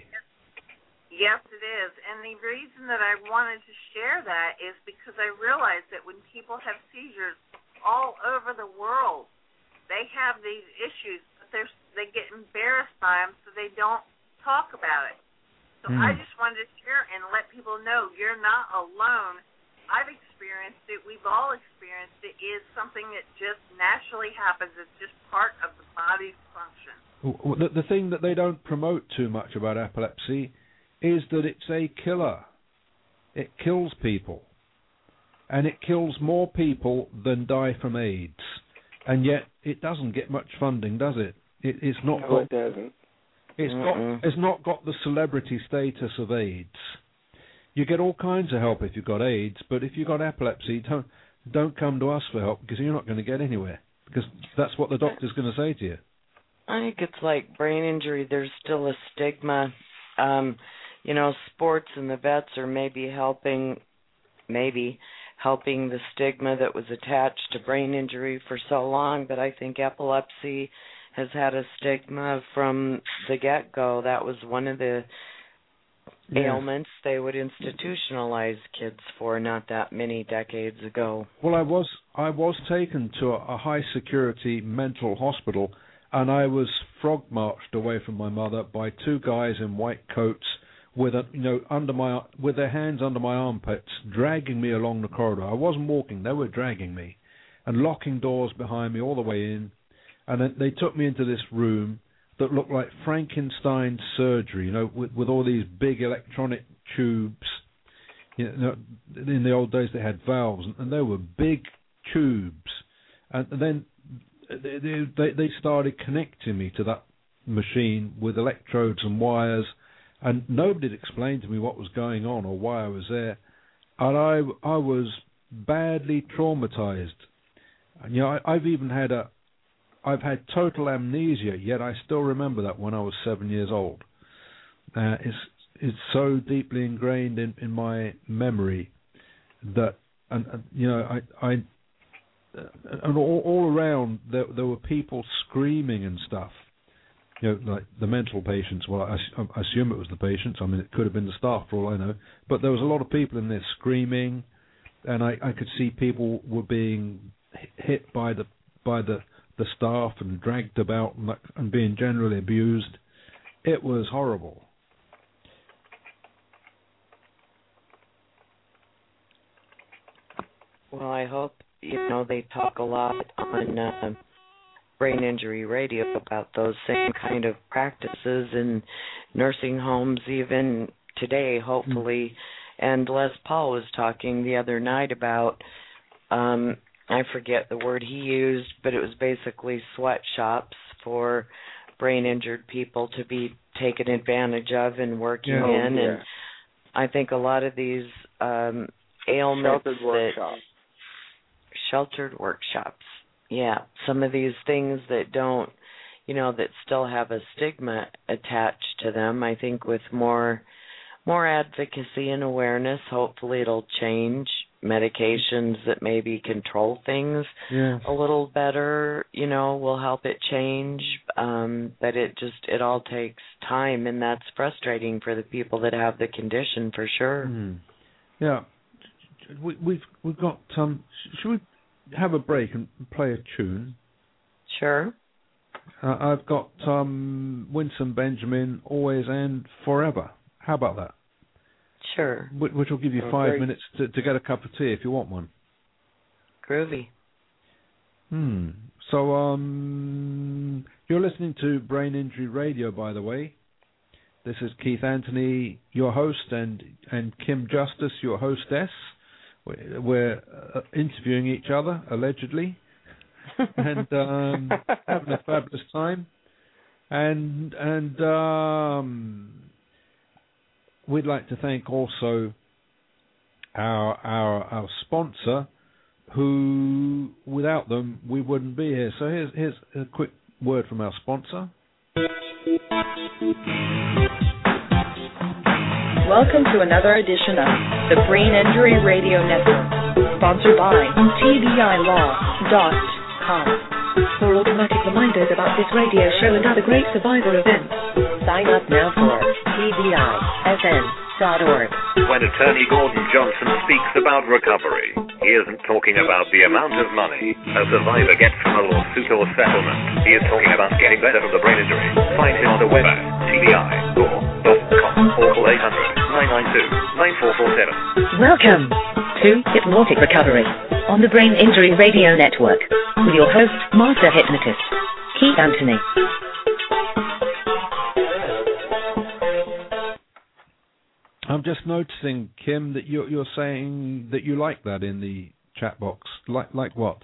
Yes, it is. And the reason that I wanted to share that is because I realized that when people have seizures all over the world, they have these issues, but they're, they get embarrassed by them, so they don't talk about it. So mm. I just wanted to share and let people know you're not alone. I've experienced it. We've all experienced it. It is something that just naturally happens. It's just part of the body's function. The, the thing that they don't promote too much about epilepsy is that it's a killer. It kills people. And it kills more people than die from AIDS. And yet it doesn't get much funding, does it? it it's not. No, got, it doesn't. It's got. It's not got the celebrity status of AIDS. You get all kinds of help if you've got AIDS, but if you've got epilepsy, don't don't come to us for help because you're not going to get anywhere. Because that's what the doctor's going to say to you. I think it's like brain injury. There's still a stigma. Um, you know, sports and the vets are maybe helping, maybe. helping the stigma that was attached to brain injury for so long, but I think epilepsy has had a stigma from the get-go. That was one of the yeah. ailments they would institutionalize kids for not that many decades ago. Well, I was I was taken to a, a high-security mental hospital, and I was frog-marched away from my mother by two guys in white coats with a, you know, under my with their hands under my armpits, dragging me along the corridor. I wasn't walking; they were dragging me, and locking doors behind me all the way in. And then they took me into this room that looked like Frankenstein's surgery, you know, with, with all these big electronic tubes. You know, in the old days they had valves, and they were big tubes. And then they they, they started connecting me to that machine with electrodes and wires. And nobody had explained to me what was going on or why I was there, and I I was badly traumatized. And, you know, I, I've even had a, I've had total amnesia. Yet I still remember that when I was seven years old. Uh, it's it's so deeply ingrained in, in my memory that, and, and you know, I I and all, all around there there were people screaming and stuff. You know, like the mental patients. Well, I, I assume it was the patients. I mean, it could have been the staff for all I know. But there was a lot of people in there screaming, and I, I could see people were being hit by the by the, the staff and dragged about and, and being generally abused. It was horrible. Well, I hope, you know, they talk a lot on uh, Brain Injury Radio about those same kind of practices in nursing homes even today, hopefully. Mm. And Les Paul was talking the other night about, um, I forget the word he used, but it was basically sweatshops for brain-injured people to be taken advantage of and working yeah. in. Oh, yeah. And I think a lot of these um, ailments sheltered that... workshops. Sheltered workshops. Yeah, some of these things that don't, you know, that still have a stigma attached to them. I think with more more advocacy and awareness, hopefully it'll change. Medications that maybe control things yeah. a little better, you know, will help it change. Um, but it just, it all takes time, and that's frustrating for the people that have the condition, for sure. Mm. Yeah. We, we've we've got, um, should we have a break and play a tune? Sure. Uh, I've got um, Winsome Benjamin, Always and Forever. How about that? Sure. Which, which will give you oh, five great. minutes to, to get a cup of tea if you want one. Groovy. Hmm. So, um, you're listening to Brain Injury Radio, by the way. This is Keith Anthony, your host, and, and Kim Justice, your hostess. We're uh, interviewing each other, allegedly, and um, having a fabulous time. And and um, we'd like to thank also our our our sponsor, who without them we wouldn't be here. So here's here's a quick word from our sponsor. Welcome to another edition of the Brain Injury Radio Network, sponsored by T B I law dot com. For automatic reminders about this radio show and other great survivor events, sign up now for T B I S N dot org. When attorney Gordon Johnson speaks about recovery, he isn't talking about the amount of money a survivor gets from a lawsuit or settlement. He is talking about getting better from the brain injury. Find him on the web at T B I law dot com or call eight hundred, nine nine two, nine four four seven. Welcome to Hypnotic Recovery on the Brain Injury Radio Network with your host, Master Hypnotist, Keith Anthony. I'm just noticing, Kim, that you're, you're saying that you like that in the chat box. Like like what?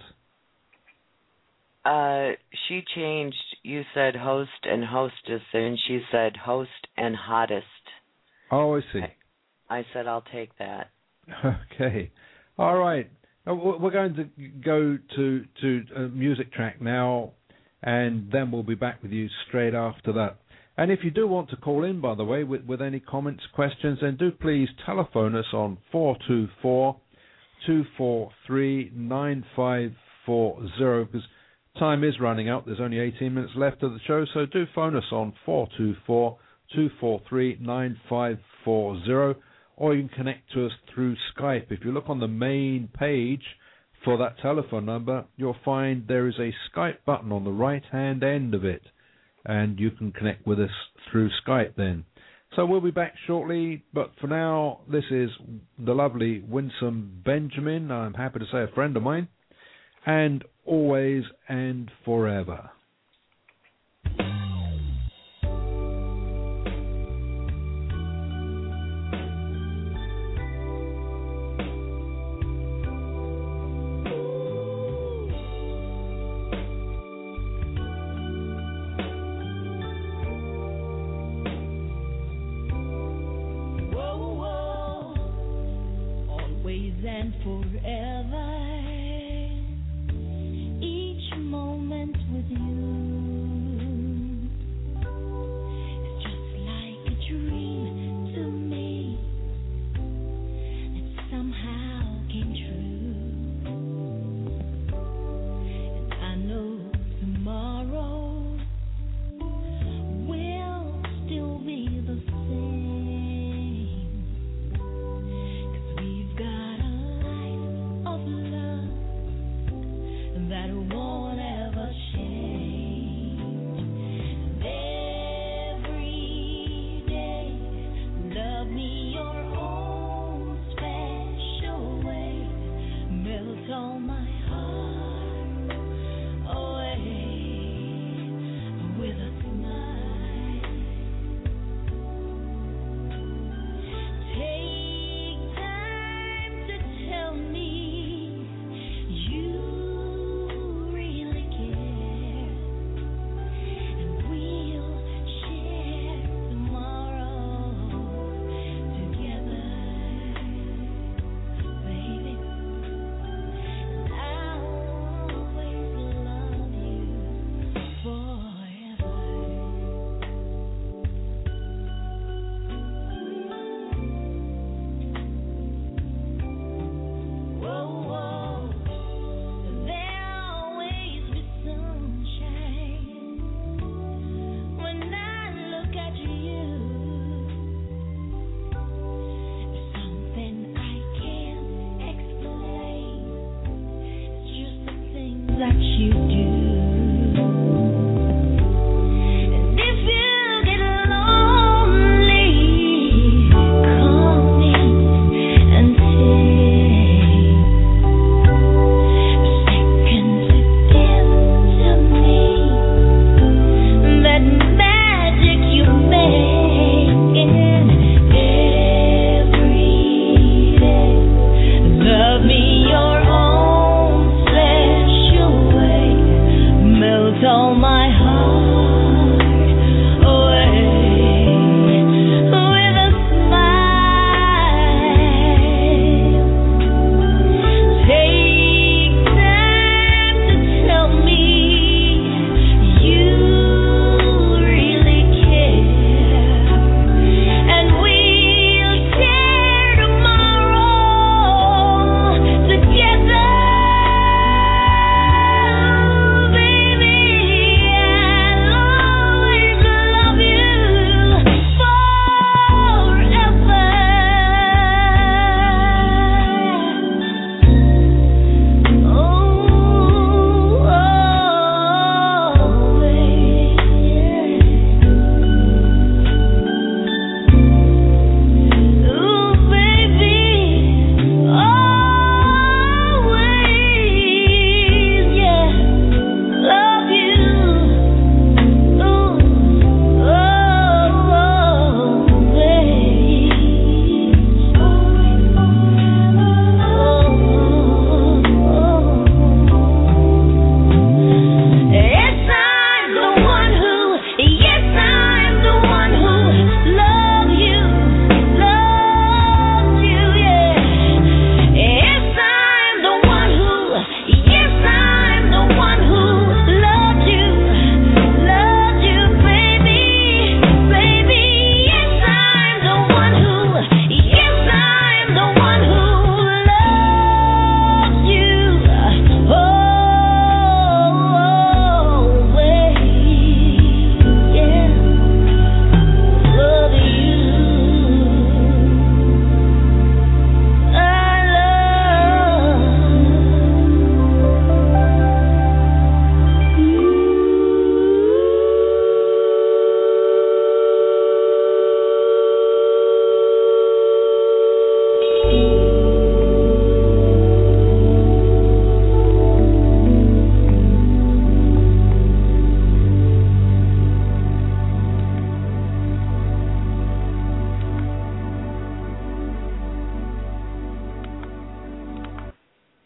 Uh, she changed. You said host and hostess, and she said host and hottest. Oh, I see. I, I said I'll take that. Okay. All right. We're going to go to to a music track now, and then we'll be back with you straight after that. And if you do want to call in, by the way, with, with any comments, questions, then do please telephone us on four two four, two four three, nine five four zero, because time is running out. There's only eighteen minutes left of the show, so do phone us on four two four, two four three, nine five four zero, or you can connect to us through Skype. If you look on the main page for that telephone number, you'll find there is a Skype button on the right-hand end of it, and you can connect with us through Skype then. So we'll be back shortly, but for now, this is the lovely Winsome Benjamin, I'm happy to say a friend of mine, and Always and Forever. That won't ever change.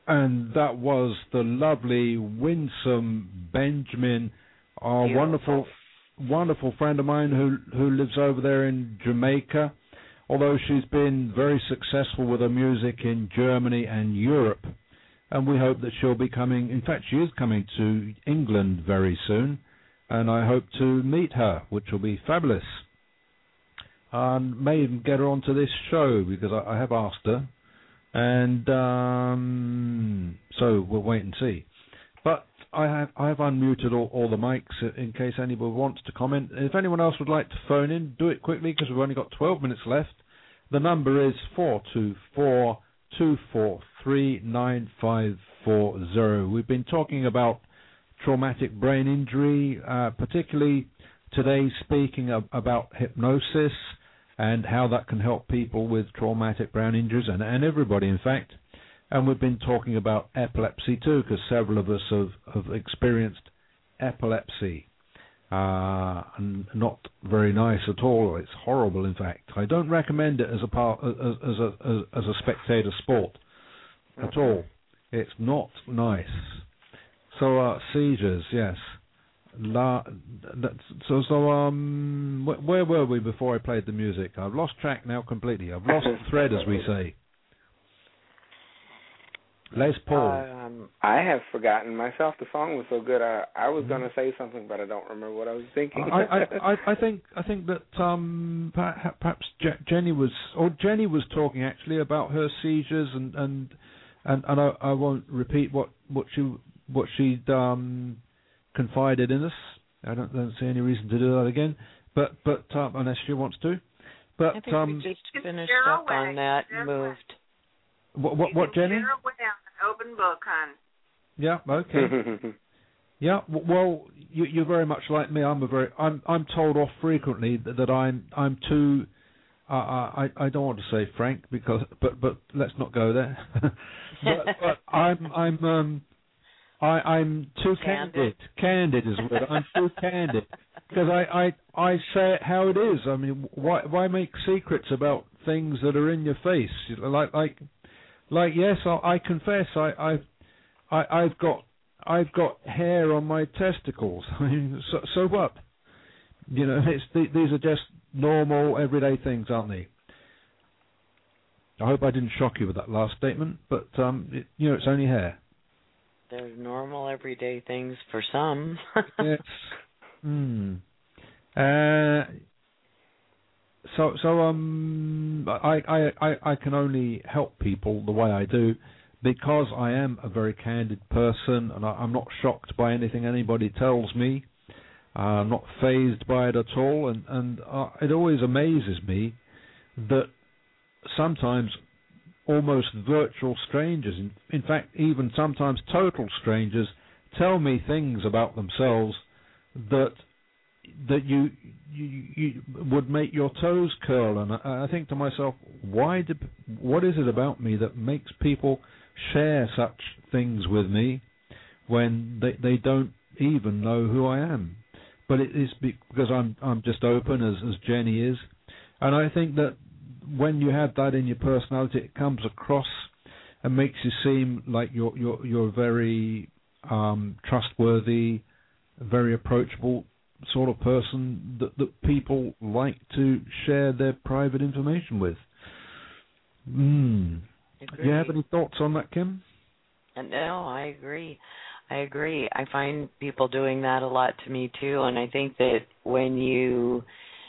And that was the lovely, winsome Benjamin, our Beautiful. wonderful, wonderful friend of mine who who lives over there in Jamaica. Although she's been very successful with her music in Germany and Europe, and we hope that she'll be coming. In fact, she is coming to England very soon, and I hope to meet her, which will be fabulous. And may even get her onto this show because I, I have asked her. And um, so we'll wait and see. But I have I have unmuted all, all the mics in case anybody wants to comment. If anyone else would like to phone in, do it quickly because we've only got twelve minutes left. The number is four two four, two four three, nine five four zero. We've been talking about traumatic brain injury, uh, particularly today speaking of, about hypnosis and how that can help people with traumatic brain injuries, and, and everybody, in fact. And we've been talking about epilepsy, too, because several of us have, have experienced epilepsy. Uh, and not very nice at all. It's horrible, in fact. I don't recommend it as a part, as, as a as, as a spectator sport at all. It's not nice. So uh, seizures, yes. La, so, so um, wh- where were we before I played the music? I've lost track now completely. I've lost the thread, as we say. Les Paul. Um, I have forgotten myself. The song was so good. I, I was going to say something, but I don't remember what I was thinking. I, I, I, I think I think that um, perhaps Jenny was, or Jenny was talking actually about her seizures, and and and, and I, I won't repeat what, what she what she'd um, confided in us. I don't, don't see any reason to do that again. But but um, unless she wants to. But I think um, we just finished up on that and moved. What, what, what Jenny? Open book, hon. Yeah. Okay. Yeah. Well, you, you're very much like me. I'm a very. I'm. I'm told off frequently that, that I'm. I'm too. Uh, I. I don't want to say frank because. But. But let's not go there. but, but I'm. I'm. Um. I. I'm too candid. Candid, candid is the word. I'm too candid because I. I. I say it how it is. I mean, why. Why make secrets about things that are in your face? Like. Like. Like yes, I, I confess I, I've I, I've got I've got hair on my testicles. I mean, so, so what? You know, it's these are just normal everyday things, aren't they? I hope I didn't shock you with that last statement, but um, it, you know, it's only hair. They're normal everyday things for some. Yes. Hmm. Uh. So, so um, I, I, I, I can only help people the way I do because I am a very candid person, and I, I'm not shocked by anything anybody tells me. Uh, I'm not fazed by it at all, and and uh, it always amazes me that sometimes almost virtual strangers, in, in fact, even sometimes total strangers, tell me things about themselves that. that you, you you would make your toes curl, and I, I think to myself, why do, what is it about me that makes people share such things with me when they they don't even know who I am? But it is because I'm I'm just open as as Jenny is, and I think that when you have that in your personality, it comes across and makes you seem like you're you're you're very um, trustworthy, very approachable sort of person that, that people like to share their private information with. Mm. Do you have any thoughts on that, Kim? No, I agree. I agree. I find people doing that a lot to me too, and I think that when you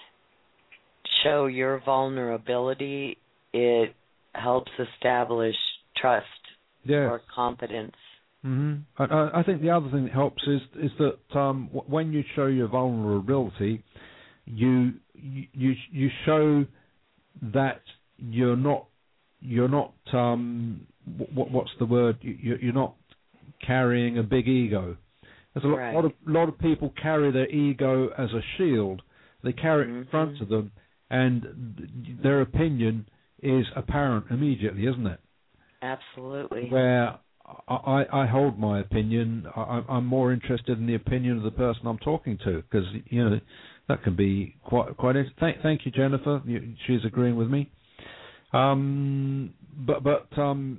show your vulnerability, it helps establish trust yes. or confidence. Mm-hmm. I, I think the other thing that helps is is that um, w- when you show your vulnerability, you you you show that you're not you're not um, w- what's the word you, you're not carrying a big ego. There's a lot, right. lot of lot of people carry their ego as a shield. They carry it mm-hmm. in front of them, and their opinion is apparent immediately, isn't it? Absolutely. Where I, I hold my opinion. I, I'm more interested in the opinion of the person I'm talking to, because you know that can be quite quite. Thank, thank you, Jennifer. You, she's agreeing with me. Um, but but um,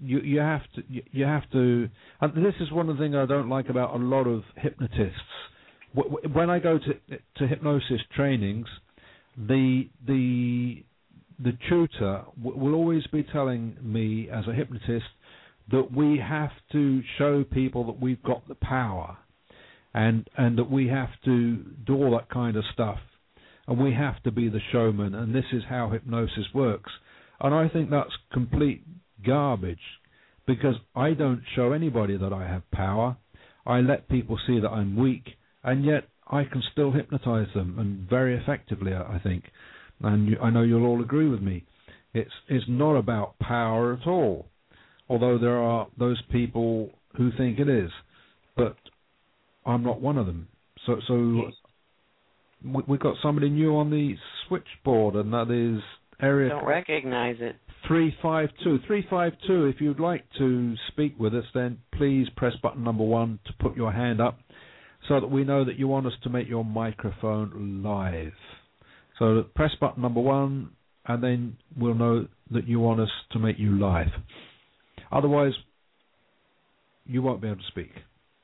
you you have to you, you have to. And this is one of the things I don't like about a lot of hypnotists. When I go to to hypnosis trainings, the the the tutor will always be telling me as a hypnotist that we have to show people that we've got the power, and and that we have to do all that kind of stuff, and we have to be the showman, and this is how hypnosis works. And I think that's complete garbage, because I don't show anybody that I have power. I let people see that I'm weak, and yet I can still hypnotize them, and very effectively, I think. And you, I know you'll all agree with me. It's it's not about power at all, although there are those people who think it is. But I'm not one of them. So so we, we've got somebody new on the switchboard, and that is area. Don't recognize it. Three five two three five two. If you'd like to speak with us, then please press button number one to put your hand up, so that we know that you want us to make your microphone live. So press button number one, and then we'll know that you want us to make you live. Otherwise, you won't be able to speak.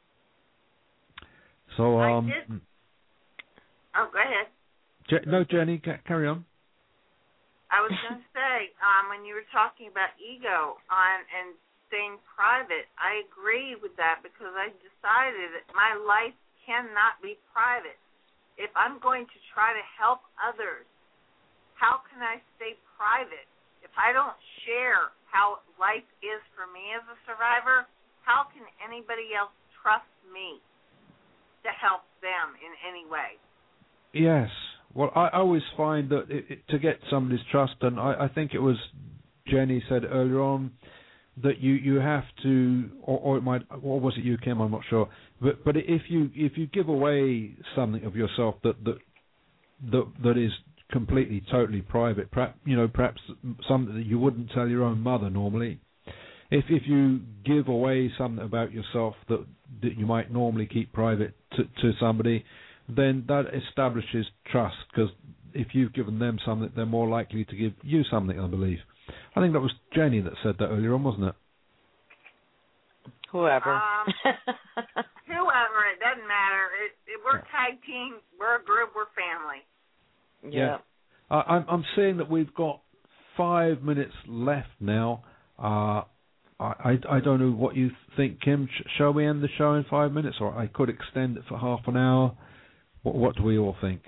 So, um, I did. Oh, go ahead. Je- no, Jenny, ca- carry on. I was going to say, um, when you were talking about ego on and staying private, I agree with that, because I decided that my life cannot be private. If I'm going to try to help others, how can I stay private? If I don't share how life is for me as a survivor, how can anybody else trust me to help them in any way? Yes. Well, I always find that it, it, to get somebody's trust, and I, I think it was Jenny said earlier on, that you, you have to, or, or it might, or was it you, Kim? I'm not sure. But but if you if you give away something of yourself that that that, that is completely totally private, perhaps, you know, perhaps something that you wouldn't tell your own mother normally. If if you give away something about yourself that that you might normally keep private to, to somebody, then that establishes trust, because if you've given them something, they're more likely to give you something, I believe. I think that was Jenny that said that earlier on, wasn't it? Whoever. Um, whoever, it doesn't matter. It, it, we're tag team, we're a group, we're family. Yeah. yeah. Uh, I'm, I'm seeing that we've got five minutes left now. Uh, I, I don't know what you think, Kim. Sh- shall we end the show in five minutes, or I could extend it for half an hour? What, what do we all think?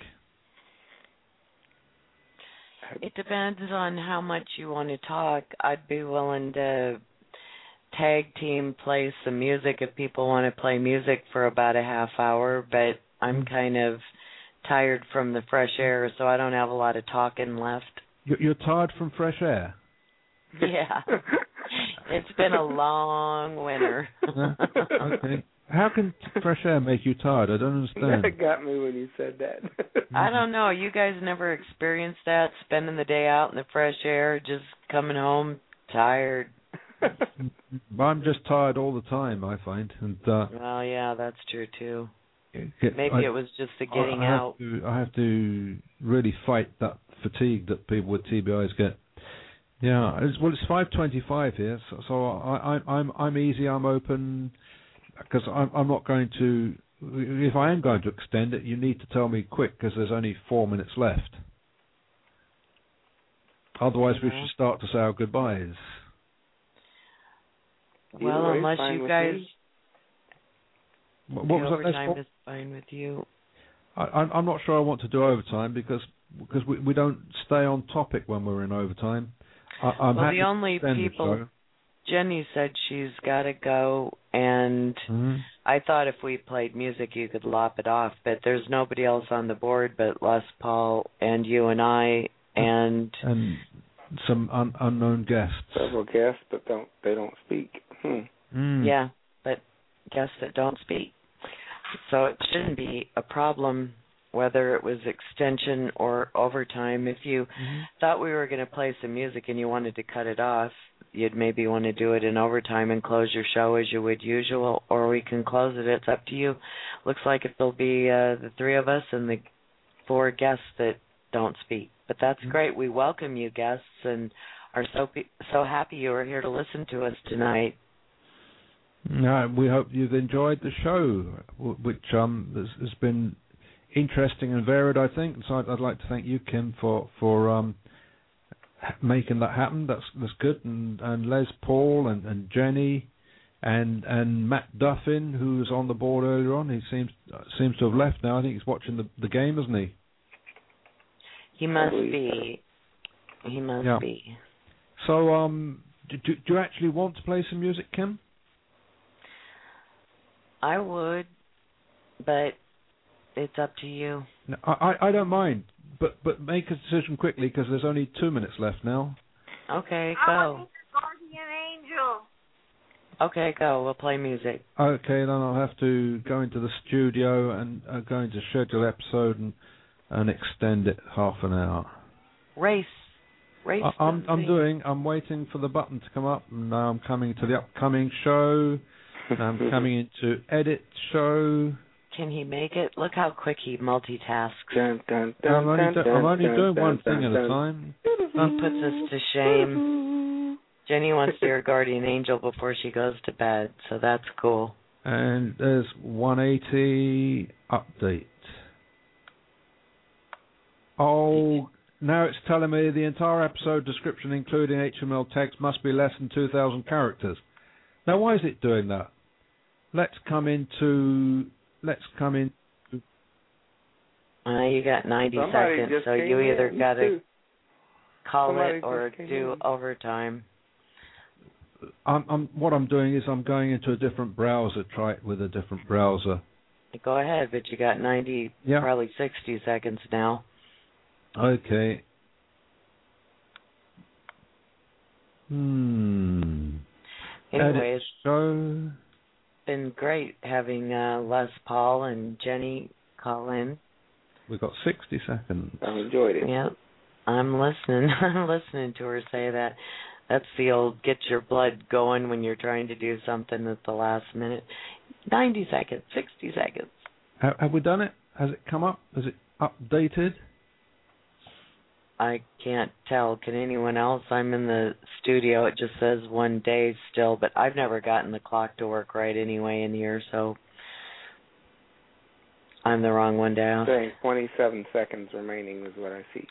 It depends on how much you want to talk. I'd be willing to tag team play some music if people want to play music for about a half hour, but I'm kind of tired from the fresh air, so I don't have a lot of talking left. You're tired from fresh air? Yeah. It's been a long winter. Okay. How can fresh air make you tired? I don't understand. That got me when you said that. I don't know. You guys never experienced that, spending the day out in the fresh air, just coming home tired? I'm just tired all the time, I find. And uh, well, yeah, that's true too. It, Maybe I, it was just the getting I have out. To, I have to really fight that fatigue that people with T B Is get. Yeah, it's, well, it's five twenty-five here, so, so I, I, I'm I'm easy. I'm open, because I'm, I'm not going to. If I am going to extend it, you need to tell me quick, because there's only four minutes left. Otherwise, yeah. we should start to say our goodbyes. Well, way, unless you guys. Me. What was that? Overtime is fine with you. I, I'm, I'm not sure I want to do overtime, because because we, we don't stay on topic when we're in overtime. I, I'm well, happy the only to people. The Jenny said she's got to go, and mm-hmm. I thought if we played music, you could lop it off. But there's nobody else on the board but Les Paul and you and I, and and some un- unknown guests. Several guests, but don't they don't speak. Hmm. Mm. Yeah, but guests that don't speak. So it shouldn't be a problem whether it was extension or overtime. If you mm-hmm. thought we were going to play some music and you wanted to cut it off, you'd maybe want to do it in overtime and close your show as you would usual, or we can close it. It's up to you. Looks like it'll be uh, the three of us and the four guests that don't speak. But that's mm-hmm. great. We welcome you, guests, and are so so happy you were here to listen to us tonight. No, we hope you've enjoyed the show, which um, has, has been interesting and varied, I think. So I'd, I'd like to thank you, Kim, for for um, making that happen. That's that's good. And, and Les Paul and, and Jenny and and Matt Duffin, who was on the board earlier on. He seems seems to have left now. I think he's watching the, the game, isn't he? He must be. He must yeah. be. So, um, do, do, do you actually want to play some music, Kim? I would, but it's up to you. No, I, I don't mind, but but make a decision quickly because there's only two minutes left now. Okay, I go. want Guardian Angel. Okay, go. We'll play music. Okay, then I'll have to go into the studio and uh, go into schedule episode and and extend it half an hour. Race. Race. I, I'm I'm doing. I'm waiting for the button to come up. Now I'm coming to the upcoming show. I'm coming into edit show. Can he make it? Look how quick he multitasks. Dun, dun, dun, I'm only, do, I'm only dun, doing dun, one dun, thing dun, at a dun. time. He puts us to shame. Jenny wants to hear Guardian Angel before she goes to bed, so that's cool. And there's one eighty update. Oh, now it's telling me the entire episode description, including H T M L text, must be less than two thousand characters. Now, why is it doing that? Let's come into. Let's come in. Uh, you got ninety Somebody seconds, just so came you either in, got to too. call Somebody it or just came do in. overtime. I'm, I'm, what I'm doing is I'm going into a different browser. Try it with a different browser. Go ahead, but you got ninety, yeah. probably sixty seconds now. Okay. Hmm. Anyways, so been great having uh, Les Paul and Jenny call in. We've got sixty seconds. I enjoyed it. Yep, I'm listening. I'm listening to her say that. That's the old get your blood going when you're trying to do something at the last minute. ninety seconds, sixty seconds. Have, have we done it? Has it come up? Has it updated? I can't tell. Can anyone else? I'm in the studio. It just says one day still, but I've never gotten the clock to work right anyway in here, so I'm the wrong one down. Saying twenty-seven seconds remaining is what I see.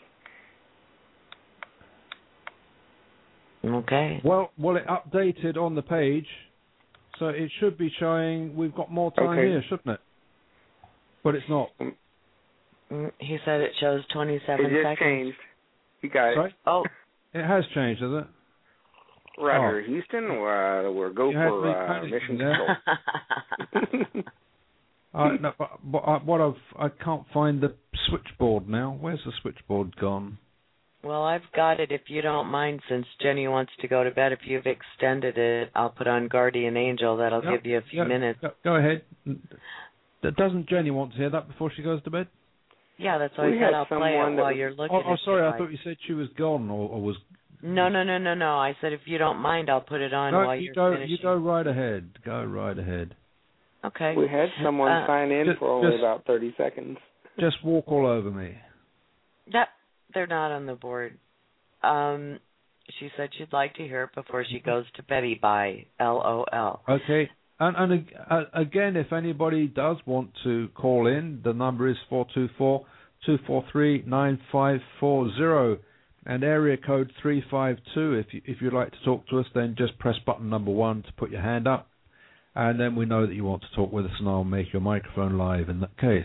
Okay. Well, well, it updated on the page, so it should be showing we've got more time Okay. here, shouldn't it? But it's not. Mm, He said it shows twenty-seven It just seconds. changed. You got Sorry? it. Oh, It has changed, has it? Roger, Oh. Houston, uh, we're go You had for me uh, panicking mission there. control. Uh, no, but, but I, what I've I can't find the switchboard now. Where's the switchboard gone? well, I've got it if you don't mind, since Jenny wants to go to bed. If you've extended it, I'll put on Guardian Angel. That'll Yep, give you a few yep, minutes. Go, go ahead. Doesn't Jenny want to hear that before she goes to bed? Yeah, that's why We I said had I'll play someone it that while was- you're looking Oh, at oh sorry, your I thought you said she was gone or, or was. No, no, no, no, no. I said if you don't mind, I'll put it on No, while you you're go. finishing. You go right ahead. Go right ahead. Okay. We had someone Uh, sign in just- for only just- about thirty seconds. Just walk all over me. That they're not on the board. Um, she said she'd like to hear it before she goes to Betty by L O L. Okay. And, and uh, again, if anybody does want to call in, the number is four two four, two four three, nine five four zero and area code three five two. If you, if you'd like to talk to us, then just press button number one to put your hand up, and then we know that you want to talk with us, and I'll make your microphone live in that case.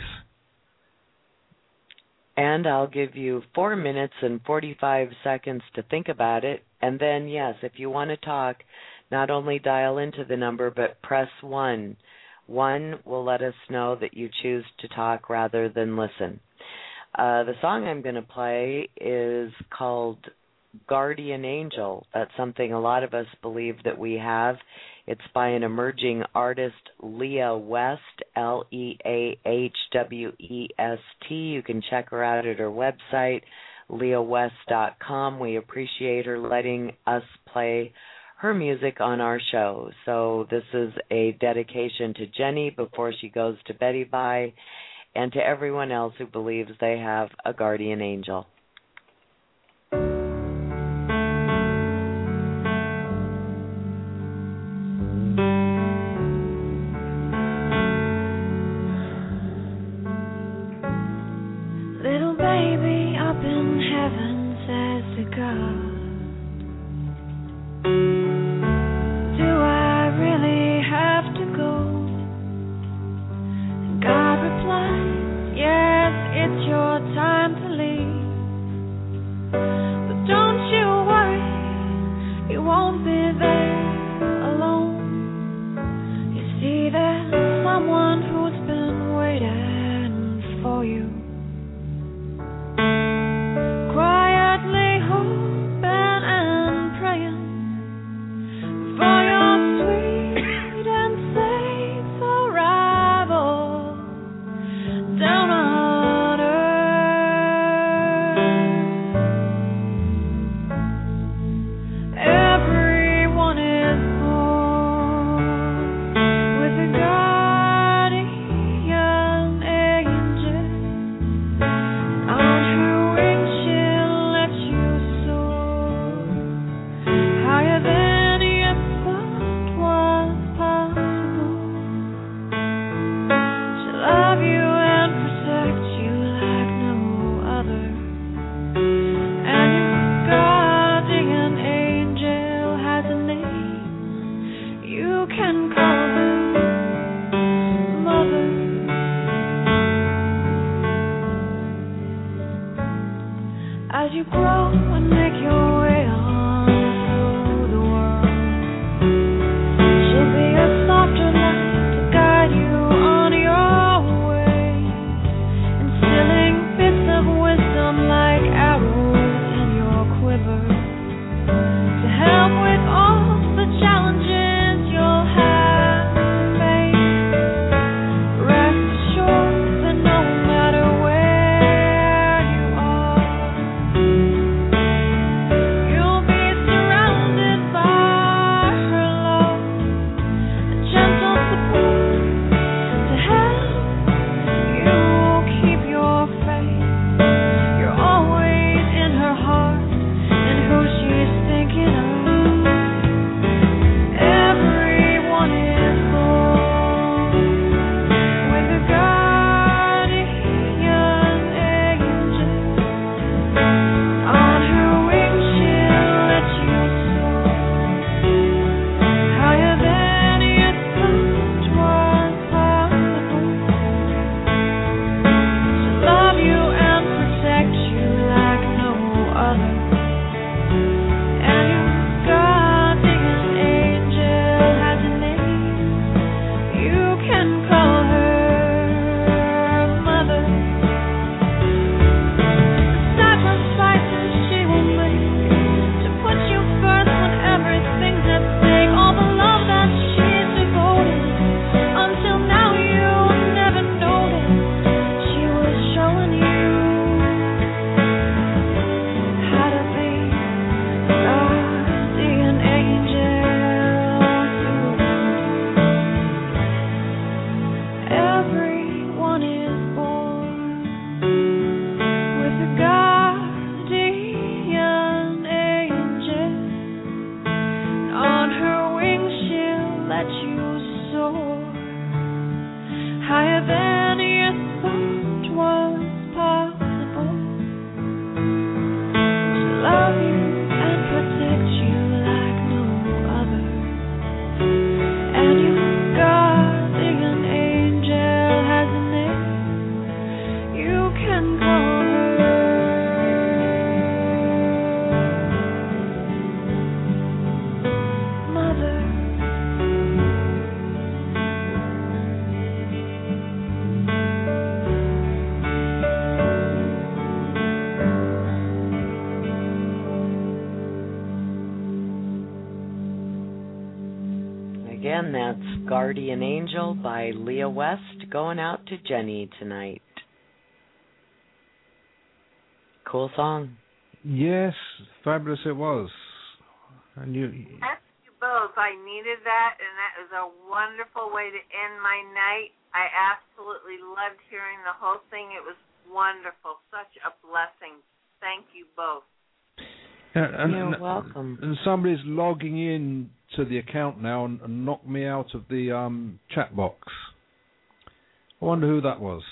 And I'll give you four minutes and forty-five seconds to think about it. And then, yes, if you want to talk, not only dial into the number, but press one. One will let us know that you choose to talk rather than listen. Uh, the song I'm going to play is called Guardian Angel. That's something a lot of us believe that we have. It's by an emerging artist, Leah West, L E A H W E S T. You can check her out at her website, leah west dot com. We appreciate her letting us play her music on our show. So this is a dedication to Jenny before she goes to Betty Bye, and to everyone else who believes they have a guardian angel. as you grow and make your way on through the world. She'll be a softer light to guide you on your way, instilling bits of wisdom like arrows in your quiver to help with all the challenges you'll have to face. Rest assured that no matter where you are, you'll be surrounded by her love and gentle support to help you keep your faith. You're always in her heart and who she's thinking of. Everyone is born with a guardian angel. On her wings she'll let you soar higher than you thought was possible. She'll love you and protect you like no other. And your guardian angel has a name. You can call her Mother. The sacrifices she will make to put you first when everything's at stake. All the love that she's devoted. Until now you never noticed. She was showing you how to be a guardian angel too. Everyone is born with a guardian angel. On her wings she'll let you soar higher than you thought was possible. She'll love you and protect you like no other. And your guardian angel has a name. You can call her Mother. Again, that's Guardian Angel by Leah West, going out to Jenny tonight. Cool song. Yes, fabulous it was. And you, Thank you both. I needed that, and that was a wonderful way to end my night. I absolutely loved hearing the whole thing. It was wonderful. Such a blessing. Thank you both. and, and, You're and- welcome. and somebody's logging in to the account now and, and knocked me out of the um, chat box. I wonder who that was.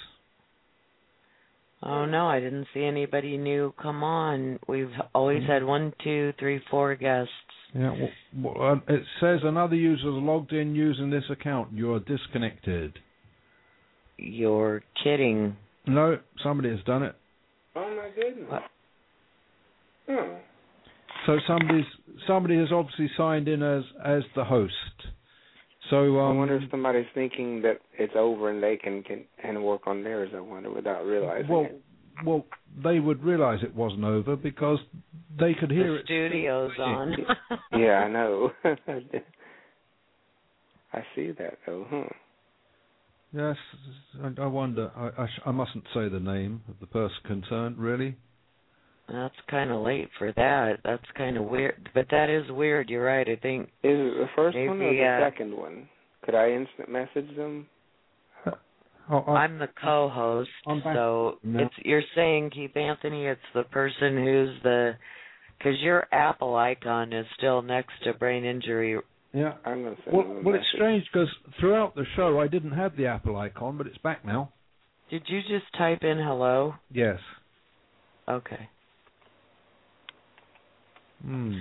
Oh, no, I didn't see anybody new. Come on. We've always had one, two, three, four guests. Yeah, well, well, uh, it says another user is logged in using this account. You are disconnected. You're kidding. No, somebody has done it. Oh my goodness. What? Hmm. So somebody's somebody has obviously signed in as as the host. So um, I wonder if somebody's thinking that it's over and they can can and work on theirs. I wonder without realizing well, it. well, they would realise it wasn't over because they could hear The it. studio's on. Yeah, I know. I see that though. Huh. Yes, I, I wonder. I, I, sh- I mustn't say the name of the person concerned, really. That's kind of late for that. That's kind of weird. But that is weird. You're right. I think Is it the first maybe, one or the uh, second one? Could I instant message them? Oh, I, I'm the co-host, I'm back so now. it's you're saying, Keith Anthony, it's the person who's the, because your Apple icon is still next to brain injury. Yeah. I'm going to send Well, them a well, it's message. strange because throughout the show I didn't have the Apple icon, but it's back now. Did you just type in hello? Yes. Okay. Hmm.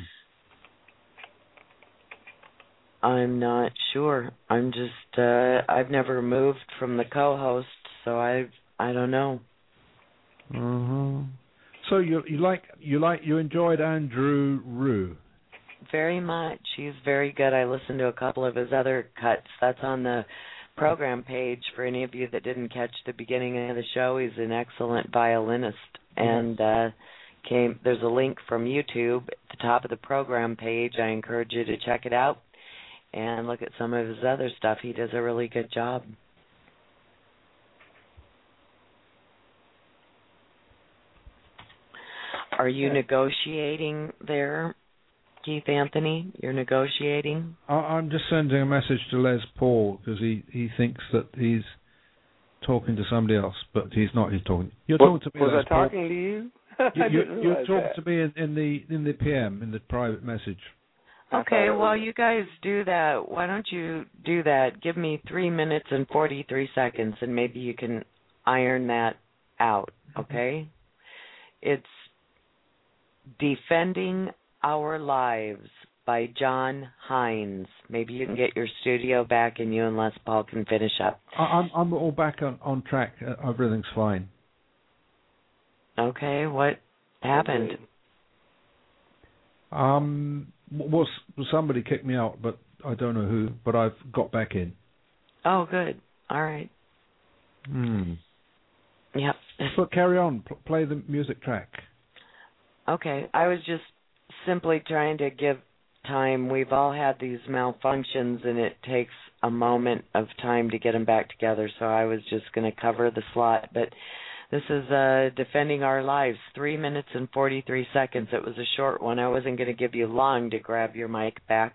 I'm not sure. I'm just uh I've never moved from the co-host, so I I don't know. Uh-huh. So you you like you like you enjoyed Andrew Rue? Very much. He's very good. I listened to a couple of his other cuts. That's on the program page for any of you that didn't catch the beginning of the show. He's an excellent violinist, and uh, came. There's a link from YouTube at the top of the program page. I encourage you to check it out and look at some of his other stuff. He does a really good job. Are you negotiating there, Keith Anthony? You're negotiating? I, I'm just sending a message to Les Paul because he, he thinks that he's talking to somebody else, but he's not. He's talking. You're what, talking to me. Was Les I Paul. talking to you? you, you you're talking that. to me in, in the in the P M in the private message. Okay, while you guys do that, why don't you do that? Give me three minutes and forty-three seconds, and maybe you can iron that out, okay? It's Defending Our Lives by John Hines. Maybe you can get your studio back and you and Les Paul can finish up. I, I'm I'm all back on, on track. Uh, everything's fine. Okay, what happened? Um, was somebody kicked me out, but I don't know who. But I've got back in. Oh, good. All right. Hmm. Yep. So carry on. P- play the music track. Okay, I was just simply trying to give time. We've all had these malfunctions, and it takes a moment of time to get them back together, so I was just going to cover the slot. But this is uh, Defending Our Lives, three minutes and forty-three seconds. It was a short one. I wasn't going to give you long to grab your mic back.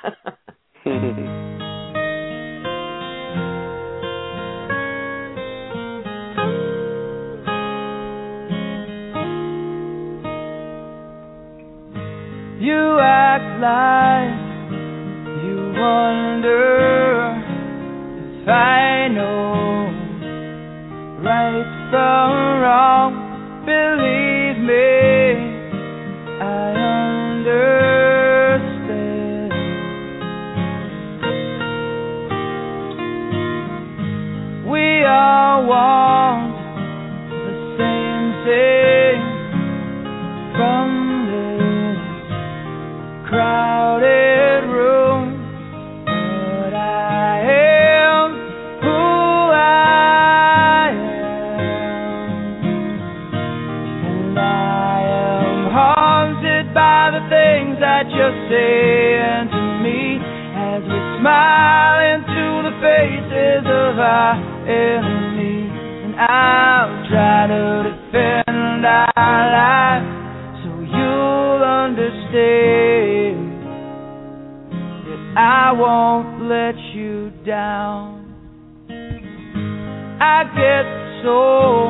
You act like you wonder if I know right from wrong. Believe me, I understand. We all want the same thing from crowded room, but I am who I am, and I am haunted by the things that you're saying to me as we smile into the faces of our enemies, and I'll try to defend our lives so you'll understand. I won't let you down. I get so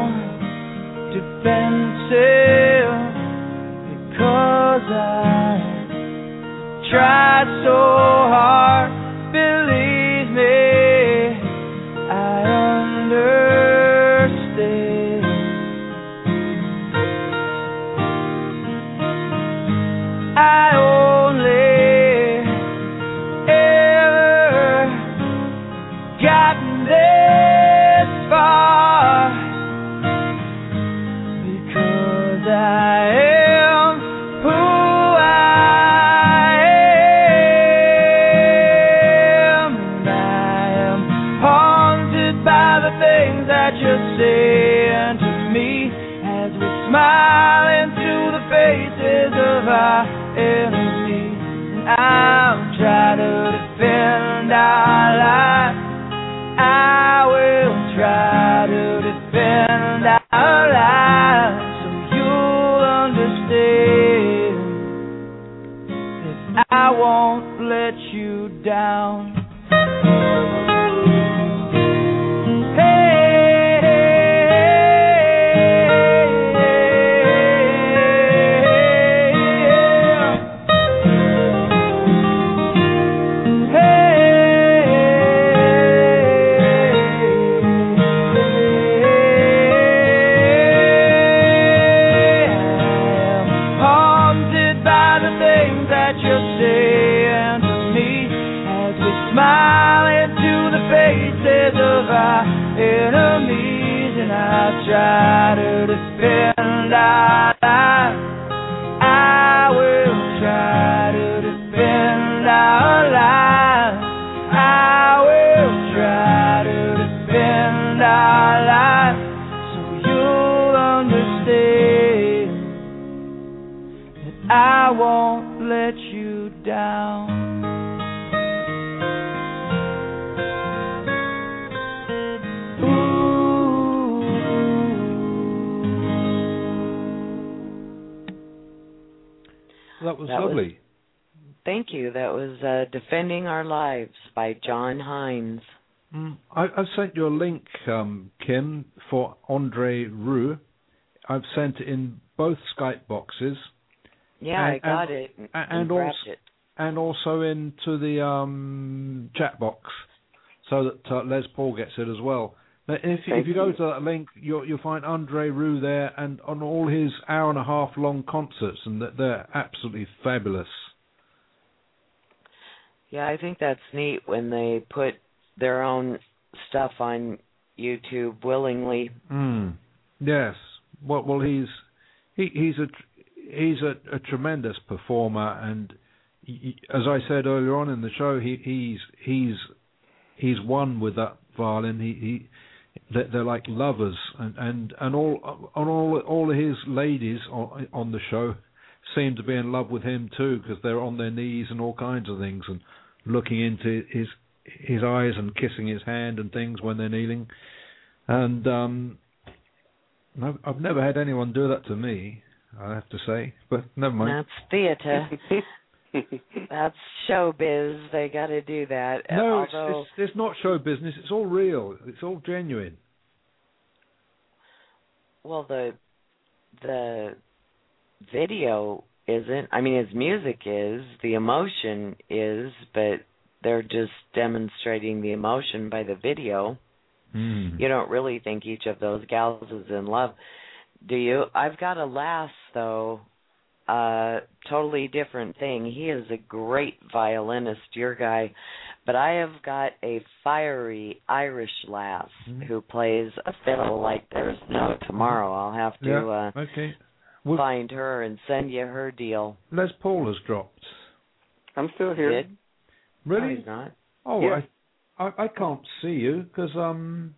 defensive because I try so hard. Believe me, I understand. I only gotten this far because I am who I am, and I am haunted by the things that you're saying to me as we smile into the faces of our enemies, and I'll try to defend our lives. I will try to defend our lives so you'll understand that I won't let you down. Enemies, and I try to defend our lives. I won't let you down. That was that lovely. Was, thank you. That was uh, Defending Our Lives by John Hines. Mm, I, I've sent you a link, um, Kim, for Andre Rieu. I've sent it in both Skype boxes. Yeah, and, I got and, it and, and, and also, grabbed it. And also into the um, chat box, so that uh, Les Paul gets it as well. Now, if, if you go to that link, you'll, you'll find Andre Rieu there, and on all his hour and a half long concerts, and they're absolutely fabulous. Yeah, I think that's neat when they put their own stuff on YouTube willingly. Mm. Yes. Well, well, he's he, he's a he's a, a tremendous performer, and he, as I said earlier on in the show, he, he's he's he's one with that violin. He, he they're, they're like lovers, and and and all and all all of his ladies on, on the show seem to be in love with him too, because they're on their knees and all kinds of things, and looking into his his eyes and kissing his hand and things when they're kneeling. And um, I've, I've never had anyone do that to me, I have to say, but never mind. That's theater. That's showbiz. They got to do that. No, Although, it's, it's, it's not show business. It's all real. It's all genuine. Well, the the video isn't. I mean, his music is. The emotion is, but they're just demonstrating the emotion by the video. Mm. You don't really think each of those gals is in love, do you? I've got a lass, though. Uh, totally different thing. He is a great violinist, your guy, but I have got a fiery Irish lass mm. who plays a fiddle like there's no tomorrow. I'll have to yeah, uh, okay. Well, find her and send you her deal. Les Paul has dropped. I'm still here. Did? Really? No, he's not. Oh, Yeah. I, I I can't see you because um.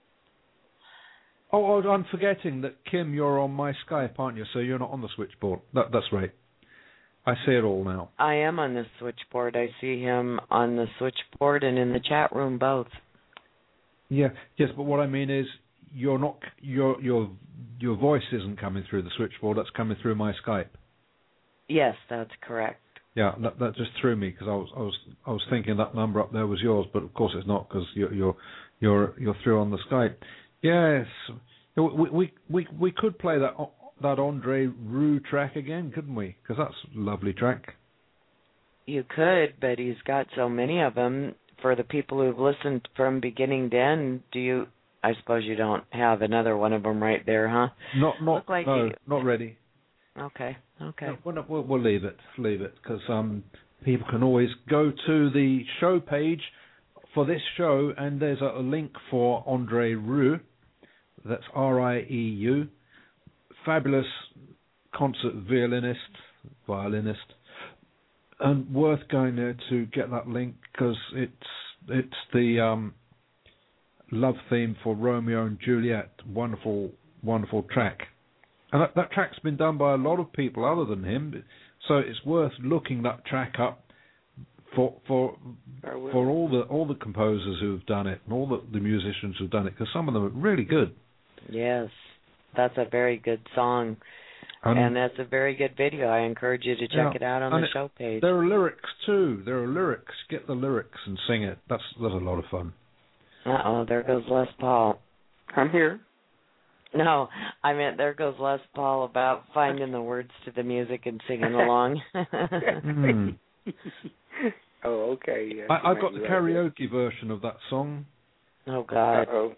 Oh, oh, I'm forgetting that, Kim, you're on my Skype, aren't you? So you're not on the switchboard. That, that's right. I see it all now. I am on the switchboard. I see him on the switchboard and in the chat room both. Yeah, yes, but what I mean is you're not your your your voice isn't coming through the switchboard. That's coming through my Skype. Yes, that's correct. Yeah, that, that just threw me because I was I was I was thinking that number up there was yours, but of course it's not because you're you're you're you're through on the Skype. Yes, we we we we could play that that Andre Rieu track again, couldn't we? Because that's a lovely track. You could, but he's got so many of them. For the people who've listened from beginning to end, do you? I suppose you don't have another one of them right there, huh? Not not Look like no, you, not ready. Okay, okay. No, we'll, not, we'll, we'll leave it, leave it, because um, people can always go to the show page for this show, and there's a, a link for Andre Rieu. That's R I E U. Fabulous concert violinist, violinist, and worth going there to get that link because it's it's the um, love theme for Romeo and Juliet. Wonderful, wonderful track. And that, that track's been done by a lot of people other than him, so it's worth looking that track up for for for all the all the composers who've done it and all the, the musicians who've done it, because some of them are really good. Yes, that's a very good song, um, and that's a very good video. I encourage you to check yeah, it out on the it, show page. There are lyrics too. There are lyrics. Get the lyrics and sing it. That's that's a lot of fun. Uh oh, there goes Les Paul. I'm here. No, I meant there goes Les Paul about finding the words to the music and singing along. mm. Oh, okay. Yeah, I, I've got the karaoke version of that song. Oh, God. Uh-oh.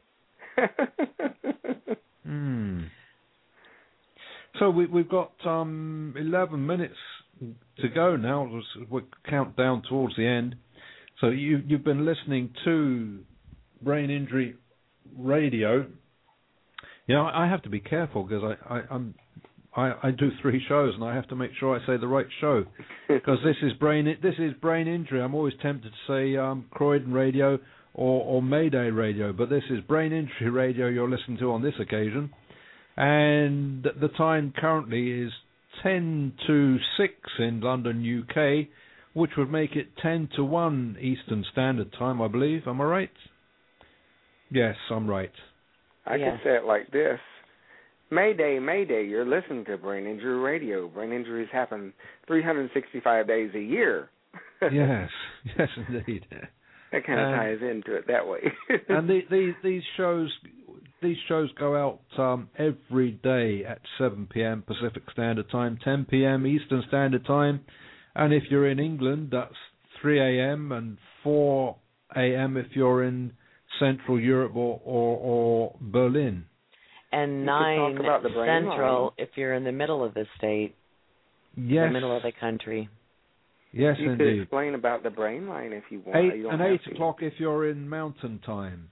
Hmm. So we, we've got um, eleven minutes to go now. We'll count down towards the end. So you, you've been listening to Brain Injury Radio. You know, I have to be careful because I, I, I'm I, I do three shows and I have to make sure I say the right show because this is brain this is brain injury. I'm always tempted to say um, Croydon Radio or, or Mayday Radio, but this is Brain Injury Radio you're listening to on this occasion, and the time currently is ten to six in London, U K, which would make it ten to one Eastern Standard Time, I believe. Am I right? Yes, I'm right. I Yeah. could say it like this. Mayday, Mayday, you're listening to Brain Injury Radio. Brain injuries happen three hundred sixty-five days a year. Yes, yes, indeed. That kind of Um, ties into it that way. And the, the, these shows, these shows go out um, every day at seven p.m. Pacific Standard Time, ten p.m. Eastern Standard Time, and if you're in England, that's three a.m. and four a.m. if you're in Central Europe or or, or Berlin. And You could nine talk about the brain central line. if you're in the middle of the state, Yes, the middle of the country. yes, you could indeed. explain about the brain line if you want. Eight you don't and have eight to. o'clock if you're in Mountain Time.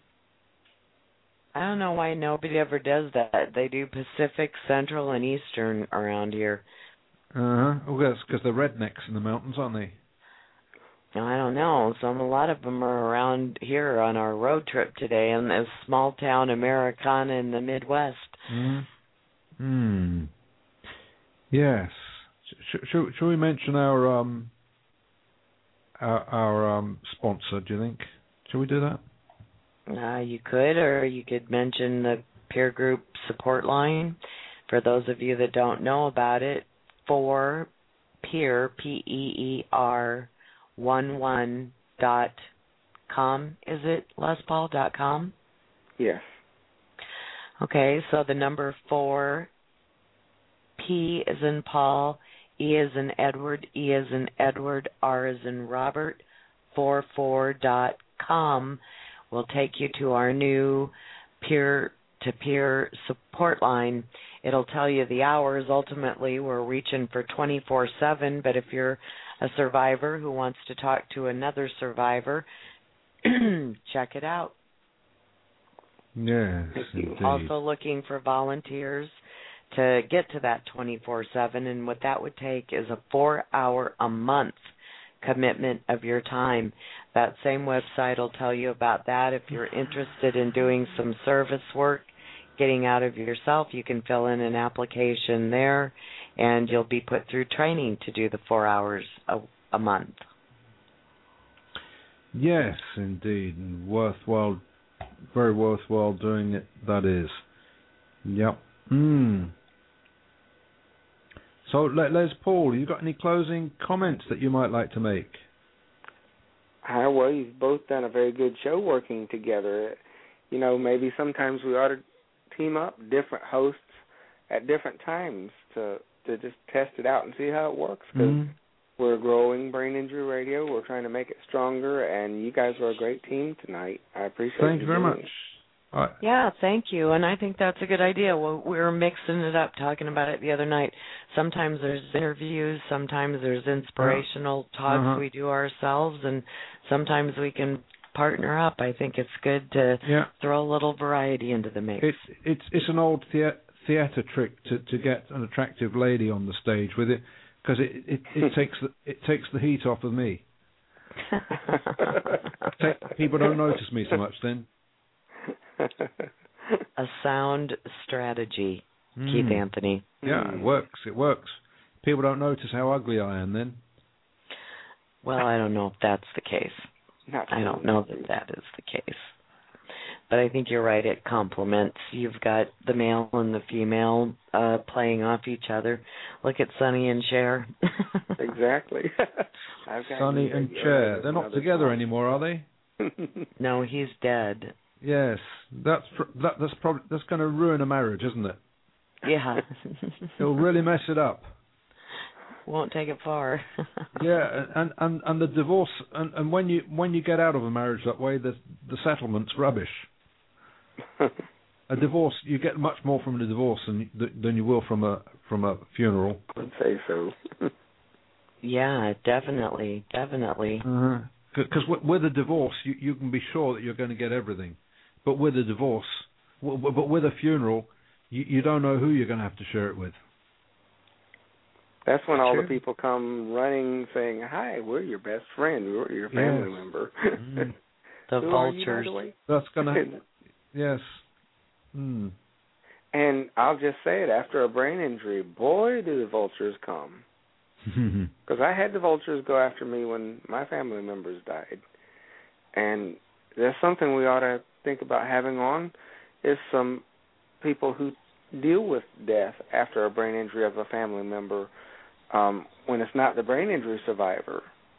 I don't know why nobody ever does that. They do Pacific, Central, and Eastern around here. Uh huh. Well, that's because they're rednecks in the mountains, aren't they? I don't know. Some a lot of them are around here on our road trip today in this small town Americana in the Midwest. Hmm. Hmm. Yes. Sh- sh- should, should we mention our um our, our um sponsor? Do you think? Should we do that? Uh, you could, or you could mention the peer group support line. For those of you that don't know about it, for peer, P E E R, one one dot com, is it, Les Paul dot com? Yes. Okay, so the number four, P is in Paul, E is in Edward, E is in Edward, R is in Robert, four four dot com will take you to our new peer-to-peer support line. It'll tell you the hours. Ultimately, we're reaching for twenty-four seven, but if you're a survivor who wants to talk to another survivor, check it out. Yes, indeed. Also looking for volunteers to get to that twenty-four seven, and what that would take is a four-hour a month commitment of your time. That same website will tell you about that. If you're interested in doing some service work, getting out of yourself, you can fill in an application there, and you'll be put through training to do the four hours a, a month. Yes, indeed, and worthwhile, very worthwhile doing it. That is. Yep. Hmm. So, Le- Les Paul, you got any closing comments that you might like to make? Hi, well, you've both done a very good show working together. You know, maybe sometimes we ought to team up different hosts at different times to to just test it out and see how it works. Because Mm. we're growing Brain Injury Radio. We're trying to make it stronger, and you guys are a great team tonight. I appreciate Thank you very doing much. it. I, Yeah, thank you. And I think that's a good idea. Well, we were mixing it up, talking about it the other night. Sometimes there's interviews, sometimes there's inspirational talks Uh-huh. we do ourselves, and sometimes we can partner up. I think it's good to yeah, throw a little variety into the mix. it's it's it's an old thea- theatre trick to, to get an attractive lady on the stage with it, because it it, it takes the it takes the heat off of me. Take, people don't notice me so much then. A sound strategy, Mm. Keith Anthony. Yeah, it works. It works. People don't notice how ugly I am then. Well, I don't know if that's the case. Not I don't know that that is the case. But I think you're right. It complements. You've got the male and the female uh, playing off each other. Look at Sonny and Cher. Exactly. I've got Sonny you- and you- Cher. They're not another together song. anymore, are they? No, he's dead. Yes. That's pr- that, that's probably that's going to ruin a marriage, isn't it? Yeah. It'll really mess it up. Won't take it far. Yeah, and, and, and the divorce, and, and when you when you get out of a marriage that way, the the settlement's rubbish. A divorce, you get much more from a divorce than than you will from a from a funeral. I'd say so. Yeah, definitely, definitely. Because uh-huh. with a divorce, you you can be sure that you're going to get everything, but with a divorce, w- w- but with a funeral, you you don't know who you're going to have to share it with. That's when all True. the people come running saying, "Hi, we're your best friend. We're your family Yes. member." Mm. The Who are you, by vultures. the way? That's going to, yes. Mm. And I'll just say it, after a brain injury, boy, do the vultures come. Because I had the vultures go after me when my family members died. And there's something we ought to think about having on, is some people who deal with death after a brain injury of a family member, um, when it's not the brain injury survivor.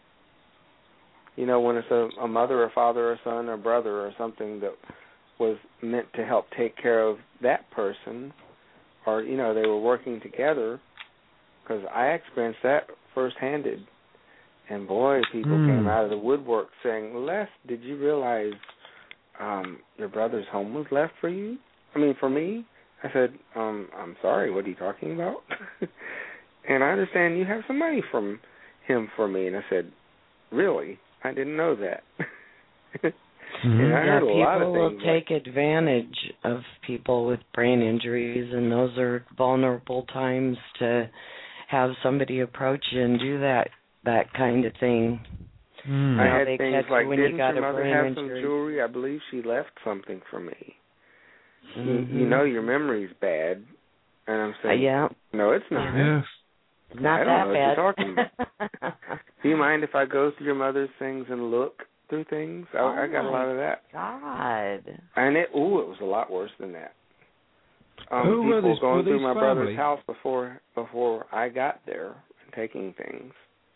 You know, when it's a, a mother or father or son or brother or something that was meant to help take care of that person, or, you know, they were working together, because I experienced that first-handed. And, boy, people mm. came out of the woodwork saying, Les, did you realize um, your brother's home was left for you? I mean, for me? I said, um, I'm sorry, what are you talking about? And I understand you have some money from him for me. And I said, really? I didn't know that. Mm-hmm. And I yeah, heard a people lot of will things take like, advantage of people with brain injuries, and those are vulnerable times to have somebody approach you and do that that kind of thing. Mm. I had things like, when didn't you got your a mother brain have injury. some jewelry? I believe she left something for me. Mm-hmm. You, you know your memory's bad. And I'm saying, uh, yeah. no, it's not. Yes. Not I don't that know bad. what you're talking about. Do you mind if I go through your mother's things and look through things? I, oh I got a lot of that. God. And it, ooh, it was a lot worse than that. Um, Who people were these, going were through these my family? brother's house before before I got there and taking things.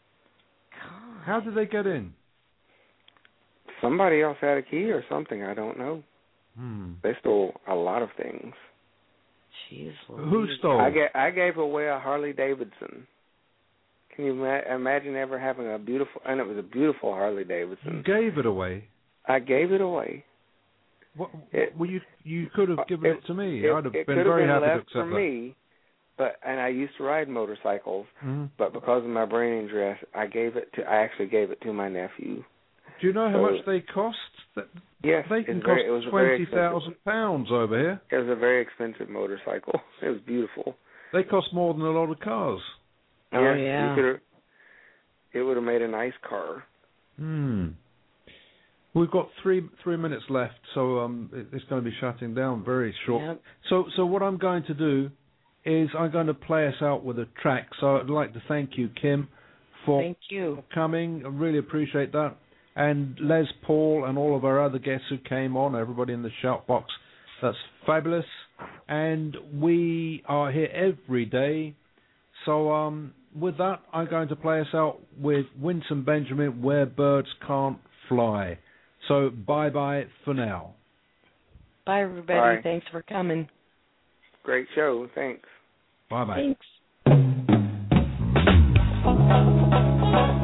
God. How did they get in? Somebody else had a key or something. I don't know. Hmm. They stole a lot of things. Jeez, who stole? I, ga- I gave away a Harley Davidson. Can you ma- imagine ever having a beautiful, and it was a beautiful Harley Davidson. You gave it away? I gave it away. What, it, well, you you could have given it, it to me. It, I'd have it been could very have been happy left to accept for that. me, but and I used to ride motorcycles, mm-hmm. but because of my brain injury, I gave it to. I actually gave it to my nephew. Do you know how so, much they cost? Yes, they can it's cost very, it was twenty thousand pounds over here. It was a very expensive motorcycle. It was beautiful. They cost more than a lot of cars. Oh yes, yeah. You could have. It would have made a nice car. Hmm. We've got three three minutes left, so um, it, it's going to be shutting down very short. Yep. So so what I'm going to do is I'm going to play us out with a track. So I'd like to thank you, Kim, for, thank you. for coming. I really appreciate that. And Les Paul and all of our other guests who came on, everybody in the shout box. That's fabulous. And we are here every day. So um, with that, I'm going to play us out with Winston Benjamin, Where Birds Can't Fly. So bye-bye for now. Bye, everybody. Bye. Thanks for coming. Great show. Thanks. Bye-bye. Thanks.